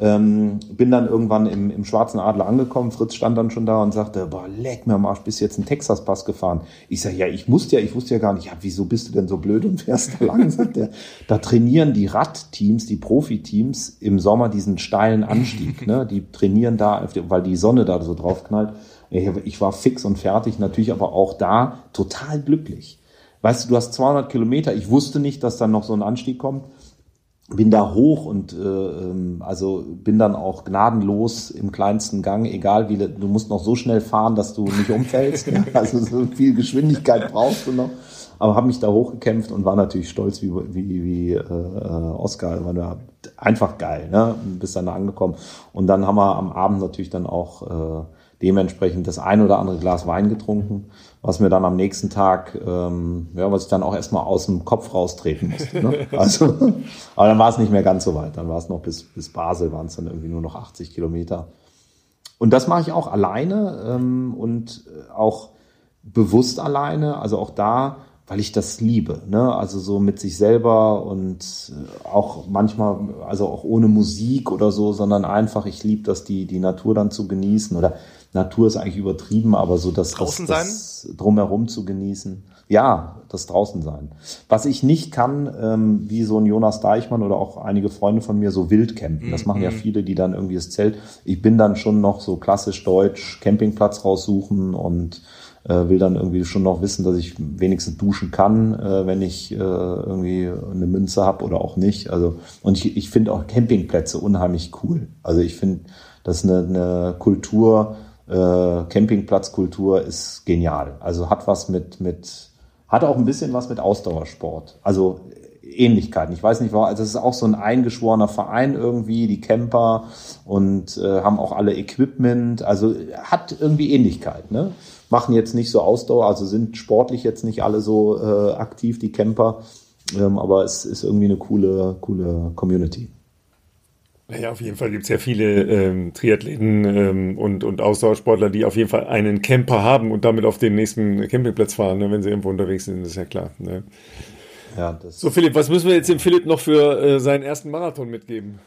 Speaker 3: Bin dann irgendwann im Schwarzen Adler angekommen, Fritz stand dann schon da und sagte, boah, leck mir am Arsch, bist du jetzt einen Texas-Pass gefahren? Ich sag, ja, ich wusste ja gar nicht, ja, wieso bist du denn so blöd und fährst da lang? Sagt der, da trainieren die Radteams, die Profiteams im Sommer diesen steilen Anstieg, ne? Die trainieren da, weil die Sonne da so drauf knallt. Ich war fix und fertig, natürlich aber auch da total glücklich. Weißt du hast 200 Kilometer, ich wusste nicht, dass dann noch so ein Anstieg kommt. Bin da hoch und also bin dann auch gnadenlos im kleinsten Gang, egal wie, du musst noch so schnell fahren, dass du nicht umfällst. Ja? Also so viel Geschwindigkeit brauchst du noch. Aber habe mich da hochgekämpft und war natürlich stolz wie Oscar. War einfach geil, ne? Bis dann da angekommen. Und dann haben wir am Abend natürlich dann auch dementsprechend das ein oder andere Glas Wein getrunken, was mir dann am nächsten Tag, was ich dann auch erstmal aus dem Kopf raustreten musste. Ne? Also, aber dann war es nicht mehr ganz so weit. Dann war es noch bis Basel, waren es dann irgendwie nur noch 80 Kilometer. Und das mache ich auch alleine und auch bewusst alleine. Also auch da, weil ich das liebe. Ne? Also so mit sich selber und auch manchmal, also auch ohne Musik oder so, sondern einfach, ich liebe das, die Natur dann zu genießen oder Natur ist eigentlich übertrieben, aber so das drumherum zu genießen. Ja, das draußen sein. Was ich nicht kann, wie so ein Jonas Deichmann oder auch einige Freunde von mir, so Wildcampen. Das machen ja viele, die dann irgendwie das Zelt. Ich bin dann schon noch so klassisch deutsch, Campingplatz raussuchen und will dann irgendwie schon noch wissen, dass ich wenigstens duschen kann, wenn ich irgendwie eine Münze habe oder auch nicht. Also und ich finde auch Campingplätze unheimlich cool. Also ich finde, dass eine Kultur, Campingplatzkultur ist genial. Also hat was hat auch ein bisschen was mit Ausdauersport. Also Ähnlichkeiten. Ich weiß nicht, warum, also es ist auch so ein eingeschworener Verein irgendwie, die Camper und haben auch alle Equipment. Also hat irgendwie Ähnlichkeit, ne? Machen jetzt nicht so Ausdauer, also sind sportlich jetzt nicht alle so aktiv, die Camper. Aber es ist irgendwie eine coole Community.
Speaker 1: Naja, auf jeden Fall gibt es ja viele Triathleten und Ausdauersportler, die auf jeden Fall einen Camper haben und damit auf den nächsten Campingplatz fahren, ne, wenn sie irgendwo unterwegs sind, das ist ja klar. Ne? Ja, so, Philipp, was müssen wir jetzt dem Philipp noch für seinen ersten Marathon mitgeben?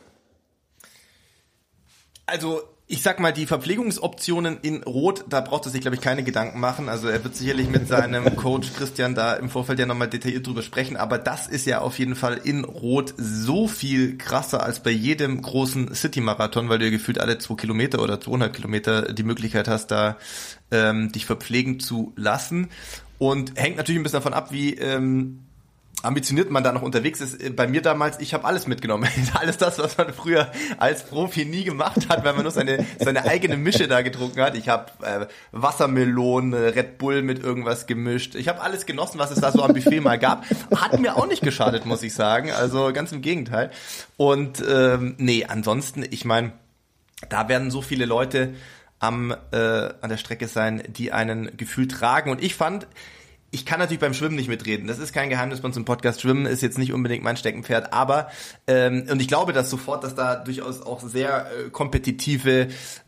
Speaker 2: Also, ich sag mal, die Verpflegungsoptionen in Rot, da braucht er sich, glaube ich, keine Gedanken machen. Also er wird sicherlich mit seinem Coach Christian da im Vorfeld ja nochmal detailliert drüber sprechen, aber das ist ja auf jeden Fall in Rot so viel krasser als bei jedem großen City-Marathon, weil du ja gefühlt alle 2 Kilometer oder 200 Kilometer die Möglichkeit hast, da dich verpflegen zu lassen. Und hängt natürlich ein bisschen davon ab, wie ambitioniert man da noch unterwegs ist. Bei mir damals, ich habe alles mitgenommen. Alles das, was man früher als Profi nie gemacht hat, weil man nur seine eigene Mische da getrunken hat. Ich habe Wassermelone, Red Bull mit irgendwas gemischt. Ich habe alles genossen, was es da so am Buffet mal gab. Hat mir auch nicht geschadet, muss ich sagen. Also ganz im Gegenteil. Und ansonsten, ich meine, da werden so viele Leute an der Strecke sein, die einen Gefühl tragen. Und ich fand, ich kann natürlich beim Schwimmen nicht mitreden. Das ist kein Geheimnis bei uns im Podcast. Schwimmen ist jetzt nicht unbedingt mein Steckenpferd, aber und ich glaube, dass da durchaus auch sehr kompetitive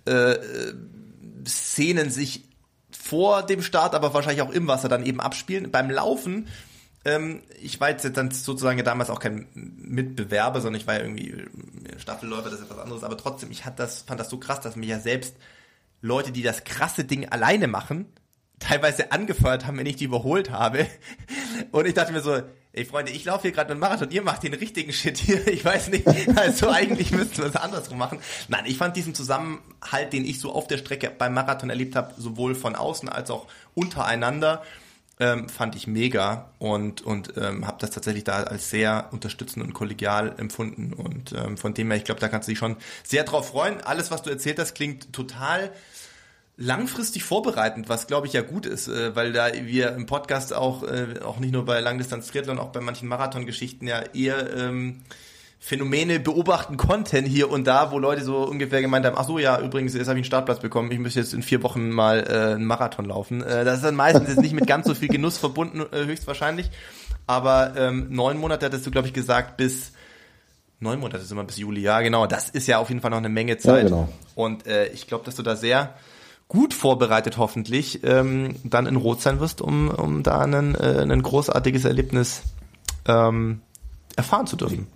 Speaker 2: Szenen sich vor dem Start, aber wahrscheinlich auch im Wasser dann eben abspielen. Beim Laufen, ich war jetzt dann sozusagen damals auch kein Mitbewerber, sondern ich war ja irgendwie Staffelläufer, das ist etwas anderes, aber trotzdem, fand das so krass, dass mich ja selbst Leute, die das krasse Ding alleine machen, teilweise angefeuert haben, wenn ich die überholt habe. Und ich dachte mir so, ey Freunde, ich laufe hier gerade einen Marathon, ihr macht den richtigen Shit hier. Ich weiß nicht, also eigentlich müssten wir es andersrum machen. Nein, ich fand diesen Zusammenhalt, den ich so auf der Strecke beim Marathon erlebt habe, sowohl von außen als auch untereinander, fand ich mega und habe das tatsächlich da als sehr unterstützend und kollegial empfunden. Und von dem her, ich glaube, da kannst du dich schon sehr drauf freuen. Alles, was du erzählt hast, klingt total langfristig vorbereitend, was glaube ich ja gut ist, weil da wir im Podcast auch nicht nur bei Langdistanz-Triathlon, auch bei manchen Marathongeschichten ja eher Phänomene beobachten konnten hier und da, wo Leute so ungefähr gemeint haben, ach so, ja, übrigens, jetzt habe ich einen Startplatz bekommen, ich müsste jetzt in 4 Wochen mal einen Marathon laufen. Das ist dann meistens jetzt nicht mit ganz so viel Genuss verbunden, höchstwahrscheinlich, aber 9 Monate hattest du, glaube ich, gesagt, bis 9 Monate sind wir bis Juli, ja genau, das ist ja auf jeden Fall noch eine Menge Zeit. Ja, genau. Und ich glaube, dass du da sehr gut vorbereitet hoffentlich dann in Rot sein wirst, um da ein großartiges Erlebnis erfahren zu dürfen.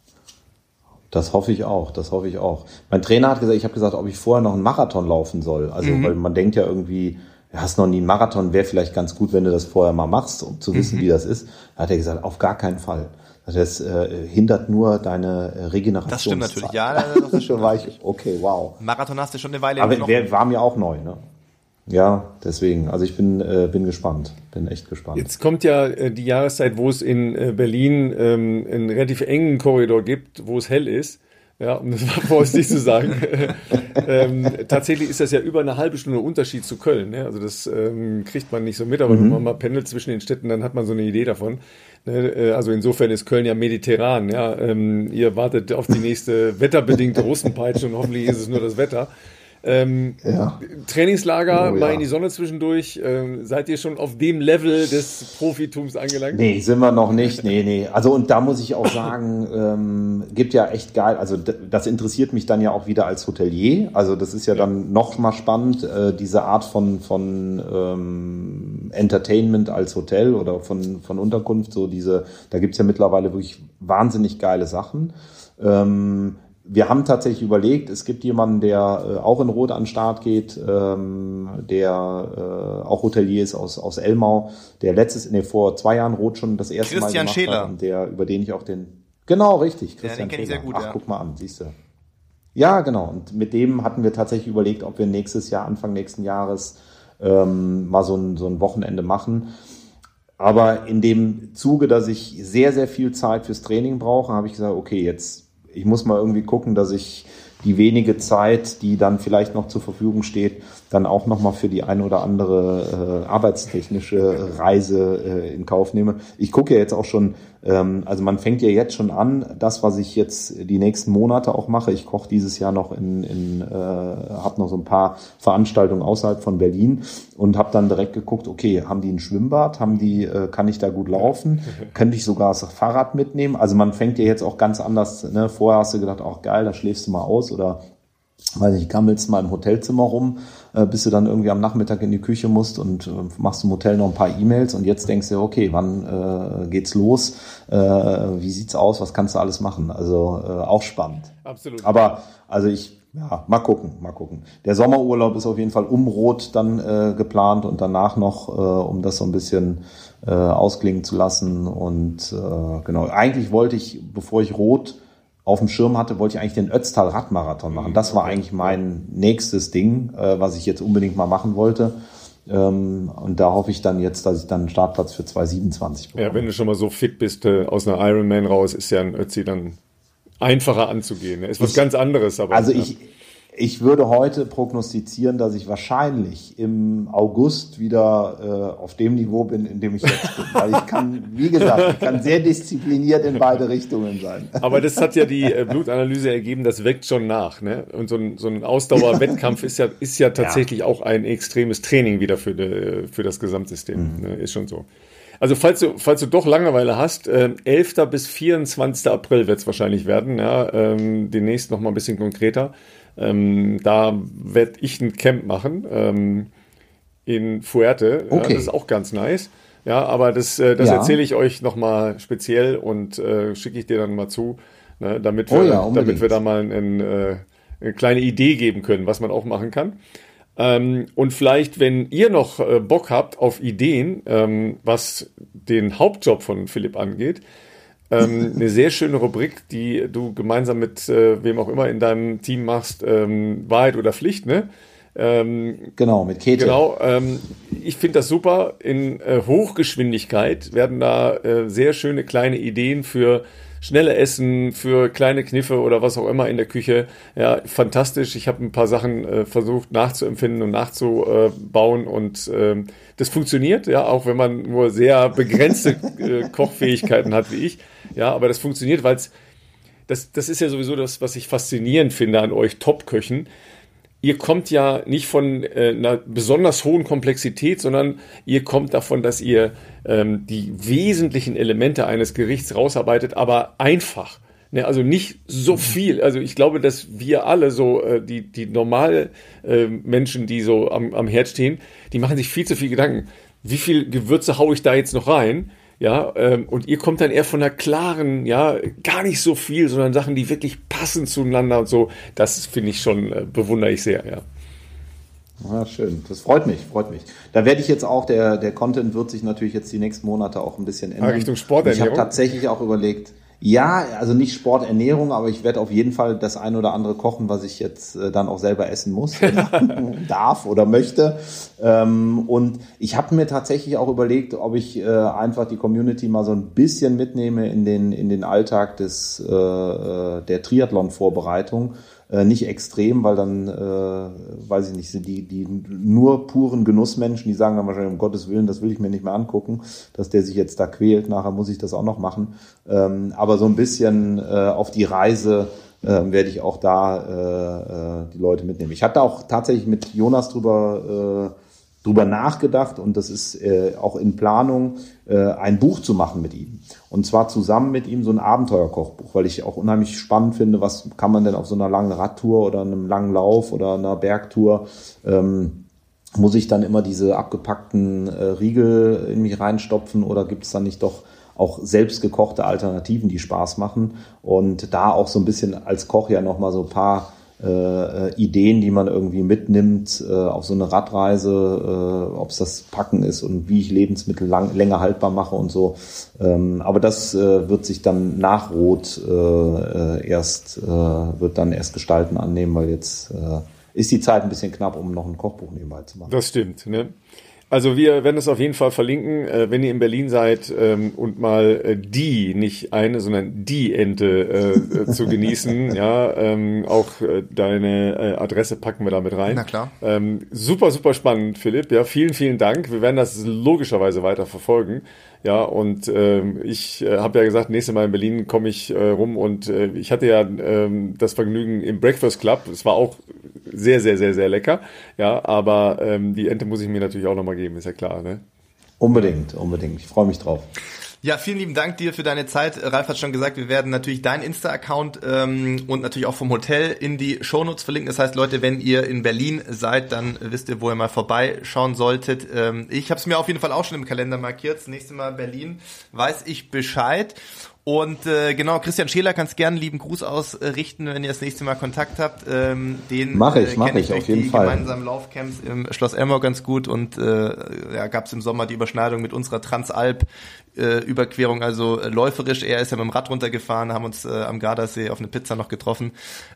Speaker 3: Das hoffe ich auch, Mein Trainer hat gesagt, ich habe gesagt, ob ich vorher noch einen Marathon laufen soll. Also, weil man denkt ja irgendwie, du hast noch nie einen Marathon, wäre vielleicht ganz gut, wenn du das vorher mal machst, um zu wissen, wie das ist. Da hat er gesagt, auf gar keinen Fall. Das hindert nur deine Regeneration.
Speaker 2: Das stimmt natürlich, ja. Das
Speaker 3: stimmt war ich, okay, wow.
Speaker 2: Marathon hast du schon eine Weile.
Speaker 3: Aber war mir auch neu, ne? Ja, deswegen. Also ich bin gespannt. Bin echt gespannt.
Speaker 1: Jetzt kommt ja die Jahreszeit, wo es in Berlin einen relativ engen Korridor gibt, wo es hell ist. Ja, um das mal vorsichtig zu sagen. Tatsächlich ist das ja über eine halbe Stunde Unterschied zu Köln. Ne? Also das kriegt man nicht so mit, aber wenn man mal pendelt zwischen den Städten, dann hat man so eine Idee davon. Ne? Also insofern ist Köln ja mediterran. Ja? Ihr wartet auf die nächste wetterbedingte Russenpeitsche und hoffentlich ist es nur das Wetter. Trainingslager, mal in die Sonne zwischendurch. Seid ihr schon auf dem Level des Profitums angelangt?
Speaker 3: Nee, sind wir noch nicht. Nee. Also und da muss ich auch sagen, gibt ja echt geil. Also das interessiert mich dann ja auch wieder als Hotelier. Also das ist ja dann noch mal spannend, diese Art von Entertainment als Hotel oder von Unterkunft. Da gibt's ja mittlerweile wirklich wahnsinnig geile Sachen. Wir haben tatsächlich überlegt, es gibt jemanden, der auch in Rot an den Start geht, der auch Hotelier ist aus Elmau, der vor 2 Jahren Rot schon das erste
Speaker 2: Christian
Speaker 3: Mal gemacht
Speaker 2: Scheler.
Speaker 3: hat und über den ich auch genau, richtig,
Speaker 2: den
Speaker 3: Christian
Speaker 2: kenn ich sehr gut,
Speaker 3: Ach,
Speaker 2: ja.
Speaker 3: Guck mal an, siehst du. Ja, genau. Und mit dem hatten wir tatsächlich überlegt, ob wir Anfang nächsten Jahres mal so ein Wochenende machen. Aber in dem Zuge, dass ich sehr, sehr viel Zeit fürs Training brauche, habe ich gesagt, okay, ich muss mal irgendwie gucken, dass ich die wenige Zeit, die dann vielleicht noch zur Verfügung steht, dann auch nochmal für die ein oder andere arbeitstechnische Reise in Kauf nehme. Ich gucke ja jetzt auch schon, also man fängt ja jetzt schon an, das, was ich jetzt die nächsten Monate auch mache. Ich koche dieses Jahr noch habe noch so ein paar Veranstaltungen außerhalb von Berlin und habe dann direkt geguckt, okay, haben die ein Schwimmbad? Kann ich da gut laufen? Könnte ich sogar das Fahrrad mitnehmen? Also man fängt ja jetzt auch ganz anders, ne? Vorher hast du gedacht, auch geil, da schläfst du mal aus oder weiß nicht, gammelst mal im Hotelzimmer rum, bis du dann irgendwie am Nachmittag in die Küche musst und machst im Hotel noch ein paar E-Mails und jetzt denkst du, okay, wann geht's los? Wie sieht's aus? Was kannst du alles machen? Also auch spannend.
Speaker 1: Absolut.
Speaker 3: Aber also mal gucken. Der Sommerurlaub ist auf jeden Fall Rot dann geplant und danach noch, um das so ein bisschen ausklingen zu lassen. Und genau, eigentlich wollte ich, bevor ich Rot auf dem Schirm hatte, wollte ich eigentlich den Ötztal-Radmarathon machen. Das war eigentlich mein nächstes Ding, was ich jetzt unbedingt mal machen wollte. Und da hoffe ich dann jetzt, dass ich dann einen Startplatz für 2027 bekomme.
Speaker 1: Ja, wenn du schon mal so fit bist, aus einer Ironman raus, ist ja ein Ötzi dann einfacher anzugehen. Ist was ganz anderes. Aber
Speaker 3: also ich würde heute prognostizieren, dass ich wahrscheinlich im August wieder auf dem Niveau bin, in dem ich jetzt bin. Weil ich kann sehr diszipliniert in beide Richtungen sein.
Speaker 1: Aber das hat ja die Blutanalyse ergeben, das weckt schon nach. Ne? Und so ein Ausdauerwettkampf ist ja tatsächlich auch ein extremes Training wieder für das Gesamtsystem. Ne? Ist schon so. Also falls du doch Langeweile hast, 11. bis 24. April wird es wahrscheinlich werden. Ja? Demnächst noch mal ein bisschen konkreter. Da werde ich ein Camp machen in Fuerte.
Speaker 3: Okay.
Speaker 1: Ja, das ist auch ganz nice. Ja, aber das erzähle ich euch nochmal speziell und schicke ich dir dann mal zu, ne, damit wir da mal eine kleine Idee geben können, was man auch machen kann. Und vielleicht, wenn ihr noch Bock habt auf Ideen, was den Hauptjob von Philipp angeht, eine sehr schöne Rubrik, die du gemeinsam mit wem auch immer in deinem Team machst, Wahrheit oder Pflicht, ne?
Speaker 3: Genau, mit Käthe.
Speaker 1: Genau, ich finde das super. In Hochgeschwindigkeit werden da sehr schöne kleine Ideen für schnelle Essen, für kleine Kniffe oder was auch immer in der Küche. Ja, fantastisch. Ich habe ein paar Sachen versucht nachzuempfinden und nachzubauen und das funktioniert, ja, auch wenn man nur sehr begrenzte Kochfähigkeiten hat wie ich. Ja, aber das funktioniert, weil das ist ja sowieso das, was ich faszinierend finde an euch Top-Köchen. Ihr kommt ja nicht von einer besonders hohen Komplexität, sondern ihr kommt davon, dass ihr die wesentlichen Elemente eines Gerichts rausarbeitet, aber einfach. Ne, also nicht so viel. Also ich glaube, dass wir alle so, die normale Menschen, die so am Herd stehen, die machen sich viel zu viel Gedanken. Wie viel Gewürze haue ich da jetzt noch rein? Ja, und ihr kommt dann eher von einer klaren, ja, gar nicht so viel, sondern Sachen, die wirklich passen zueinander und so. Das finde ich schon, bewundere ich sehr, ja.
Speaker 3: Ja, schön. Das freut mich, freut mich. Da werde ich jetzt auch, der Content wird sich natürlich jetzt die nächsten Monate auch ein bisschen ändern.
Speaker 1: Richtung Sporternährung?
Speaker 3: Ich habe tatsächlich auch überlegt, ja, also nicht Sporternährung, aber ich werde auf jeden Fall das ein oder andere kochen, was ich jetzt dann auch selber essen muss, darf oder möchte. Und ich habe mir tatsächlich auch überlegt, ob ich einfach die Community mal so ein bisschen mitnehme in den Alltag der Triathlon-Vorbereitung. Nicht extrem, weil dann, weiß ich nicht, sind die nur puren Genussmenschen, die sagen dann wahrscheinlich, um Gottes Willen, das will ich mir nicht mehr angucken, dass der sich jetzt da quält, nachher muss ich das auch noch machen. Aber so ein bisschen auf die Reise werde ich auch da die Leute mitnehmen. Ich hatte auch tatsächlich mit Jonas drüber nachgedacht und das ist auch in Planung, ein Buch zu machen mit ihm. Und zwar zusammen mit ihm so ein Abenteuerkochbuch, weil ich auch unheimlich spannend finde, was kann man denn auf so einer langen Radtour oder einem langen Lauf oder einer Bergtour, muss ich dann immer diese abgepackten Riegel in mich reinstopfen oder gibt es dann nicht doch auch selbstgekochte Alternativen, die Spaß machen? Und da auch so ein bisschen als Koch ja nochmal so ein paar Ideen, die man irgendwie mitnimmt auf so eine Radreise, ob es das Packen ist und wie ich Lebensmittel länger haltbar mache und so. Aber das wird sich dann nach Rot wird dann erst Gestalten annehmen, weil jetzt ist die Zeit ein bisschen knapp, um noch ein Kochbuch nebenbei zu machen.
Speaker 1: Das stimmt, ne? Also wir werden es auf jeden Fall verlinken, wenn ihr in Berlin seid und mal nicht eine, sondern die Ente zu genießen. Ja, auch deine Adresse packen wir da mit rein.
Speaker 2: Na klar.
Speaker 1: Super, super spannend, Philipp. Ja, vielen, vielen Dank. Wir werden das logischerweise weiter verfolgen. Ja, und ich habe ja gesagt, nächstes Mal in Berlin komme ich rum und ich hatte ja das Vergnügen im Breakfast Club. Es war auch sehr, sehr, sehr, sehr lecker. Ja, aber die Ente muss ich mir natürlich auch nochmal geben, ist ja klar, ne?
Speaker 3: Unbedingt, unbedingt. Ich freue mich drauf.
Speaker 2: Ja, vielen lieben Dank dir für deine Zeit. Ralf hat schon gesagt, wir werden natürlich deinen Insta-Account und natürlich auch vom Hotel in die Shownotes verlinken. Das heißt, Leute, wenn ihr in Berlin seid, dann wisst ihr, wo ihr mal vorbeischauen solltet. Ich habe es mir auf jeden Fall auch schon im Kalender markiert. Das nächste Mal Berlin, weiß ich Bescheid. Und genau, Christian Scheler, kannst gerne lieben Gruß ausrichten, wenn ihr das nächste Mal Kontakt habt. Den
Speaker 3: mach ich
Speaker 2: durch
Speaker 3: auf jeden
Speaker 2: die
Speaker 3: Fall.
Speaker 2: Gemeinsamen Laufcamps im Schloss Elmau ganz gut und gab es im Sommer die Überschneidung mit unserer Transalp-Überquerung, also läuferisch. Er ist ja mit dem Rad runtergefahren, haben uns am Gardasee auf eine Pizza noch getroffen.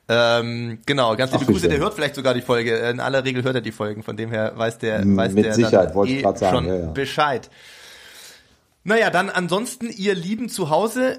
Speaker 2: Genau, ganz liebe Grüße. Der hört vielleicht sogar die Folge. In aller Regel hört er die Folgen, von dem her weiß der
Speaker 3: mit Sicherheit, wollte ich gerade sagen,
Speaker 2: schon Bescheid. Naja, dann ansonsten, ihr Lieben zu Hause,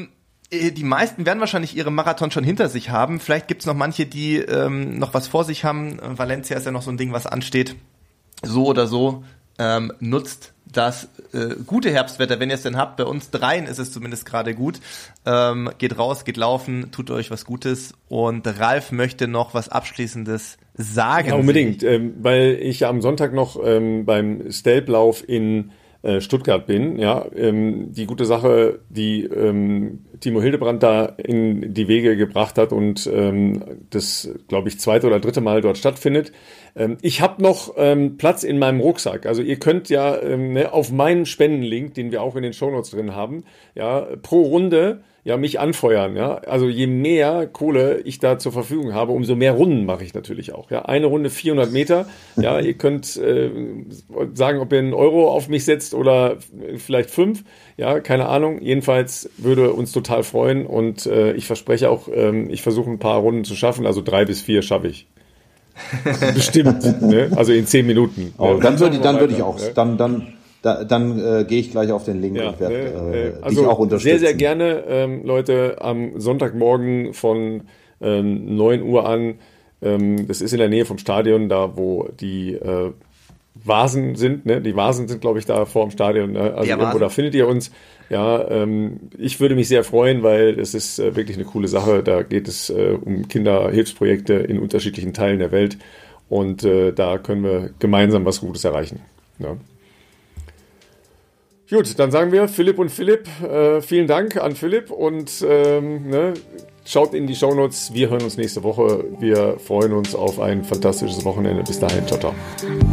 Speaker 2: die meisten werden wahrscheinlich ihre Marathon schon hinter sich haben. Vielleicht gibt's noch manche, die noch was vor sich haben. Valencia ist ja noch so ein Ding, was ansteht. So oder so, nutzt das gute Herbstwetter, wenn ihr es denn habt. Bei uns dreien ist es zumindest gerade gut. Geht raus, geht laufen, tut euch was Gutes. Und Ralf möchte noch was Abschließendes sagen.
Speaker 1: Ja, unbedingt, weil ich ja am Sonntag noch beim Stelplauf in Stuttgart bin, ja, die gute Sache, die Timo Hildebrand da in die Wege gebracht hat und das, glaube ich, zweite oder dritte Mal dort stattfindet. Ich habe noch Platz in meinem Rucksack. Also ihr könnt ja auf meinen Spendenlink, den wir auch in den Shownotes drin haben, ja, pro Runde ja mich anfeuern, ja. Also je mehr Kohle ich da zur Verfügung habe, umso mehr Runden mache ich natürlich auch, ja. Eine Runde 400 Meter, ja. Ihr könnt sagen, ob ihr einen Euro auf mich setzt oder vielleicht 5, ja, keine Ahnung. Jedenfalls würde uns total freuen und ich verspreche auch, ich versuche ein paar Runden zu schaffen, also 3 bis 4 schaffe ich. Bestimmt, ne? Also in 10 Minuten.
Speaker 3: Oh, dann würde ich auch, dann gehe ich gleich auf den Link und werde dich auch unterstützen.
Speaker 1: Sehr, sehr gerne, Leute, am Sonntagmorgen von 9 Uhr an. Das ist in der Nähe vom Stadion, da wo die Vasen sind. Ne? Die Vasen sind, glaube ich, da vor dem Stadion. Ne? Also irgendwo da findet ihr uns. Ja, ich würde mich sehr freuen, weil es ist wirklich eine coole Sache. Da geht es um Kinderhilfsprojekte in unterschiedlichen Teilen der Welt. Und da können wir gemeinsam was Gutes erreichen. Ja. Gut, dann sagen wir Philipp und Philipp, vielen Dank an Philipp und schaut in die Shownotes. Wir hören uns nächste Woche. Wir freuen uns auf ein fantastisches Wochenende. Bis dahin, ciao, ciao.